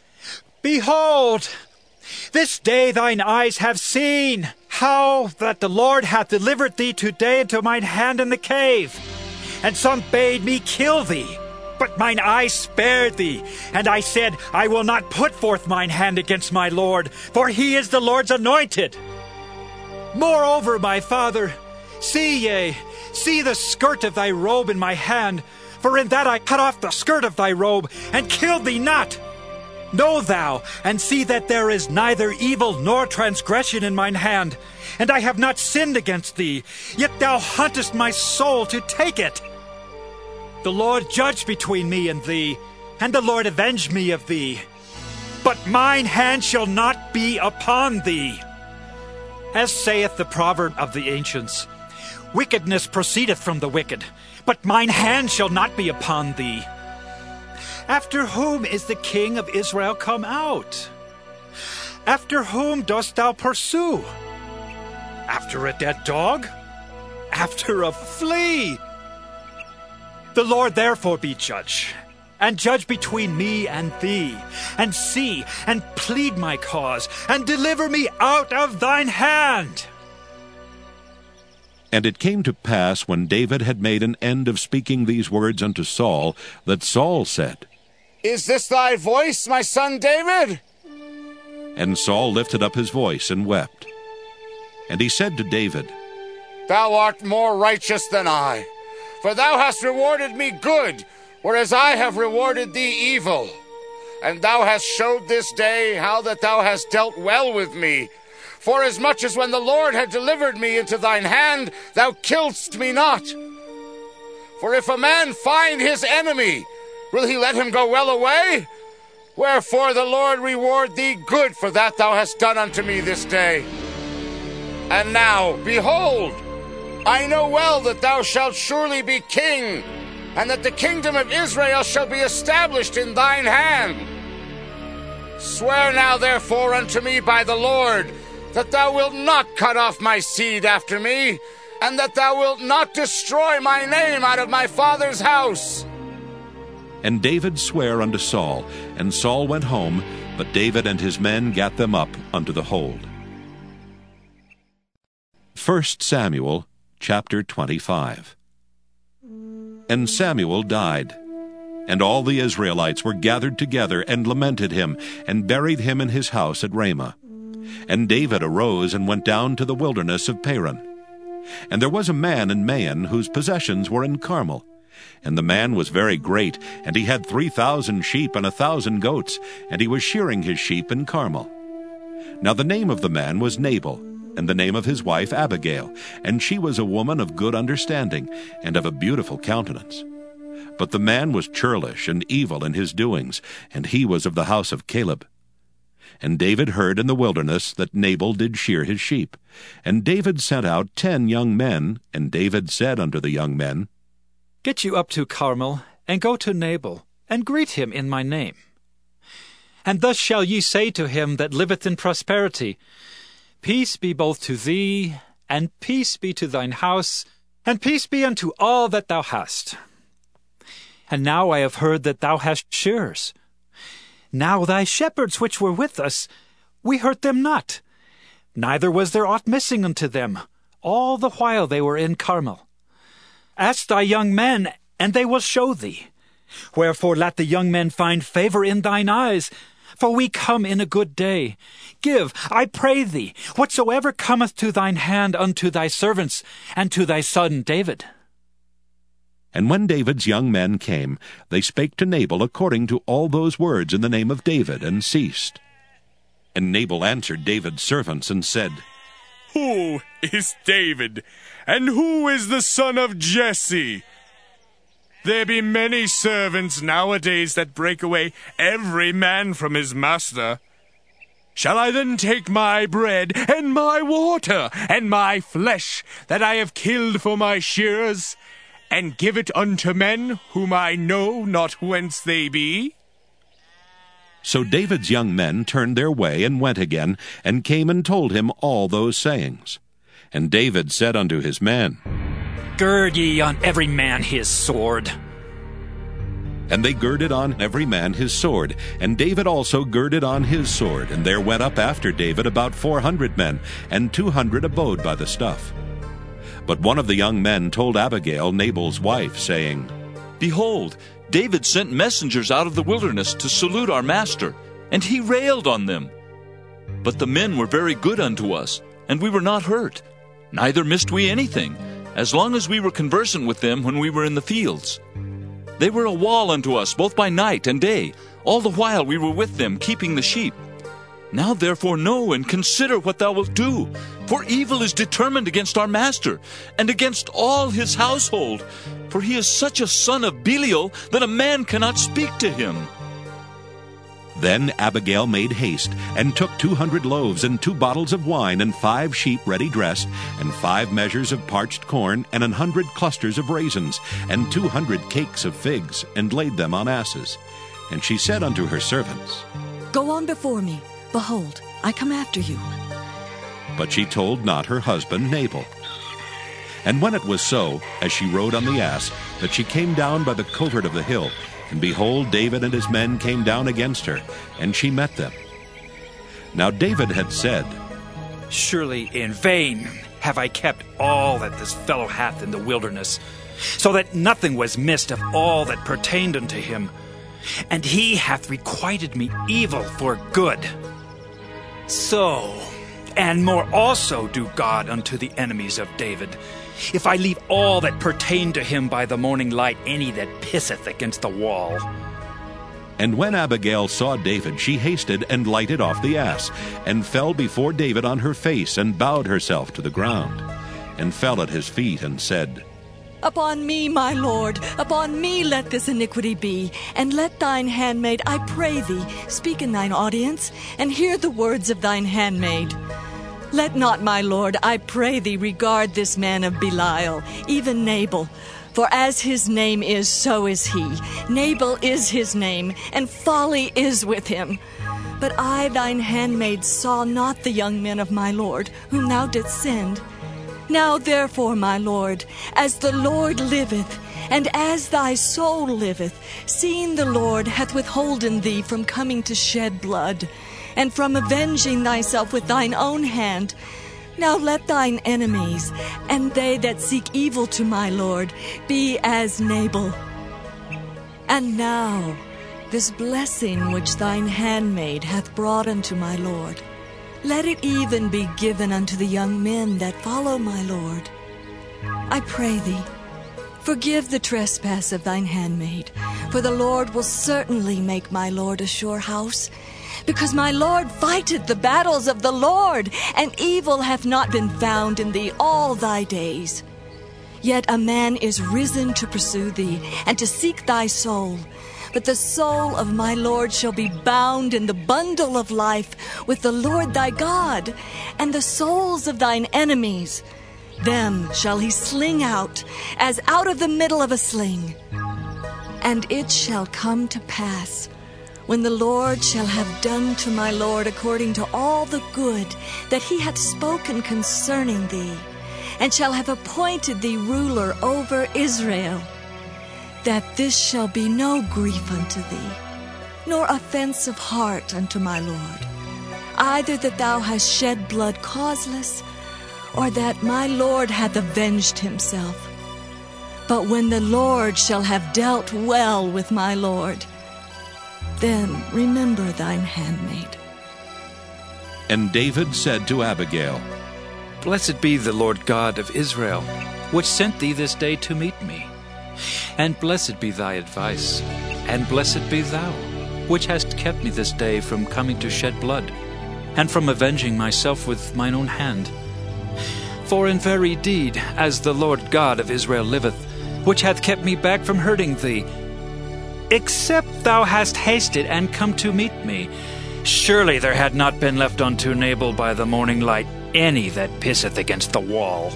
Behold, this day thine eyes have seen how that the Lord hath delivered thee today into mine hand in the cave. And some bade me kill thee, but mine eyes spared thee. And I said, I will not put forth mine hand against my Lord, for he is the Lord's anointed. Moreover, my father, see ye, see the skirt of thy robe in my hand, for in that I cut off the skirt of thy robe, and killed thee not. Know thou, and see that there is neither evil nor transgression in mine hand, and I have not sinned against thee, yet thou huntest my soul to take it. The Lord judge between me and thee, and the Lord avenge me of thee. But mine hand shall not be upon thee. As saith the proverb of the ancients, Wickedness proceedeth from the wicked, but mine hand shall not be upon thee. After whom is the king of Israel come out? After whom dost thou pursue? After a dead dog? After a flea? The Lord therefore be judge, and judge between me and thee, and see, and plead my cause, and deliver me out of thine hand. And it came to pass, when David had made an end of speaking these words unto Saul, that Saul said, Is this thy voice, my son David? And Saul lifted up his voice and wept. And he said to David, Thou art more righteous than I, for thou hast rewarded me good, whereas I have rewarded thee evil. And thou hast showed this day how that thou hast dealt well with me, forasmuch as when the Lord had delivered me into thine hand, thou killedst me not. For if a man find his enemy, will he let him go well away? Wherefore the Lord reward thee good for that thou hast done unto me this day. And now, behold, I know well that thou shalt surely be king, and that the kingdom of Israel shall be established in thine hand. Swear now therefore unto me by the Lord, that thou wilt not cut off my seed after me, and that thou wilt not destroy my name out of my father's house. And David sware unto Saul, and Saul went home, but David and his men gat them up unto the hold. First Samuel chapter twenty-five. And Samuel died, and all the Israelites were gathered together, and lamented him, and buried him in his house at Ramah. And David arose and went down to the wilderness of Paran. And there was a man in Maon whose possessions were in Carmel. And the man was very great, and he had three thousand sheep and a thousand goats, and he was shearing his sheep in Carmel. Now the name of the man was Nabal, and the name of his wife Abigail, and she was a woman of good understanding, and of a beautiful countenance. But the man was churlish and evil in his doings, and he was of the house of Caleb. And David heard in the wilderness that Nabal did shear his sheep. And David sent out ten young men, and David said unto the young men, Get you up to Carmel, and go to Nabal, and greet him in my name. And thus shall ye say to him that liveth in prosperity, Peace be both to thee, and peace be to thine house, and peace be unto all that thou hast. And now I have heard that thou hast shearers. Now thy shepherds which were with us, we hurt them not, neither was there aught missing unto them, all the while they were in Carmel. Ask thy young men, and they will show thee. Wherefore let the young men find favor in thine eyes, for we come in a good day. Give, I pray thee, whatsoever cometh to thine hand unto thy servants, and to thy son David. And when David's young men came, they spake to Nabal according to all those words in the name of David, and ceased. And Nabal answered David's servants, and said, Who is David, and who is the son of Jesse? There be many servants nowadays that break away every man from his master. Shall I then take my bread, and my water, and my flesh, that I have killed for my shearers, and give it unto men whom I know not whence they be? So David's young men turned their way, and went again, and came and told him all those sayings. And David said unto his men, Gird ye on every man his sword. And they girded on every man his sword, and David also girded on his sword. And there went up after David about four hundred men, and two hundred abode by the stuff. But one of the young men told Abigail, Nabal's wife, saying, Behold, David sent messengers out of the wilderness to salute our master, and he railed on them. But the men were very good unto us, and we were not hurt, neither missed we anything, as long as we were conversant with them when we were in the fields. They were a wall unto us both by night and day, all the while we were with them, keeping the sheep. Now therefore know and consider what thou wilt do, for evil is determined against our master, and against all his household, for he is such a son of Belial that a man cannot speak to him. Then Abigail made haste, and took two hundred loaves, and two bottles of wine, and five sheep ready dressed, and five measures of parched corn, and an hundred clusters of raisins, and two hundred cakes of figs, and laid them on asses. And she said unto her servants, Go on before me. Behold, I come after you. But she told not her husband Nabal. And when it was so, as she rode on the ass, that she came down by the covert of the hill, and behold, David and his men came down against her, and she met them. Now David had said, Surely in vain have I kept all that this fellow hath in the wilderness, so that nothing was missed of all that pertained unto him. And he hath requited me evil for good. So, and more also do God unto the enemies of David, if I leave all that pertain to him by the morning light any that pisseth against the wall. And when Abigail saw David, she hasted and lighted off the ass, and fell before David on her face, and bowed herself to the ground, and fell at his feet, and said, Upon me, my lord, upon me let this iniquity be, and let thine handmaid, I pray thee, speak in thine audience, and hear the words of thine handmaid. Let not, my lord, I pray thee, regard this man of Belial, even Nabal. For as his name is, so is he. Nabal is his name, and folly is with him. But I, thine handmaid, saw not the young men of my lord, whom thou didst send. Now therefore, my lord, as the Lord liveth, and as thy soul liveth, seeing the Lord hath withholden thee from coming to shed blood, and from avenging thyself with thine own hand, now let thine enemies, and they that seek evil to my lord, be as Nabal. And now this blessing which thine handmaid hath brought unto my lord, let it even be given unto the young men that follow my lord. I pray thee, forgive the trespass of thine handmaid, for the Lord will certainly make my lord a sure house, because my lord fighteth the battles of the Lord, and evil hath not been found in thee all thy days. Yet a man is risen to pursue thee, and to seek thy soul. but the soul of my Lord shall be bound in the bundle of life with the Lord thy God, and the souls of thine enemies. Them shall he sling out, as out of the middle of a sling. And it shall come to pass, when the Lord shall have done to my Lord according to all the good that he hath spoken concerning thee, and shall have appointed thee ruler over Israel, that this shall be no grief unto thee, nor offense of heart unto my Lord, either that thou hast shed blood causeless, or that my Lord hath avenged himself. But when the Lord shall have dealt well with my Lord, then remember thine handmaid. And David said to Abigail, Blessed be the Lord God of Israel, which sent thee this day to meet me. And blessed be thy advice, and blessed be thou, which hast kept me this day from coming to shed blood, and from avenging myself with mine own hand. For in very deed, as the Lord God of Israel liveth, which hath kept me back from hurting thee, except thou hast hasted and come to meet me, surely there had not been left unto Nabal by the morning light any that pisseth against the wall.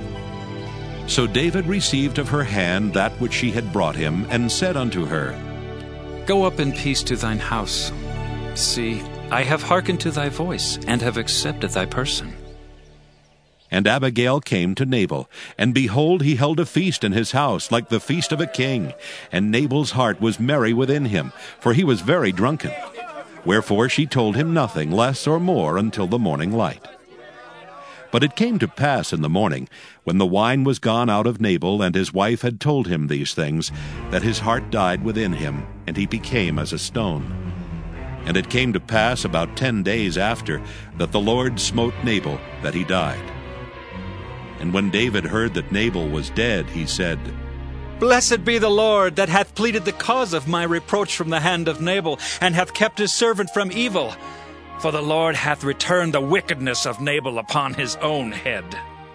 So David received of her hand that which she had brought him, and said unto her, Go up in peace to thine house. See, I have hearkened to thy voice, and have accepted thy person. And Abigail came to Nabal, and behold, he held a feast in his house, like the feast of a king. And Nabal's heart was merry within him, for he was very drunken. Wherefore she told him nothing less or more until the morning light. But it came to pass in the morning, when the wine was gone out of Nabal, and his wife had told him these things, that his heart died within him, and he became as a stone. And it came to pass about ten days after, that the Lord smote Nabal, that he died. And when David heard that Nabal was dead, he said, Blessed be the Lord, that hath pleaded the cause of my reproach from the hand of Nabal, and hath kept his servant from evil. For the Lord hath returned the wickedness of Nabal upon his own head.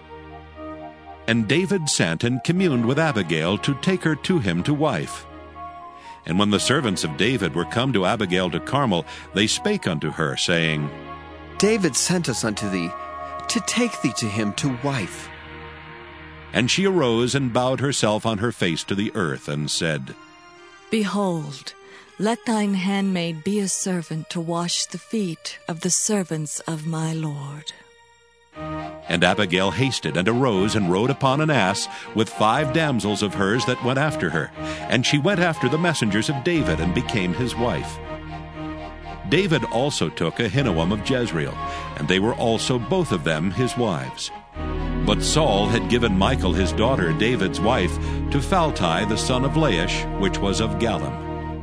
And David sent and communed with Abigail to take her to him to wife. And when the servants of David were come to Abigail to Carmel, they spake unto her, saying, David sent us unto thee, to take thee to him to wife. And she arose and bowed herself on her face to the earth, and said, Behold, let thine handmaid be a servant to wash the feet of the servants of my Lord. And Abigail hasted, and arose, and rode upon an ass, with five damsels of hers that went after her. And she went after the messengers of David, and became his wife. David also took Ahinoam of Jezreel, and they were also both of them his wives. But Saul had given Michal his daughter, David's wife, to Phalti the son of Laish, which was of Gallim.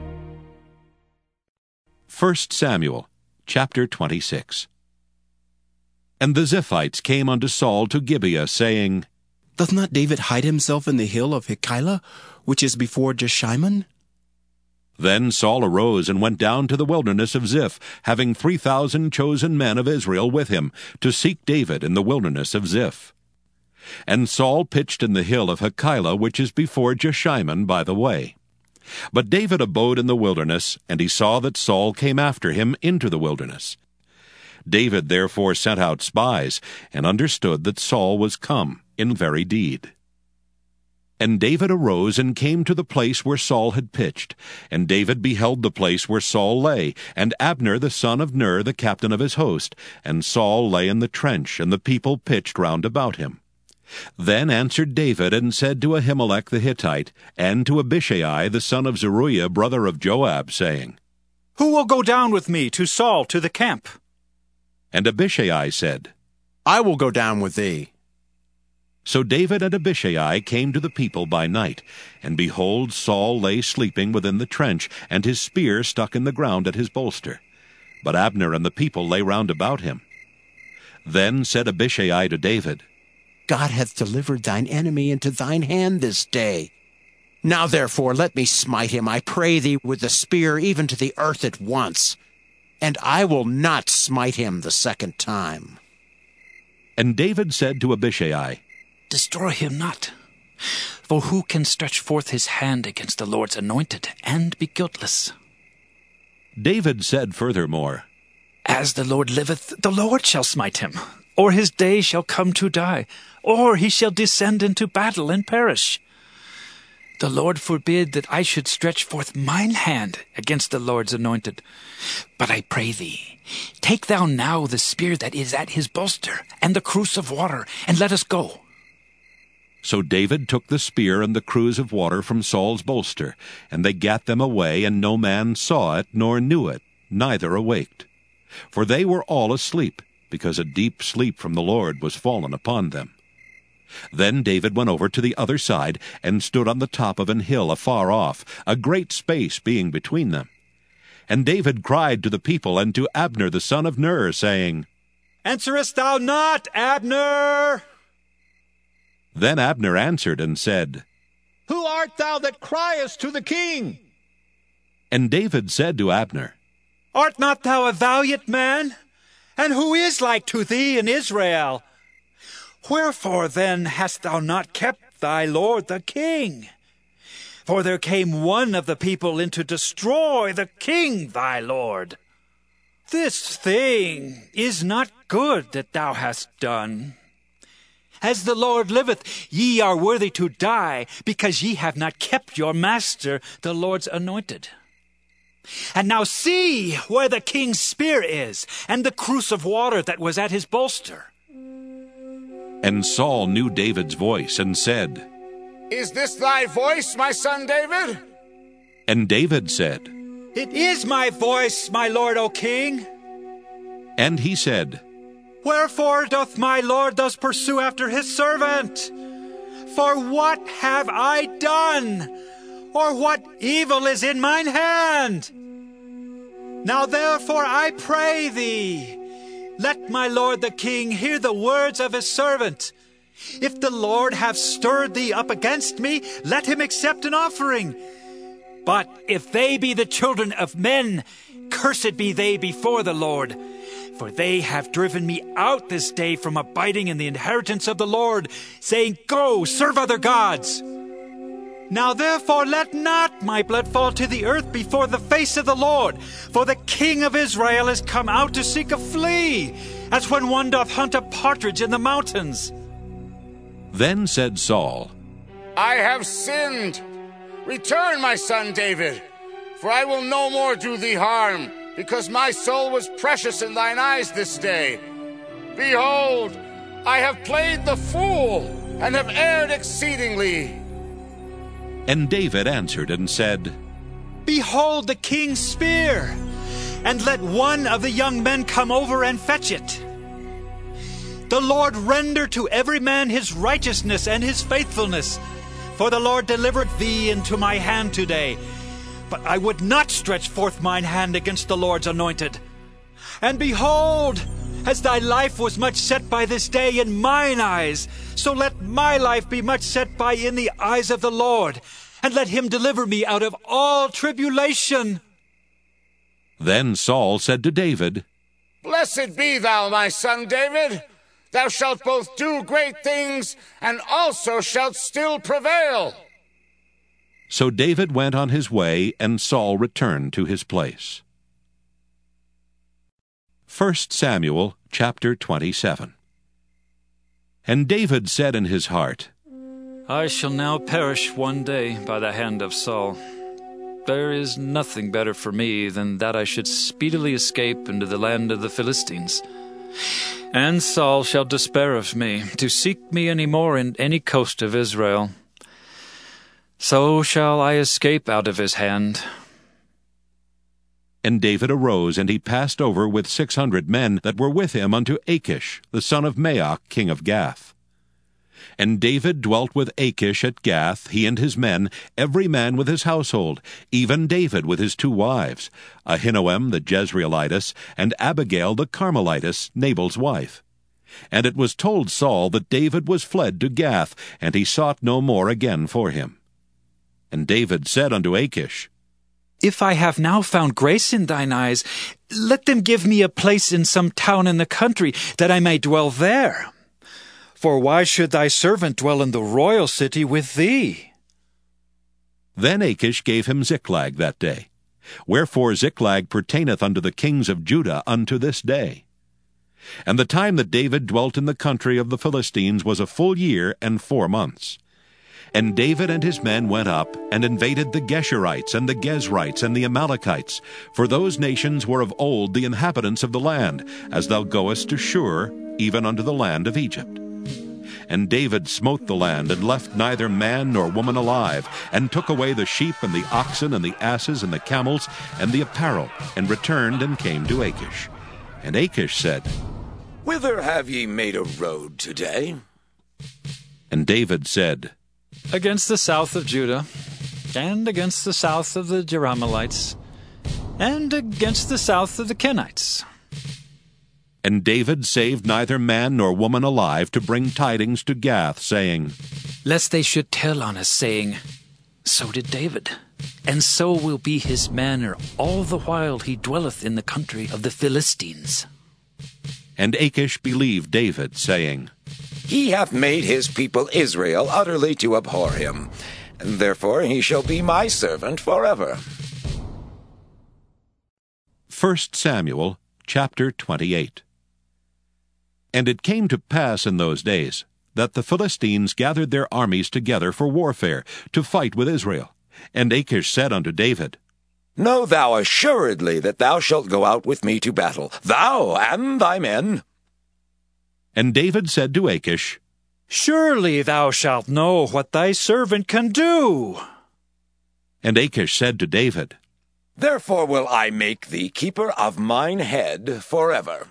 First Samuel, chapter twenty-six. And the Ziphites came unto Saul to Gibeah, saying, Doth not David hide himself in the hill of Hachilah, which is before Jeshimon? Then Saul arose and went down to the wilderness of Ziph, having three thousand chosen men of Israel with him, to seek David in the wilderness of Ziph. And Saul pitched in the hill of Hachilah, which is before Jeshimon by the way. But David abode in the wilderness, and he saw that Saul came after him into the wilderness. David therefore sent out spies, and understood that Saul was come in very deed. And David arose and came to the place where Saul had pitched. And David beheld the place where Saul lay, and Abner the son of Ner the captain of his host. And Saul lay in the trench, and the people pitched round about him. Then answered David, and said to Ahimelech the Hittite, and to Abishai the son of Zeruiah, brother of Joab, saying, Who will go down with me to Saul to the camp? And Abishai said, I will go down with thee. So David and Abishai came to the people by night, and behold, Saul lay sleeping within the trench, and his spear stuck in the ground at his bolster. But Abner and the people lay round about him. Then said Abishai to David, God hath delivered thine enemy into thine hand this day. Now therefore let me smite him, I pray thee, with the spear even to the earth at once, and I will not smite him the second time. And David said to Abishai, Destroy him not, For who can stretch forth his hand against the Lord's anointed and be guiltless? David said furthermore, As the Lord liveth, the Lord shall smite him, or his day shall come to die, or he shall descend into battle and perish. The Lord forbid that I should stretch forth mine hand against the Lord's anointed. But I pray thee, take thou now the spear that is at his bolster, and the cruse of water, and let us go. So David took the spear and the cruse of water from Saul's bolster, and they gat them away, and no man saw it, nor knew it, neither awaked. For they were all asleep, because a deep sleep from the Lord was fallen upon them. Then David went over to the other side, and stood on the top of an hill afar off, a great space being between them. And David cried to the people and to Abner the son of Ner, saying, Answerest thou not, Abner? Then Abner answered and said, Who art thou that criest to the king? And David said to Abner, Art not thou a valiant man? And who is like to thee in Israel? Wherefore then hast thou not kept thy lord the king? For there came one of the people in to destroy the king thy lord. This thing is not good that thou hast done. As the Lord liveth, ye are worthy to die, because ye have not kept your master, the Lord's anointed. And now see where the king's spear is, and the cruse of water that was at his bolster. And Saul knew David's voice, and said, Is this thy voice, my son David? And David said, It is my voice, my lord, O king. And he said, Wherefore doth my lord thus pursue after his servant? For what have I done? Or what evil is in mine hand? Now therefore I pray thee, let my lord the king hear the words of his servant. If the Lord have stirred thee up against me, let him accept an offering. But if they be the children of men, cursed be they before the Lord. For they have driven me out this day from abiding in the inheritance of the Lord, saying, Go, serve other gods. Now therefore let not my blood fall to the earth before the face of the Lord, for the king of Israel is come out to seek a flea, as when one doth hunt a partridge in the mountains. Then said Saul, I have sinned. Return, my son David, for I will no more do thee harm, because my soul was precious in thine eyes this day. Behold, I have played the fool, and have erred exceedingly. And David answered and said, Behold the king's spear, and let one of the young men come over and fetch it. The Lord render to every man his righteousness and his faithfulness, for the Lord delivered thee into my hand today. But I would not stretch forth mine hand against the Lord's anointed. And behold, as thy life was much set by this day in mine eyes, so let my life be much set by in the eyes of the Lord, and let him deliver me out of all tribulation. Then Saul said to David, Blessed be thou, my son David. Thou shalt both do great things, and also shalt still prevail. So David went on his way, and Saul returned to his place. First Samuel chapter twenty-seven. And David said in his heart, I shall now perish one day by the hand of Saul. There is nothing better for me than that I should speedily escape into the land of the Philistines. And Saul shall despair of me, to seek me any more in any coast of Israel. So shall I escape out of his hand. And David arose, and he passed over with six hundred men that were with him unto Achish, the son of Maoch, king of Gath. And David dwelt with Achish at Gath, he and his men, every man with his household, even David with his two wives, Ahinoam the Jezreelitess, and Abigail the Carmelitess, Nabal's wife. And it was told Saul that David was fled to Gath, and he sought no more again for him. And David said unto Achish, If I have now found grace in thine eyes, let them give me a place in some town in the country, that I may dwell there. For why should thy servant dwell in the royal city with thee? Then Achish gave him Ziklag that day. Wherefore Ziklag pertaineth unto the kings of Judah unto this day. And the time that David dwelt in the country of the Philistines was a full year and four months. And David and his men went up, and invaded the Geshurites, and the Gezrites, and the Amalekites, for those nations were of old the inhabitants of the land, as thou goest to Shur, even unto the land of Egypt. And David smote the land, and left neither man nor woman alive, and took away the sheep, and the oxen, and the asses, and the camels, and the apparel, and returned and came to Achish. And Achish said, Whither have ye made a road today? And David said, Against the south of Judah, and against the south of the Jerahmeelites, and against the south of the Kenites. And David saved neither man nor woman alive to bring tidings to Gath, saying, Lest they should tell on us, saying, So did David, and so will be his manner all the while he dwelleth in the country of the Philistines. And Achish believed David, saying, He hath made his people Israel utterly to abhor him, and therefore he shall be my servant forever. First Samuel chapter twenty-eight. And it came to pass in those days that the Philistines gathered their armies together for warfare, to fight with Israel. And Achish said unto David, Know thou assuredly that thou shalt go out with me to battle, thou and thy men. And David said to Achish, Surely thou shalt know what thy servant can do. And Achish said to David, Therefore will I make thee keeper of mine head forever.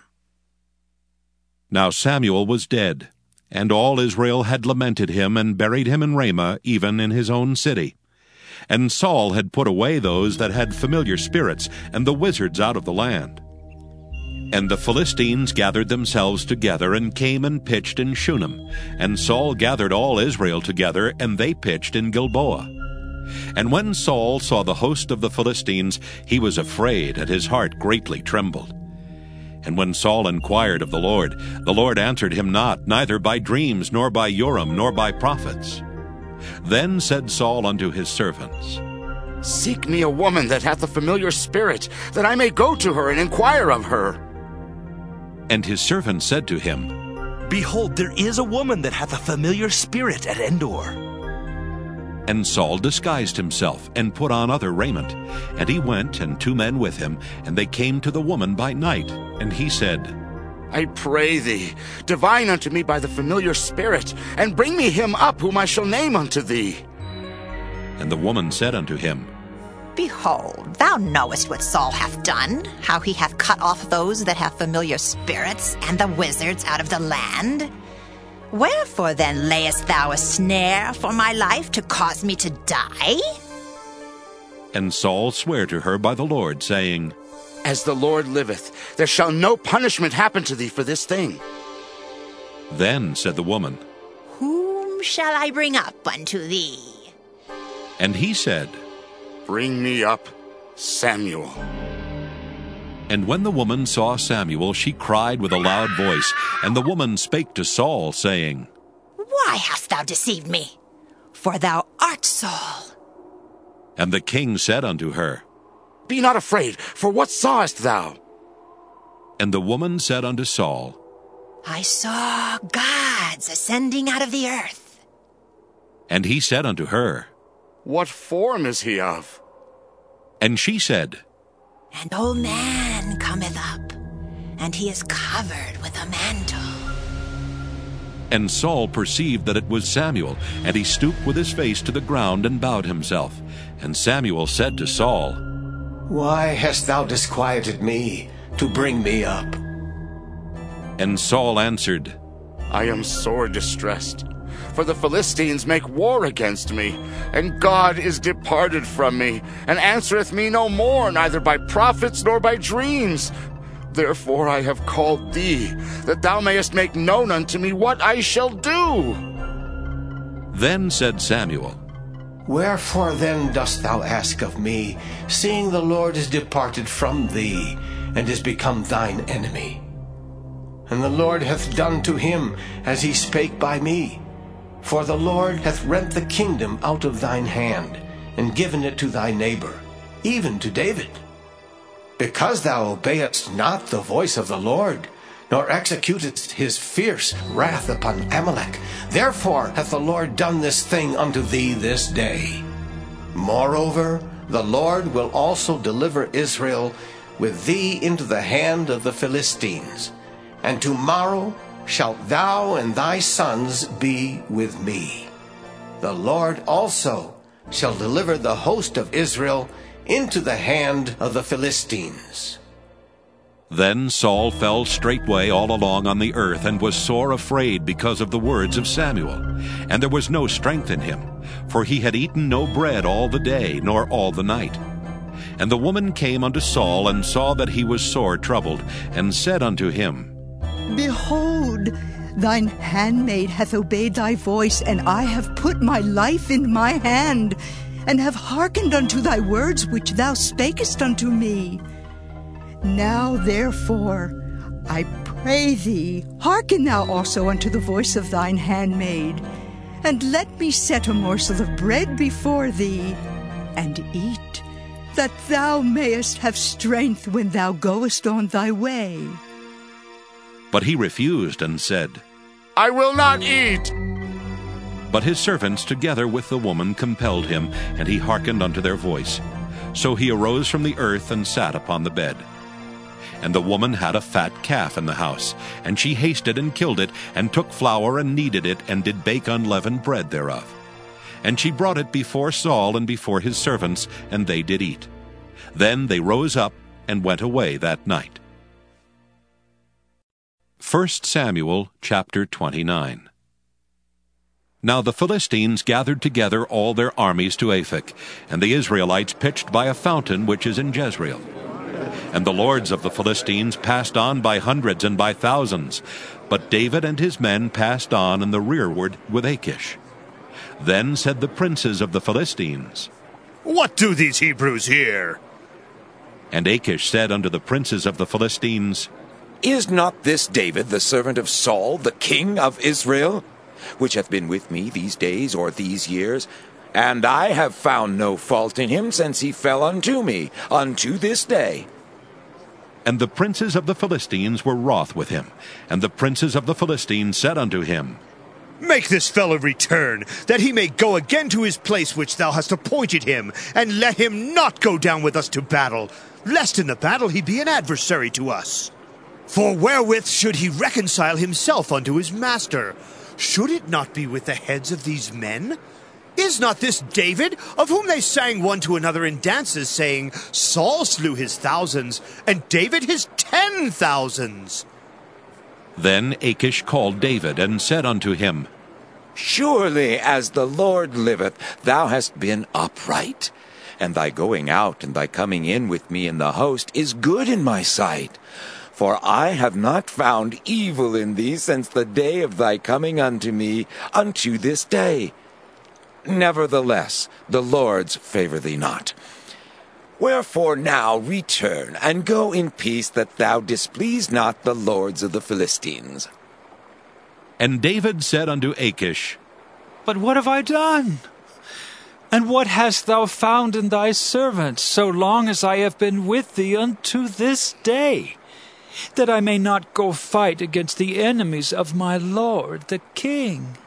Now Samuel was dead, and all Israel had lamented him, and buried him in Ramah, even in his own city. And Saul had put away those that had familiar spirits, and the wizards out of the land. And the Philistines gathered themselves together, and came and pitched in Shunem. And Saul gathered all Israel together, and they pitched in Gilboa. And when Saul saw the host of the Philistines, he was afraid, and his heart greatly trembled. And when Saul inquired of the Lord, the Lord answered him not, neither by dreams, nor by Urim, nor by prophets. Then said Saul unto his servants, Seek me a woman that hath a familiar spirit, that I may go to her and inquire of her. And his servants said to him, Behold, there is a woman that hath a familiar spirit at Endor. And Saul disguised himself, and put on other raiment. And he went, and two men with him, and they came to the woman by night. And he said, I pray thee, divine unto me by the familiar spirit, and bring me him up whom I shall name unto thee. And the woman said unto him, Behold, thou knowest what Saul hath done, how he hath cut off those that have familiar spirits, and the wizards out of the land. Wherefore then layest thou a snare for my life to cause me to die? And Saul sware to her by the Lord, saying, As the Lord liveth, there shall no punishment happen to thee for this thing. Then said the woman, Whom shall I bring up unto thee? And he said, Bring me up Samuel. And when the woman saw Samuel, she cried with a loud voice. And the woman spake to Saul, saying, Why hast thou deceived me? For thou art Saul. And the king said unto her, Be not afraid, for what sawest thou? And the woman said unto Saul, I saw gods ascending out of the earth. And he said unto her, What form is he of? And she said, An old man cometh up, and he is covered with a mantle. And Saul perceived that it was Samuel, and he stooped with his face to the ground and bowed himself. And Samuel said to Saul, Why hast thou disquieted me to bring me up? And Saul answered, I am sore distressed, for the Philistines make war against me, and God is departed from me, and answereth me no more, neither by prophets nor by dreams. Therefore I have called thee, that thou mayest make known unto me what I shall do. Then said Samuel, Wherefore then dost thou ask of me, seeing the Lord is departed from thee, and is become thine enemy? and the Lord hath done to him as he spake by me. For the Lord hath rent the kingdom out of thine hand, and given it to thy neighbor, even to David. Because thou obeyedst not the voice of the Lord, nor executedst his fierce wrath upon Amalek, therefore hath the Lord done this thing unto thee this day. Moreover, the Lord will also deliver Israel with thee into the hand of the Philistines, and tomorrow shalt thou and thy sons be with me. The Lord also shall deliver the host of Israel into the hand of the Philistines. Then Saul fell straightway all along on the earth, and was sore afraid because of the words of Samuel. And there was no strength in him, for he had eaten no bread all the day, nor all the night. And the woman came unto Saul, and saw that he was sore troubled, and said unto him, Behold, thine handmaid hath obeyed thy voice, and I have put my life in my hand, and have hearkened unto thy words which thou spakest unto me. Now therefore, I pray thee, hearken thou also unto the voice of thine handmaid, and let me set a morsel of bread before thee, and eat, that thou mayest have strength when thou goest on thy way. But he refused, and said, I will not eat. But his servants together with the woman compelled him, and he hearkened unto their voice. So he arose from the earth, and sat upon the bed. And the woman had a fat calf in the house, and she hasted and killed it, and took flour and kneaded it, and did bake unleavened bread thereof. And she brought it before Saul and before his servants, and they did eat. Then they rose up and went away that night. First Samuel chapter twenty-nine. Now the Philistines gathered together all their armies to Aphek, and the Israelites pitched by a fountain which is in Jezreel. And the lords of the Philistines passed on by hundreds and by thousands, but David and his men passed on in the rearward with Achish. Then said the princes of the Philistines, What do these Hebrews here? And Achish said unto the princes of the Philistines, Is not this David the servant of Saul, the king of Israel, which hath been with me these days or these years? And I have found no fault in him since he fell unto me, unto this day. And the princes of the Philistines were wroth with him. And the princes of the Philistines said unto him, Make this fellow return, that he may go again to his place which thou hast appointed him, and let him not go down with us to battle, lest in the battle he be an adversary to us. For wherewith should he reconcile himself unto his master? Should it not be with the heads of these men? Is not this David, of whom they sang one to another in dances, saying, Saul slew his thousands, and David his ten thousands? Then Achish called David, and said unto him, Surely as the Lord liveth, thou hast been upright, and thy going out and thy coming in with me in the host is good in my sight. For I have not found evil in thee since the day of thy coming unto me unto this day. Nevertheless, the Lord's favour thee not. Wherefore now return, and go in peace, that thou displease not the lords of the Philistines. And David said unto Achish, But what have I done? And what hast thou found in thy servant, so long as I have been with thee unto this day, that I may not go fight against the enemies of my lord the king?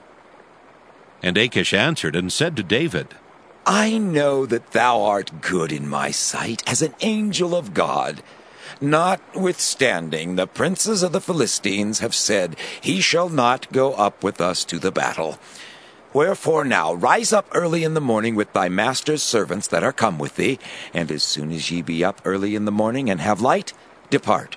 And Achish answered and said to David, I know that thou art good in my sight as an angel of God. Notwithstanding, the princes of the Philistines have said, He shall not go up with us to the battle. Wherefore now rise up early in the morning with thy master's servants that are come with thee, and as soon as ye be up early in the morning and have light, depart.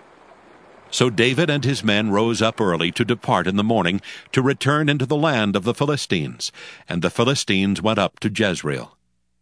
So David and his men rose up early to depart in the morning, to return into the land of the Philistines. And the Philistines went up to Jezreel.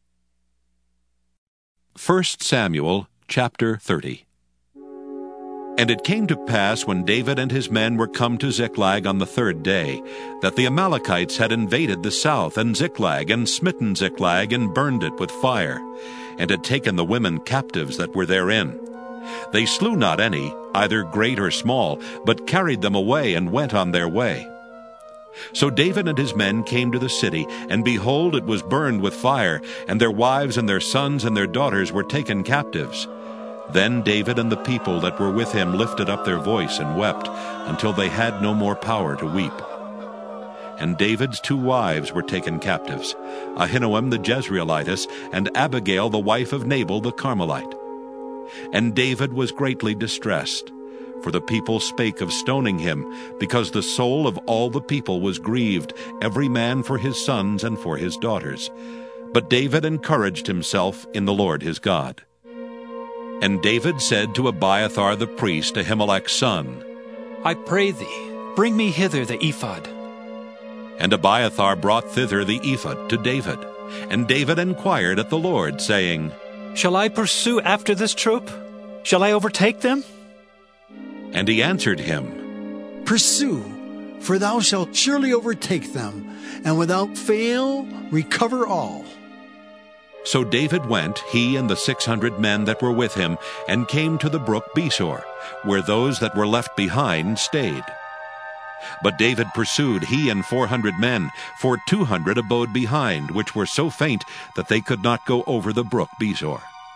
First Samuel chapter thirty. And it came to pass, when David and his men were come to Ziklag on the third day, that the Amalekites had invaded the south, and Ziklag, and smitten Ziklag, and burned it with fire, and had taken the women captives that were therein. They slew not any, either great or small, but carried them away and went on their way. So David and his men came to the city, and behold, it was burned with fire, and their wives and their sons and their daughters were taken captives. Then David and the people that were with him lifted up their voice and wept, until they had no more power to weep. And David's two wives were taken captives, Ahinoam the Jezreelitess, and Abigail the wife of Nabal the Carmelite. And David was greatly distressed, for the people spake of stoning him, because the soul of all the people was grieved, every man for his sons and for his daughters. But David encouraged himself in the Lord his God. And David said to Abiathar the priest, Ahimelech's son, I pray thee, bring me hither the ephod. And Abiathar brought thither the ephod to David. And David inquired at the Lord, saying, Shall I pursue after this troop? Shall I overtake them? And he answered him, Pursue, for thou shalt surely overtake them, and without fail recover all. So David went, he and the six hundred men that were with him, and came to the brook Besor, where those that were left behind stayed. But David pursued, he and four hundred men, for two hundred abode behind, which were so faint that they could not go over the brook Besor.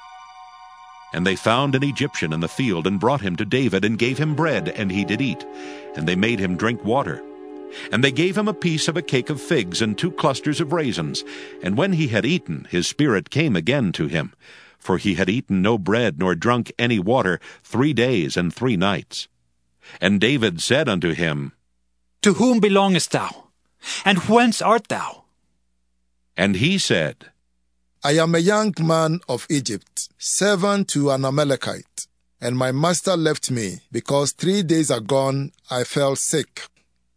And they found an Egyptian in the field, and brought him to David, and gave him bread, and he did eat. And they made him drink water. And they gave him a piece of a cake of figs, and two clusters of raisins. And when he had eaten, his spirit came again to him, for he had eaten no bread, nor drunk any water, three days and three nights. And David said unto him, To whom belongest thou? And whence art thou? And he said, I am a young man of Egypt, servant to an Amalekite, and my master left me, because three days agone I fell sick.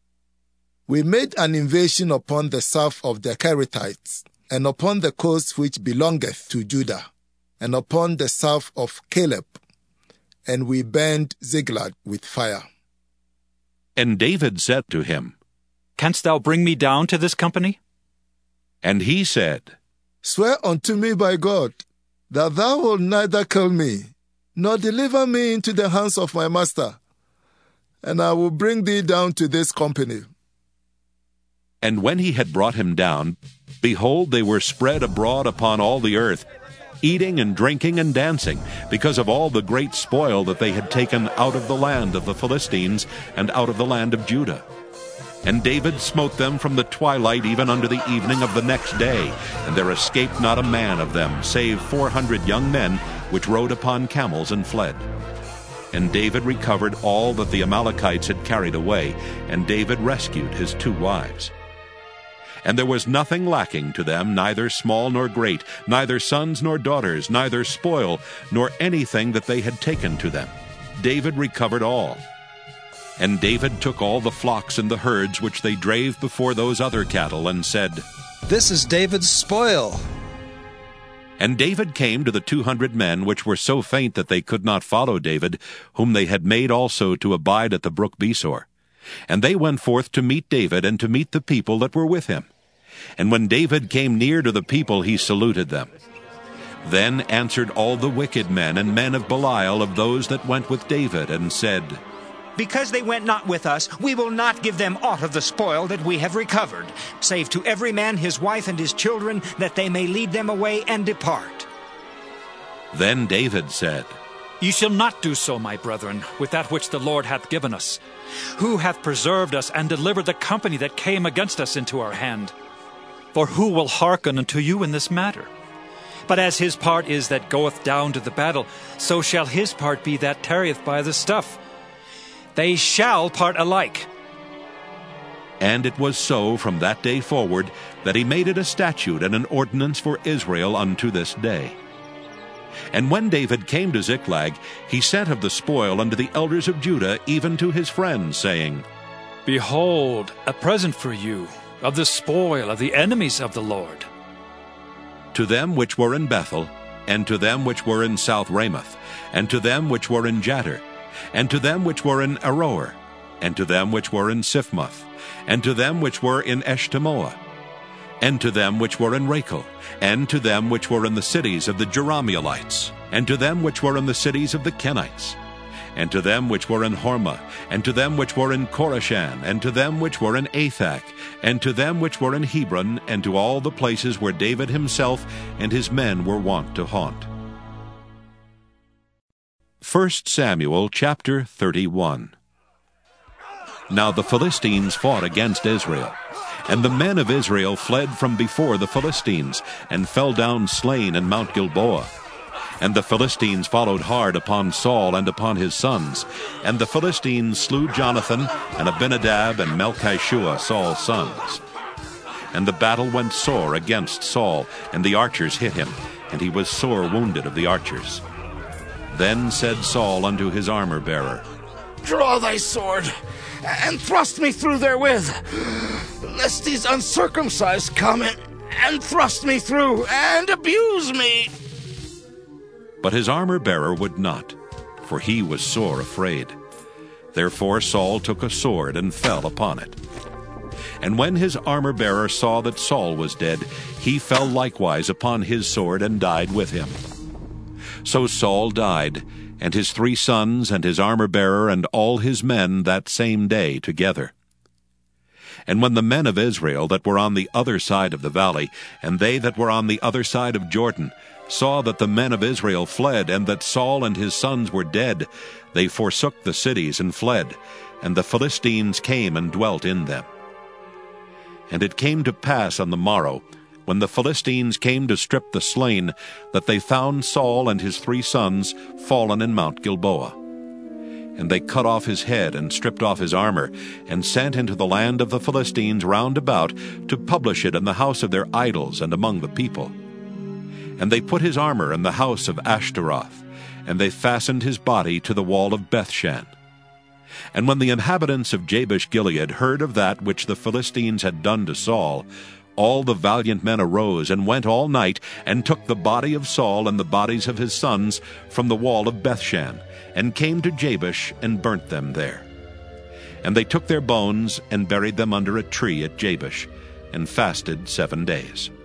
We made an invasion upon the south of the Kerethites, and upon the coast which belongeth to Judah, and upon the south of Caleb, and we burned Ziklag with fire. And David said to him, Canst thou bring me down to this company? And he said, Swear unto me by God, that thou wilt neither kill me, nor deliver me into the hands of my master, and I will bring thee down to this company. And when he had brought him down, behold, they were spread abroad upon all the earth, eating and drinking and dancing, because of all the great spoil that they had taken out of the land of the Philistines and out of the land of Judah. And David smote them from the twilight even unto the evening of the next day, and there escaped not a man of them, save four hundred young men, which rode upon camels and fled. And David recovered all that the Amalekites had carried away, and David rescued his two wives. And there was nothing lacking to them, neither small nor great, neither sons nor daughters, neither spoil, nor anything that they had taken to them. David recovered all. And David took all the flocks and the herds which they drave before those other cattle, and said, This is David's spoil. And David came to the two hundred men which were so faint that they could not follow David, whom they had made also to abide at the brook Besor. And they went forth to meet David, and to meet the people that were with him. And when David came near to the people, he saluted them. Then answered all the wicked men and men of Belial of those that went with David, and said, Because they went not with us, we will not give them aught of the spoil that we have recovered, save to every man his wife and his children, that they may lead them away and depart. Then David said, Ye shall not do so, my brethren, with that which the Lord hath given us. Who hath preserved us, and delivered the company that came against us into our hand? For who will hearken unto you in this matter? But as his part is that goeth down to the battle, so shall his part be that tarrieth by the stuff. They shall part alike. And it was so from that day forward, that he made it a statute and an ordinance for Israel unto this day. And when David came to Ziklag, he sent of the spoil unto the elders of Judah, even to his friends, saying, Behold, a present for you, of the spoil of the enemies of the Lord. To them which were in Bethel, and to them which were in South Ramoth, and to them which were in Jattir, and to them which were in Aroer, and to them which were in Siphmoth, and to them which were in Eshtemoa, and to them which were in Rachel, and to them which were in the cities of the Jerahmeelites. and to them which were in the cities of the Kenites, and to them which were in Hormah, and to them which were in Korashan, and to them which were in Athak, and to them which were in Hebron, and to all the places where David himself and his men were wont to haunt. First Samuel chapter thirty-one. Now the Philistines fought against Israel, and the men of Israel fled from before the Philistines, and fell down slain in Mount Gilboa. And the Philistines followed hard upon Saul and upon his sons. And the Philistines slew Jonathan, and Abinadab, and Melchishua, Saul's sons. And the battle went sore against Saul, and the archers hit him, and he was sore wounded of the archers. Then said Saul unto his armor-bearer, Draw thy sword, and thrust me through therewith, lest these uncircumcised come and, and thrust me through, and abuse me. But his armor-bearer would not, for he was sore afraid. Therefore Saul took a sword and fell upon it. And when his armor-bearer saw that Saul was dead, he fell likewise upon his sword and died with him. So Saul died, and his three sons, and his armor-bearer, and all his men that same day together. And when the men of Israel that were on the other side of the valley, and they that were on the other side of Jordan, saw that the men of Israel fled, and that Saul and his sons were dead, they forsook the cities and fled, and the Philistines came and dwelt in them. And it came to pass on the morrow, when the Philistines came to strip the slain, that they found Saul and his three sons fallen in Mount Gilboa. And they cut off his head, and stripped off his armor, and sent into the land of the Philistines round about, to publish it in the house of their idols and among the people. And they put his armor in the house of Ashtaroth, and they fastened his body to the wall of Bethshan. And when the inhabitants of Jabesh-Gilead heard of that which the Philistines had done to Saul, all the valiant men arose, and went all night, and took the body of Saul and the bodies of his sons from the wall of Bethshan, and came to Jabesh, and burnt them there. And they took their bones, and buried them under a tree at Jabesh, and fasted seven days.